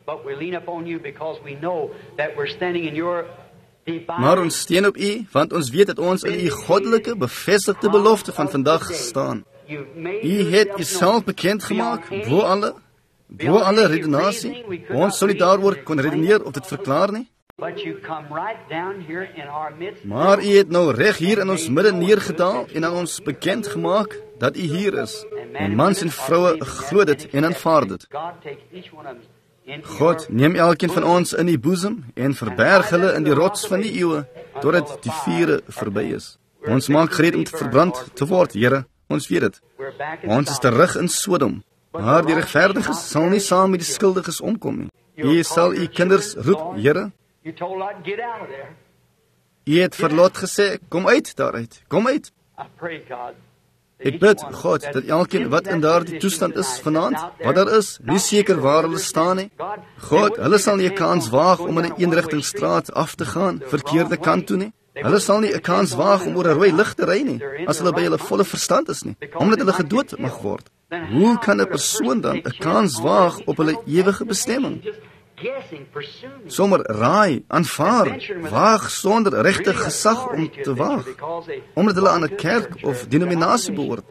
Maar ons steun op U, want ons weet dat ons in U goddelike bevestigde belofte van vandag staan. U het Uself bekend gemaak, bo alle, bo alle redenasie. Ons sal nie daaroor kon redeneer of dit verklaar nie. Maar U het nou reg hier in ons midde neergedaal en aan ons bekend gemaak dat U hier is. En mans en vroue glo dit en aanvaar dit. God, neem elkeen van ons in U boesem en verberg hulle in die rots van die eeue, totdat die vure verby is. Ons maak gereed om te verbrand te word, Here. Ons weet dit. We're back in Ons is terug in Sodom. Maar die regverdiges sal nie saam met die skuldiges omkom nie. U sal u kinders roep, Here. You told Lot, get out of there. U het vir Lot gesê, kom uit daaruit, kom uit. I pray, God. Ek bid, God, dat elkeen wat in daardie toestand is vanaand, wat daar is, nie seker waar hulle staan nie. God, hulle sal nie 'n kans waag om in 'n eenrigtingstraat af te gaan, verkeerde kant toe nie. Hulle sal nie 'n kans waag om oor 'n rooi lig te ry nie, as hulle by hulle volle verstand is nie, omdat hulle gedood mag word. Hoe kan 'n persoon dan 'n kans waag op hulle ewige bestemming? Sommer raai, aanvaar, waag sonder regte gesag om te waag, omdat hulle aan 'n kerk of denominasie behoort.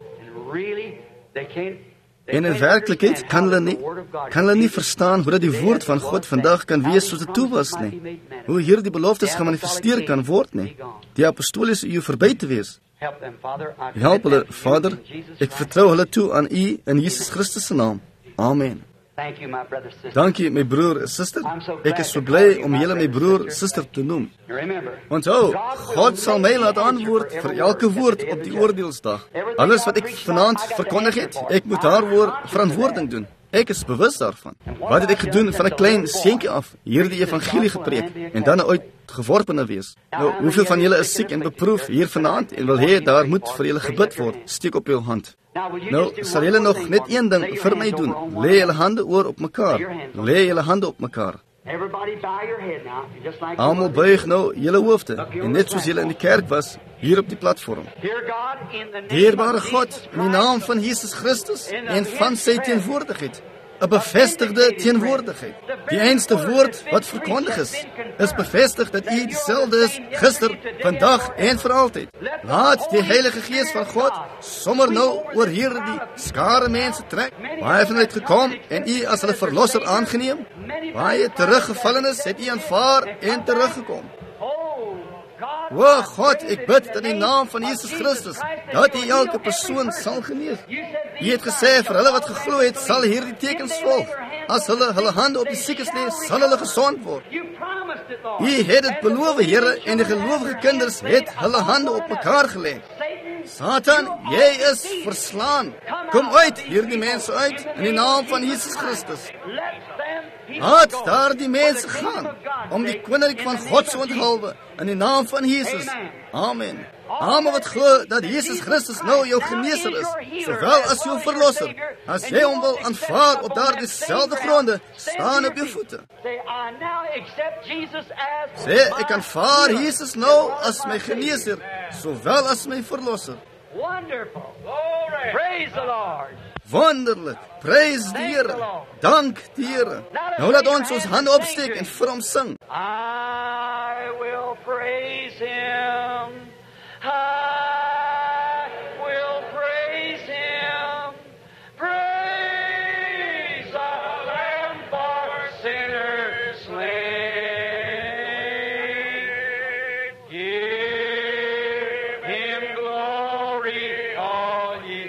En in werklikheid kan hulle nie, kan hulle nie verstaan hoe dat die woord van God vandag kan wees soos dit toe was nie. Hoe hierdie beloftes gemanifesteer kan word nie. Die apostoliese eeu verby te wees. Help hulle, Vader, ek vertrou hulle toe aan U in Jesus Christus se naam. Amen. Thank you, my brother, sister. Dankie, my broer en suster. Ek is so bly om julle my broer, suster te noem. Remember, Onthou, God sal my laat antwoord vir elke woord op die oordeelsdag. Alles wat ek vanaand verkondig het, ek moet daarvoor verantwoording doen. Ek is bewus daarvan. Wat het ek gedoen van 'n klein seentjie af, hierdie evangelie gepreek en dan ooit geworpene wees? Nou, hoeveel van julle is siek en beproef hier vanaand en wil hê daar moet vir julle gebid word? Steek op jou hand. Nou, sal julle nog net een ding vir my doen. Lê julle hande oor op mekaar. Lê julle hande op mekaar. everybody bow your head now, just like Almal buig nou julle hoofde, en net soos julle in die kerk was, hier op die platform. Dear God, in the name Dierbare of God, Jesus in die Christ, naam van Jesus Christus en van sy teenwoordigheid, 'n bevestigde teenwoordigheid. Die einste woord wat verkondig is, is bevestig dat U dieselfde is gister, vandag en vir altyd. Laat die Heilige Gees van God sommer nou oor hierdie skare mense trek. Baie van hulle het gekom en U as hulle verlosser aangeneem. Baie teruggevallenes het U aanvaar en teruggekom. Oh, God, O God, ek bid in die naam van Jesus Christus, dat U elke persoon sal genees. U het gesê, vir hulle wat geglo het, sal hierdie tekens volg. As hulle hulle hande op die siekes lê, sal hulle gesond word. you promised it, Lord. U het dit beloof, Here, en die gelowige kinders het hulle hande op mekaar gelê. Satan, Satan, jy is verslaan. Kom uit hierdie mense uit in die naam van Jesus Christus. let them Laat daar die mense gaan om die koninkryk van God te onthulwe in die naam van Jesus. Amen. Almal wat glo dat Jesus Christus nou jou geneeser is, sowel as jou verlosser, as jy hom wil aanvaar op daardie selfde gronde, staan op jou voete. say, I now accept Jesus as Sê, my ek aanvaar healer. Jesus nou as my geneeser, sowel as my verlosser. Wonderful. Glory. Praise the Lord. Wonderlik. Prys die Here. Dank die Here. Nou laat ons ons hande opsteek en vir hom sing. I will praise Him. I will praise Him. Praise the Lamb for sinners slain. Give Him glory, all ye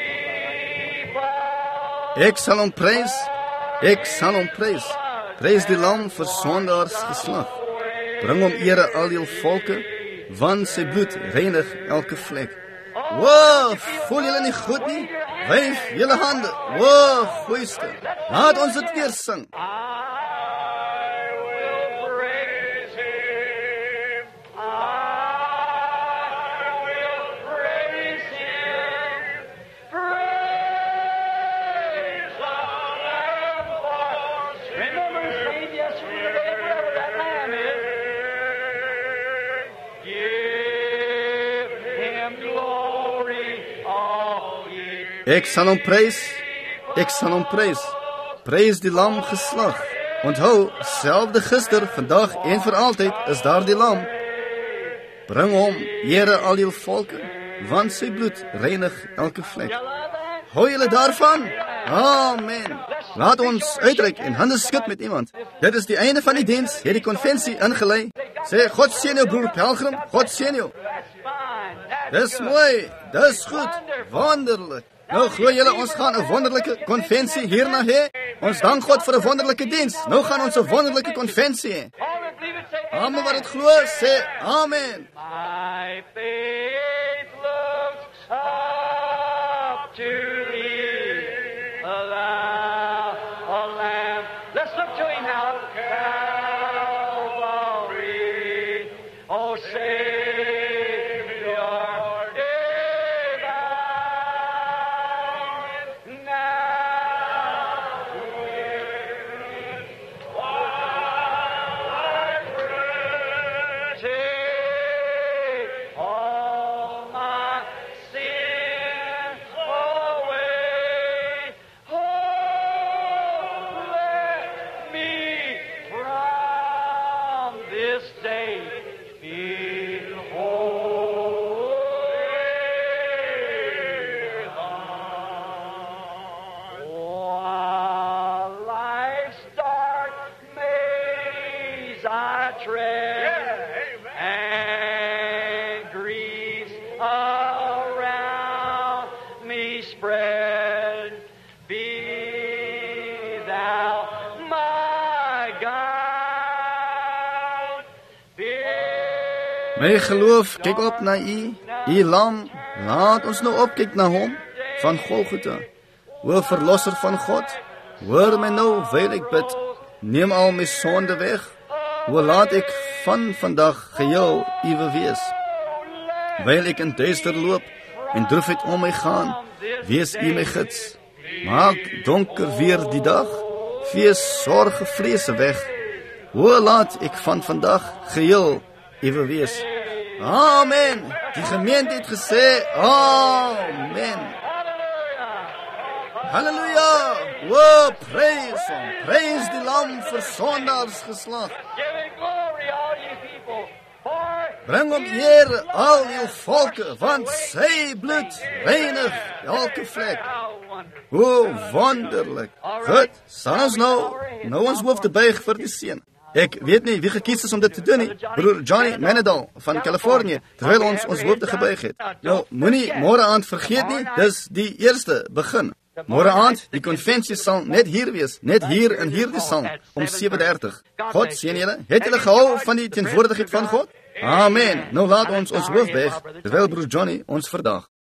people. Ek sal hom prys. Ek sal hom prys. Prys die lam vir sondaars geslag. Bring hom ere al die volke, want sy bloed reinig elke vlek. Wow, voel julle nie goed nie? Wyf julle hande. Wow, goeieste. Laat ons dit weer sing. I will praise Him. I will praise Him. Praise the Lamb for remember His name yesterday, today, wherever that Lamb is. Give Him glory, all ye. Ek sal hom prys. Ek sal hom prys. Prys die lam geslag. Onthou, selfde gister, vandag en vir altyd is daar die lam. Bring hom, Here al die volke, want sy bloed reinig elke vlek. Hou julle daarvan? Amen. Laat ons uitreik en hande skud met iemand. Dit is die einde van die diens. Het die konvensie ingelei. Sê, God seën jou broer Pelgrim. God seën jou. That's fine. That's Dis mooi. Dis goed. Wonderlik. Nou glo julle ons gaan 'n wonderlike konvensie hierna hê. Ons dank God vir 'n wonderlike diens. Nou gaan ons 'n wonderlike konvensie hê. all that believe it, say Almal wat amen. dit glo, sê amen. My faith looks up to thee, thou, a lamb. Let's look to him now. Calvary, oh Savior, is thou now take all my sins away. Oh, let me from this day be holy. While life's dark maze I tread, and griefs around me spread, be thou my guide. Be My geloof, kyk op na U, U lam, laat ons nou opkyk na hom, van Golgotha. O verlosser van God, hoor my nou, wyl ek bid, neem al my sonde weg, o laat ek van vandag geheel Uwe wees. Wyl ek in duister loop, en droefheid om my gaan, wees U my gids. Maak donker weer die dag, vee sorge vrese weg, o laat ek van vandag geheel Uwe wees. Amen. Die gemeente het gesê, Amen. Halleluja. O, praise hom. Praise die lam vir sondaars geslag. Give him glory, all you people, for Bring hom eer, al jou volke, want sy bloed reinig elke vlek. how wonderful. O, wonderlik. Goed, sal ons nou, nou ons hoofde buig vir die seën. Ek weet nie wie gekies is om dit te doen nie. Broer Johnny Menadal van Californië, terwyl ons ons hoofde gebuig het. Nou, moenie môre aand vergeet nie, dis die eerste begin. Môre aand, die konvensie sal net hier wees, net hier in hierdie saal, om sewe dertig. God seën julle. Het julle gehou van die teenwoordigheid van God? Amen. Nou laat ons ons hoof buig, terwyl broer Johnny ons verdag.